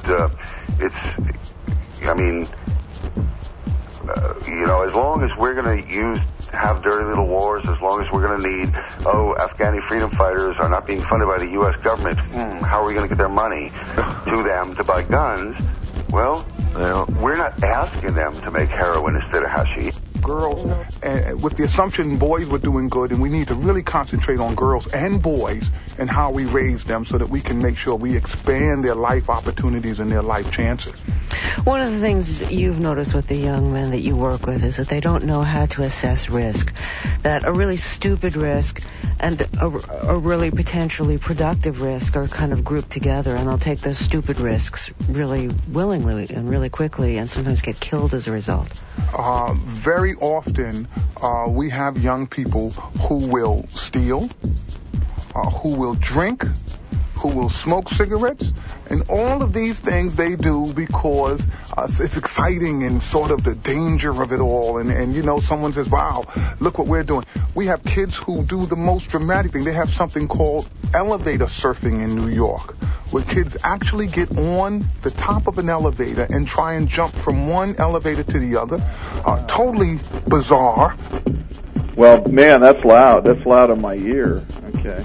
as long as we're going to have dirty little wars, as long as we're going to need, Afghani freedom fighters are not being funded by the U.S. government, how are we going to get their money to them to buy guns? Well, we're not asking them to make heroin instead of hashish. Girls, with the assumption boys were doing good, and we need to really concentrate on girls and boys and how we raise them so that we can make sure we expand their life opportunities and their life chances. One of the things you've noticed with the young men that you work with is that they don't know how to assess risk, that a really stupid risk and a really potentially productive risk are kind of grouped together, and they'll take those stupid risks really willingly and really quickly and sometimes get killed as a result. Very often we have young people who will steal, who will drink, who will smoke cigarettes, and all of these things they do because it's exciting and sort of the danger of it all. And someone says, wow, look what we're doing. We have kids who do the most dramatic thing. They have something called elevator surfing in New York, where kids actually get on the top of an elevator and try and jump from one elevator to the other. Totally bizarre. Well, man, that's loud. That's loud in my ear. Okay.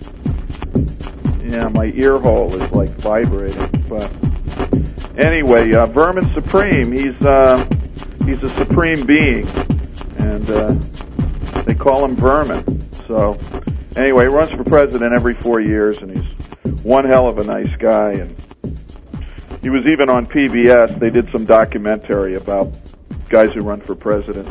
Yeah, my ear hole is like vibrating. But anyway, Vermin Supreme. He's a supreme being, and they call him Vermin. So anyway, he runs for president every 4 years, and he's one hell of a nice guy. And he was even on PBS. They did some documentary about guys who run for president.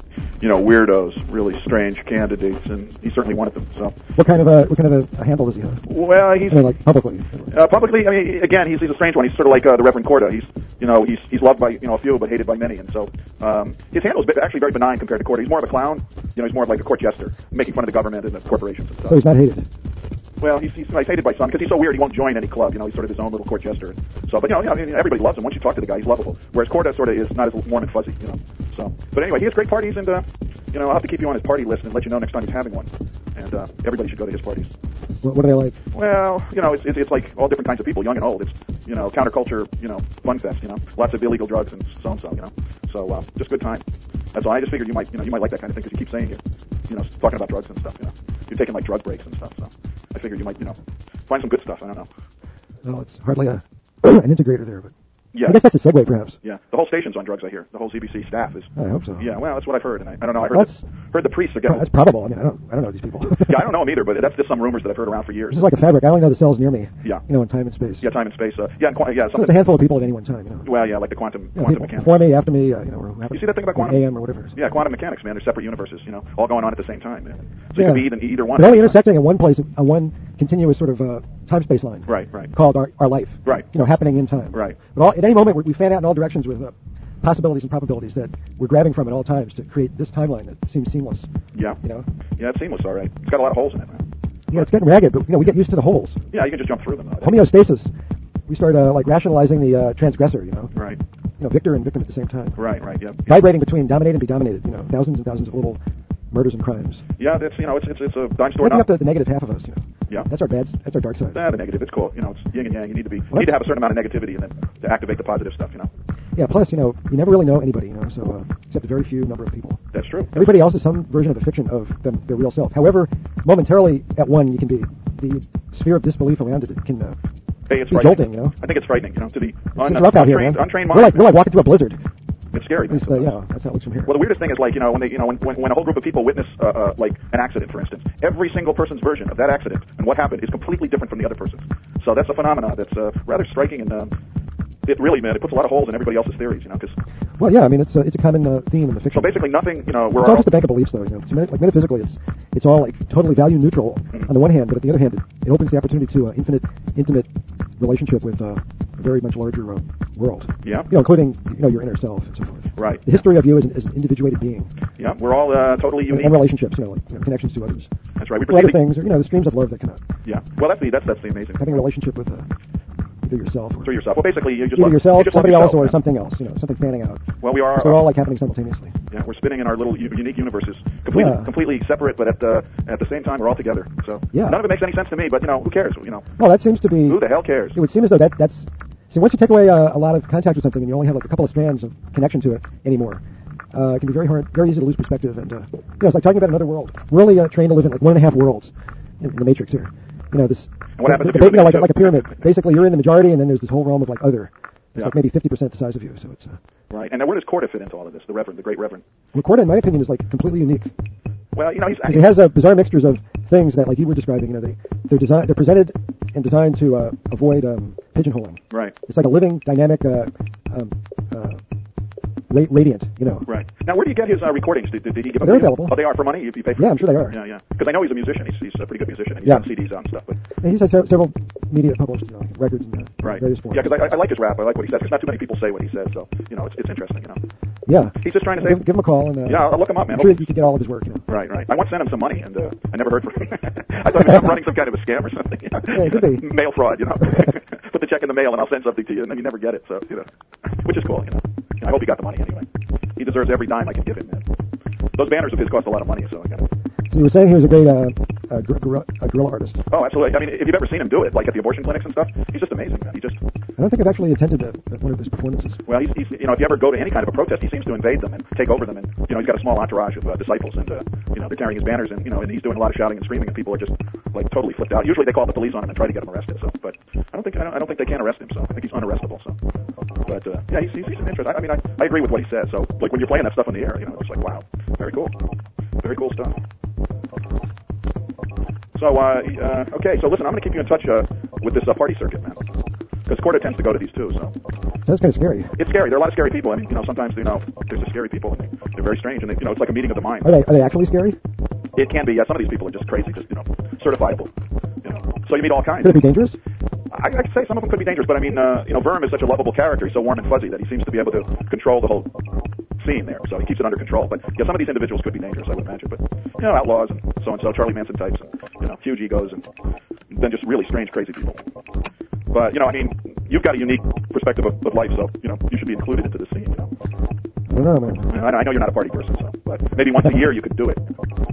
Weirdos, really strange candidates, and he's certainly one of them. So, what kind of a handle does he have? Well, he's publicly. Publicly, again, he's a strange one. He's sort of like the Reverend Corda. He's loved by a few, but hated by many, and so his handle is actually very benign compared to Corda. He's more of a clown. He's more of like a court jester, making fun of the government and the corporations and stuff. So he's not hated. Well, he's hated by some because he's so weird. He won't join any club. He's sort of his own little court jester. So, but everybody loves him. Once you talk to the guy, he's lovable. Whereas Corda sort of is not as warm and fuzzy. So, but anyway, he has great parties, and I'll have to keep you on his party list and let you know next time he's having one. And everybody should go to his parties. What are they like? Well, it's like all different kinds of people, young and old. It's counterculture, fun fest. Lots of illegal drugs and so. So just good time. That's all. I just figured you might like that kind of thing because you keep saying you're talking about drugs and stuff. You're taking like drug breaks and stuff. So I figured you might find some good stuff. I don't know. Well, it's hardly an integrator there, but. Yeah. I guess that's a segue, perhaps. Yeah, the whole station's on drugs, I hear. The whole ZBC staff is. I hope so. Yeah, well, that's what I've heard, and I don't know. I heard the priests are getting. That's probable. I don't know these people. Yeah, I don't know them either, but that's just some rumors that I've heard around for years. This is like a fabric. I only know the cells near me. Yeah. In time and space. Yeah, time and space. So it's a handful of people at any one time. Well, yeah, like the quantum mechanics. Before me, after me. You see that thing about quantum? AM or whatever. Yeah, quantum mechanics, man. They're separate universes. All going on at the same time. Man. So you could be either one. But only intersecting in one place, on one continuous sort of time-space line. Right. Called our life. Right. Happening in time. Right. But at any moment, we fan out in all directions with possibilities and probabilities that we're grabbing from at all times to create this timeline that seems seamless. Yeah. Yeah, it's seamless, all right. It's got a lot of holes in it, man. Yeah, it's getting ragged, but we get used to the holes. Yeah, you can just jump through them. Homeostasis. We start rationalizing the transgressor. Right. Victor and victim at the same time. Right. Yeah. Vibrating between dominate and be dominated. Thousands and thousands of little murders and crimes. Yeah, that's it's a dime store. Looking up the negative half of us. Yeah. That's our dark side. The negative. It's cool. It's yin and yang. You need to have a certain amount of negativity and then to activate the positive stuff. Yeah. Plus, you never really know anybody. So except a very few number of people. That's true. Everybody else is some version of a fiction of their real self. However, momentarily at one you can be, the sphere of disbelief around it can. Hey, it's be frightening. Jolting. I think it's frightening. To be untrained mind. We're like walking through a blizzard. It's scary. That's how it looks from here. Well, the weirdest thing is when a whole group of people witness like an accident, for instance, every single person's version of that accident and what happened is completely different from the other person's. So that's a phenomenon that's rather striking, and it really, man, it puts a lot of holes in everybody else's theories, Cause, well, yeah, I mean, it's a common theme in the fiction. So basically, nothing, it's all just a bank of beliefs, though. It's metaphysically, it's all like totally value neutral on the one hand, but on the other hand, it opens the opportunity to infinite, intimate relationship with a very much larger world. Yeah. Including your inner self and so forth. Right. The history of you as an individuated being. Yeah, we're all totally unique. And relationships, connections to others. That's right. Other things, the streams of love that come out. Yeah. Well, that's the amazing. Having a relationship with either yourself or through yourself. Well, basically, you just either yourself, somebody else, or man. something else. Something panning out. Well, we are. So they're all happening simultaneously. Yeah, we're spinning in our little unique universes, completely separate, but at the same time, we're all together. So none of it makes any sense to me. But who cares? Well, that seems to be. Who the hell cares? It would seem as though that's. See, once you take away a lot of contact with something, and you only have a couple of strands of connection to it anymore, it can be very easy to lose perspective. And it's like talking about another world. We're only trained to live in like 1.5 worlds in the Matrix here. This. And what happens like a pyramid. Basically, you're in the majority, and then there's this whole realm of like other. It's like maybe 50% the size of you. So it's. Right. And now where does Corda fit into all of this? The Great Reverend. Well, Corda, in my opinion, is like completely unique. Well, he has bizarre mixtures of things that, like you were describing, they're presented and designed to avoid pigeonholing. Right. It's like a living, dynamic, radiant, Right. Now, where do you get his recordings? Did he give them? They're available. Oh, they are for money? You pay for Yeah, I'm sure they are. Yeah. Because I know he's a musician. He's a pretty good musician. And he's got CDs on and stuff. But and he's had several media published records in various forms. Yeah, because I like his rap. I like what he says. Because not too many people say what he says. So, it's interesting, Yeah. He's just trying to say... Give him a call. And, I'll look him up, man. I'm sure you can get all of his work. Right. I once sent him some money, and I never heard from him. I thought he was running some kind of a scam or something. Yeah, it could be. Mail fraud, Put the check in the mail, and I'll send something to you, and then you never get it. So, which is cool, I hope he got the money anyway. He deserves every dime I can give him, man. Those banners of his cost a lot of money, so I got it. So you were saying he was a great guerrilla artist. Oh, absolutely. I mean, if you've ever seen him do it, like at the abortion clinics and stuff, he's just amazing, man. I don't think I've actually attended one of his performances. Well, he's if you ever go to any kind of a protest, he seems to invade them and take over them, and he's got a small entourage of disciples, and they're carrying his banners, and and he's doing a lot of shouting and screaming, and people are just like totally flipped out. Usually they call the police on him and try to get him arrested. So, but I don't think they can arrest him. So I think he's unarrestable. So, but he's an interest. I mean, I agree with what he says. So, like when you're playing that stuff in the air, it's like wow, very cool stuff. So, okay. So listen, I'm going to keep you in touch with this party circuit, man. Because Corda tends to go to these too, so. That's kind of scary. It's scary. There are a lot of scary people. I mean, sometimes, there's the scary people, and they're very strange, and it's like a meeting of the mind. Are they actually scary? It can be, yeah. Some of these people are just crazy, just, certifiable. So you meet all kinds. Could it be dangerous? I could say some of them could be dangerous, but I mean, Verm is such a lovable character. He's so warm and fuzzy that he seems to be able to control the whole scene there, so he keeps it under control. But yeah, some of these individuals could be dangerous, I would imagine. But outlaws and so, Charlie Manson types, and huge egos, and then just really strange, crazy people. But I mean, you've got a unique perspective of life, so you should be included into the scene. I don't know, man. I know you're not a party person, so but maybe once a year you could do it.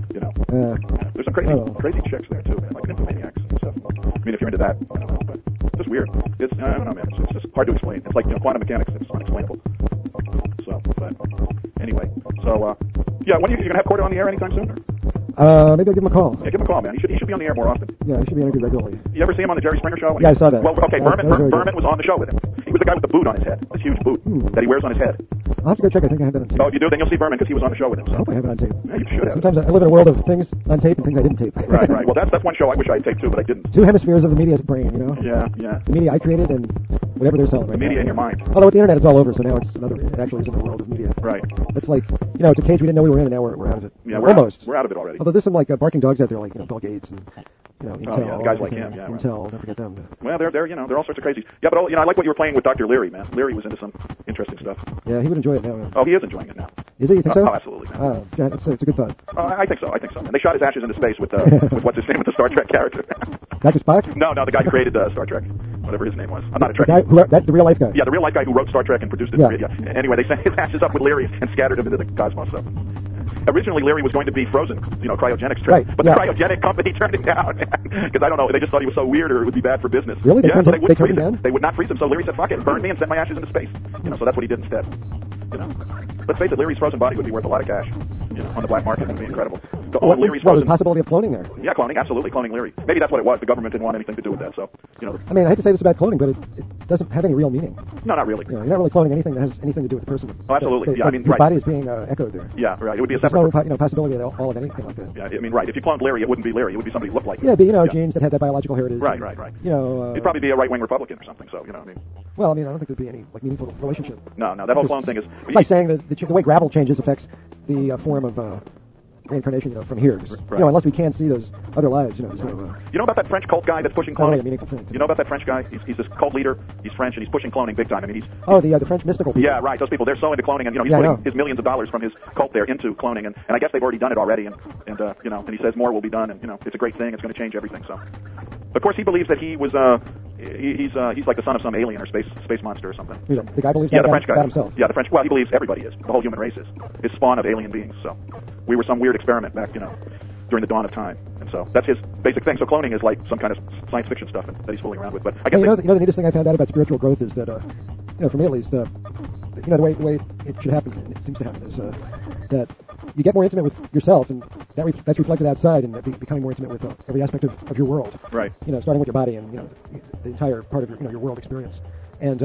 There's some crazy chicks there too, man, like nymphomaniacs and stuff. I mean, if you're into that, I don't know, but it's just weird. I don't know, man. It's just hard to explain. It's like quantum mechanics. It's unexplainable. So, but anyway, yeah. When are you gonna have Corda on the air anytime soon? Maybe I'll give him a call. Yeah, give him a call, man. He should be on the air more often. Yeah, he should be interviewed regularly. You ever see him on the Jerry Springer show? Yeah, I saw that. Well, okay, Berman was on the show with him. He was the guy with the boot on his head, this huge boot that he wears on his head. I'll have to go check. I think I have that on tape. Oh, if you do, then you'll see Berman because he was on the show with him. So. I hope I have it on tape. Yeah, you should have. Sometimes I live in a world of things on tape and things I didn't tape. Right. Well, that's one show I wish I had taped too, but I didn't. Two hemispheres of the media's brain, Yeah. The media I created and whatever they're selling. The media in your mind. Although with the internet it's all over, so now it actually is in the world of media. Right. It's like, it's a cage we didn't know we were in, and now we're out of it. Yeah, almost. We're out of it already. Although there's some like barking dogs out there, like Bill Gates and Intel. Guys like him. Yeah. Intel, don't forget them. Well, they're all sorts of crazy. Yeah, but I like what you were playing with Dr. Leary, man. Leary was into some interesting stuff. Yeah, he would enjoy it now. Oh, he is enjoying it now. Is he? You think so? Oh, absolutely. Yeah, it's a good thought. I think so. And they shot his ashes into space with what's his name, with the Star Trek character. Dr. Spock? No, the guy who created Star Trek, whatever his name was. I'm not a Trekkie. The real life guy. Yeah, the real life guy who wrote Star Trek and produced it. Yeah. Anyway, they sent his ashes up with Leary and scattered him into the cosmos. So. Originally, Leary was going to be frozen, cryogenics trip. Right. But the cryogenic company turned it down because I don't know, they just thought he was so weird or it would be bad for business. Really? They turned him down? They would not freeze him. So Leary said, "Fuck it, burn me and send my ashes into space." So that's what he did instead. Let's face it, Leary's frozen body would be worth a lot of cash. On the black market, it would be incredible. Leary's there's a possibility of cloning there. Yeah, cloning, absolutely, cloning Leary. Maybe that's what it was. The government didn't want anything to do with that, so I mean, I hate to say this about cloning, but it doesn't have any real meaning. No, not really. You're not really cloning anything that has anything to do with the person. Oh, absolutely. Yeah, I mean, his body is being echoed there. Yeah, right. It would be a separate. There's no possibility at all of anything like that. Yeah, I mean, right. If you cloned Leary, it wouldn't be Leary. It would be somebody who looked like him. Yeah, but genes that had that biological heritage. Right. It'd probably be a right-wing Republican or something. So I mean. Well, I mean, I don't think there'd be any meaningful relationship. No, that whole clone thing is. It's like saying that the way gravel changes affects the form of reincarnation, from here. Unless we can see those other lives, there's no... You know about that French cult guy that's pushing cloning? A meaningful thing. You know about that French guy? He's this cult leader. He's French, and he's pushing cloning big time. I mean, he's... Oh, the French mystical people. Yeah, right. Those people, they're so into cloning, and, he's putting his millions of dollars from his cult there into cloning, and I guess they've already done it already, and he says more will be done, and, it's a great thing. It's going to change everything, so... Of course, he believes that he was, he's like the son of some alien or space monster or something. The guy believes the French guy. himself. Yeah, the French, well, he believes everybody is. The whole human race is. His spawn of alien beings, so... We were some weird experiment back, during the dawn of time. And so that's his basic thing. So cloning is like some kind of science fiction stuff that he's fooling around with. But I guess the neatest thing I found out about spiritual growth is that, for me at least, the way it should happen, and it seems to happen, is that you get more intimate with yourself, and that's reflected outside, and becoming more intimate with every aspect of your world. Right. Starting with your body and the entire part of your world experience. And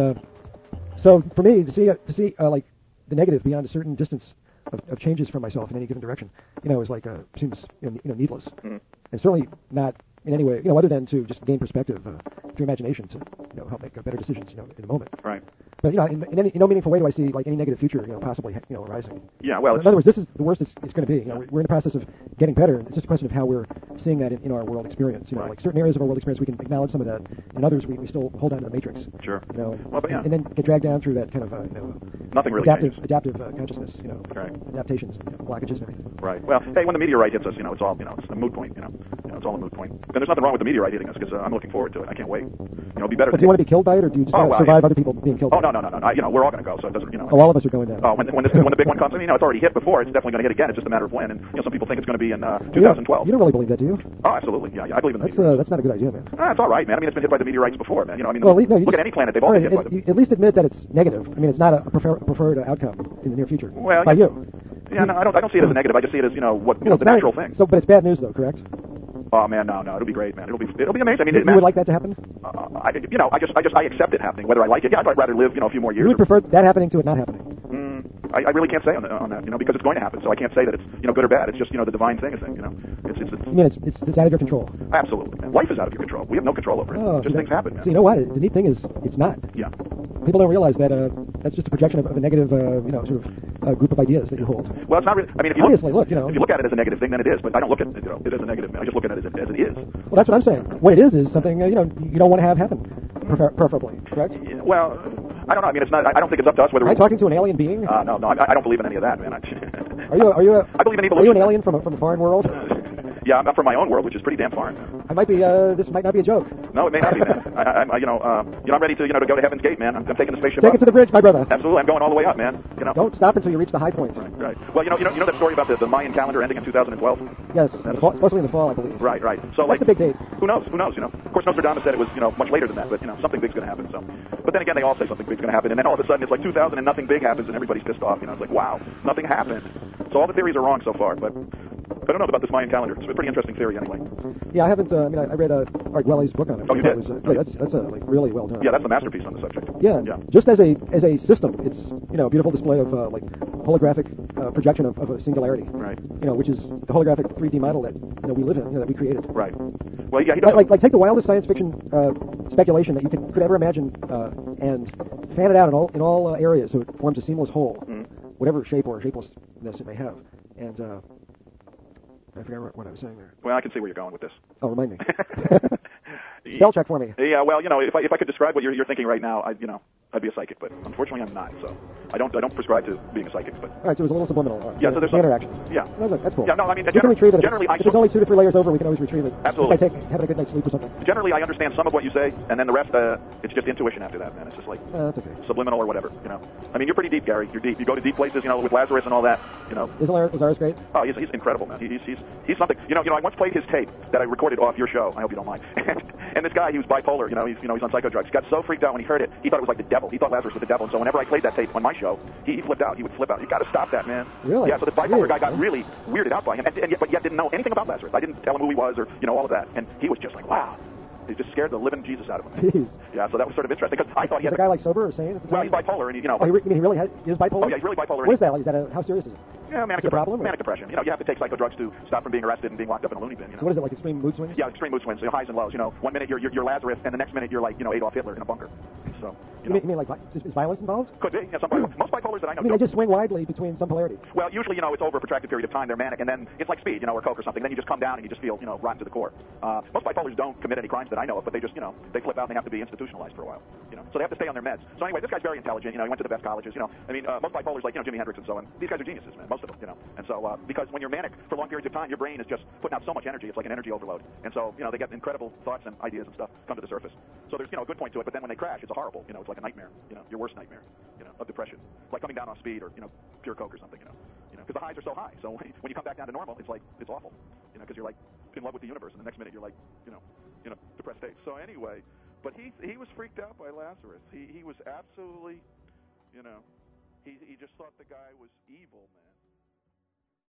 so for me to see like the negative beyond a certain distance of changes from myself in any given direction, is like seems needless, and certainly not in any way, other than to just gain perspective through imagination to help make better decisions, in the moment. Right. But in no meaningful way do I see like any negative future, possibly arising. Yeah. Well, in other words, this is the worst it's going to be. We're in the process of getting better. It's just a question of how we're seeing that in our world experience. Right. Like certain areas of our world experience we can acknowledge some of that, and others we still hold on to the matrix. Sure. And then get dragged down through that kind of nothing really adaptive consciousness. Right. Adaptations, blockages, and everything. Right. Well, hey, when the meteorite hits us, it's all it's a moot point. It's all a moot point. And there's nothing wrong with the meteorite hitting us because I'm looking forward to it. I can't wait. It'd be better. But do you want to be killed by it, or do you just want to survive other people being killed? Oh no. We're all going to go, so it doesn't. Oh, all of us are going down. Oh, when the big one comes, it's already hit before. It's definitely going to hit again. It's just a matter of when. And some people think it's going to be in 2012. You don't really believe that, do you? Oh, absolutely. Yeah, I believe in that. That's not a good idea, man. It's all right, man. It's been hit by the meteorites before, man. Look at any planet; they've all been hit by them. At least admit that it's negative. It's not a preferred outcome in the near future. Well, by you. Yeah, no, I don't see it as a negative. I just see it as the natural thing. So, but it's bad news, though, correct? Oh man, no, it'll be great, man. It'll be amazing. You would like that to happen? I accept it happening. Whether I like it, yeah, I'd rather live, a few more years. You would prefer that happening to it not happening? I really can't say on that, because it's going to happen. So I can't say that it's, good or bad. It's just, the divine thing is thing, It's out of your control. Absolutely, man. Life is out of your control. We have no control over it. Oh, just things happen, man. So you know what? The neat thing is, it's not. Yeah. People don't realize that that's just a projection of a negative, sort of group of ideas that you hold. Well, it's not really. If you obviously if you look at it as a negative thing, then it is. But I don't look at it as a negative. I just look at it as it is. Well, that's what I'm saying. What it is something you don't want to have happen, preferably, correct? Well, I don't know. It's not. I don't think it's up to us whether. Am I talking to an alien being? No. I don't believe in any of that, man. Are you? I believe in evolution. Are you an alien from a foreign world? Yeah, I'm from my own world, which is pretty damn foreign. I might be. This might not be a joke. No, it may not be, man. I'm ready to go to Heaven's Gate, man. I'm taking the spaceship. Take it to the bridge, my brother. Absolutely, I'm going all the way up, man. Don't stop until you reach the high point. Right. Well, you know that story about the Mayan calendar ending in 2012. Yes, supposedly in the fall, I believe. Right. So that's the big date. Who knows? Of course, Nostradamus said it was much later than that, but something big's going to happen. So, but then again, they all say something big's going to happen, and then all of a sudden it's like 2000 and nothing big happens, and everybody's pissed off. It's like wow, nothing happened. So all the theories are wrong so far, but I don't know about this Mayan calendar. It's a pretty interesting theory, anyway. Yeah, I haven't. I read Art Gwelly's book on it. Oh, you did? That's like really well done. Yeah, that's the masterpiece on the subject. Yeah. Just as a system, it's a beautiful display of like holographic projection of a singularity. Right. Which is the holographic 3D model that we live in, that we created. Right. Well, yeah. Like take the wildest science fiction speculation that you could ever imagine and fan it out in all areas so it forms a seamless whole, whatever shape or shapelessness it may have, and. I forgot what I was saying there. Well, I can see where you're going with this. Oh, remind me. Spell check for me. Yeah, well, if I could describe what you're thinking right now, I'd be a psychic, but unfortunately I'm not. So I don't prescribe to being a psychic. But all right, so it was a little subliminal. Yeah, so there's some interaction. Yeah, that's cool. Yeah, no, I mean we can retrieve it. Generally, if it's only 2 to 3 layers over, we can always retrieve it. Absolutely. If I having a good night's sleep or something. Generally, I understand some of what you say, and then the rest, it's just intuition after that, man. It's just like that's okay. Subliminal or whatever. I mean, you're pretty deep, Gary. You're deep. You go to deep places, with Lazarus and all that. Isn't Lazarus great? Oh, he's incredible, man. He's something. I once played his tape that I recorded off your show. I hope you don't mind. And this guy, he was bipolar. He's on psycho drugs. He got so freaked out when he heard it. He thought it was like the devil. He thought Lazarus was the devil. And so whenever I played that tape on my show, he flipped out. He would flip out. You got to stop that, man. Really? Yeah. So this bipolar guy got really weirded out by him, but yet didn't know anything about Lazarus. I didn't tell him who he was or all of that, and he was just like, wow. He just scared the living Jesus out of him. Jeez. Yeah, so that was sort of interesting because I thought he had a guy like sober or sane at the time? Well, he's bipolar, and he Oh, you mean he really is bipolar? Oh, yeah, he's really bipolar. What is that? Is that how serious is it? Yeah, manic depression. Manic depression. You have to take psycho drugs to stop from being arrested and being locked up in a loony bin. So what is it, like extreme mood swings? Yeah, extreme mood swings. Highs and lows. 1 minute you're Lazarus, and the next minute you're like Adolf Hitler in a bunker. So You mean like is violence involved? Could be. Yeah, most bipolars that I know. I mean, they just swing widely between some polarity. Well, usually, it's over a protracted period of time. They're manic, and then it's like speed, or coke or something. Then you just come down and you just feel, rotten to the core. Most bipolars don't commit any crimes that I know of, but they just, they flip out and they have to be institutionalized for a while. So they have to stay on their meds. So anyway, this guy's very intelligent. He went to the best colleges. Most bipolars, like Jimi Hendrix and so on, these guys are geniuses, man. Most of them, And so because when you're manic for long periods of time, your brain is just putting out so much energy. It's like an energy overload. And so they get incredible thoughts and ideas and stuff come to the surface. So there's a good point to it. But then when they crash, it's a horrible. It's like a nightmare. Your worst nightmare. Of depression, like coming down off speed or pure coke or something. Because the highs are so high. So when you come back down to normal, it's awful. Because you're like in love with the universe, and the next minute you're like in a depressed state. So anyway, but he was freaked out by Lazarus. He was absolutely, he just thought the guy was evil, man.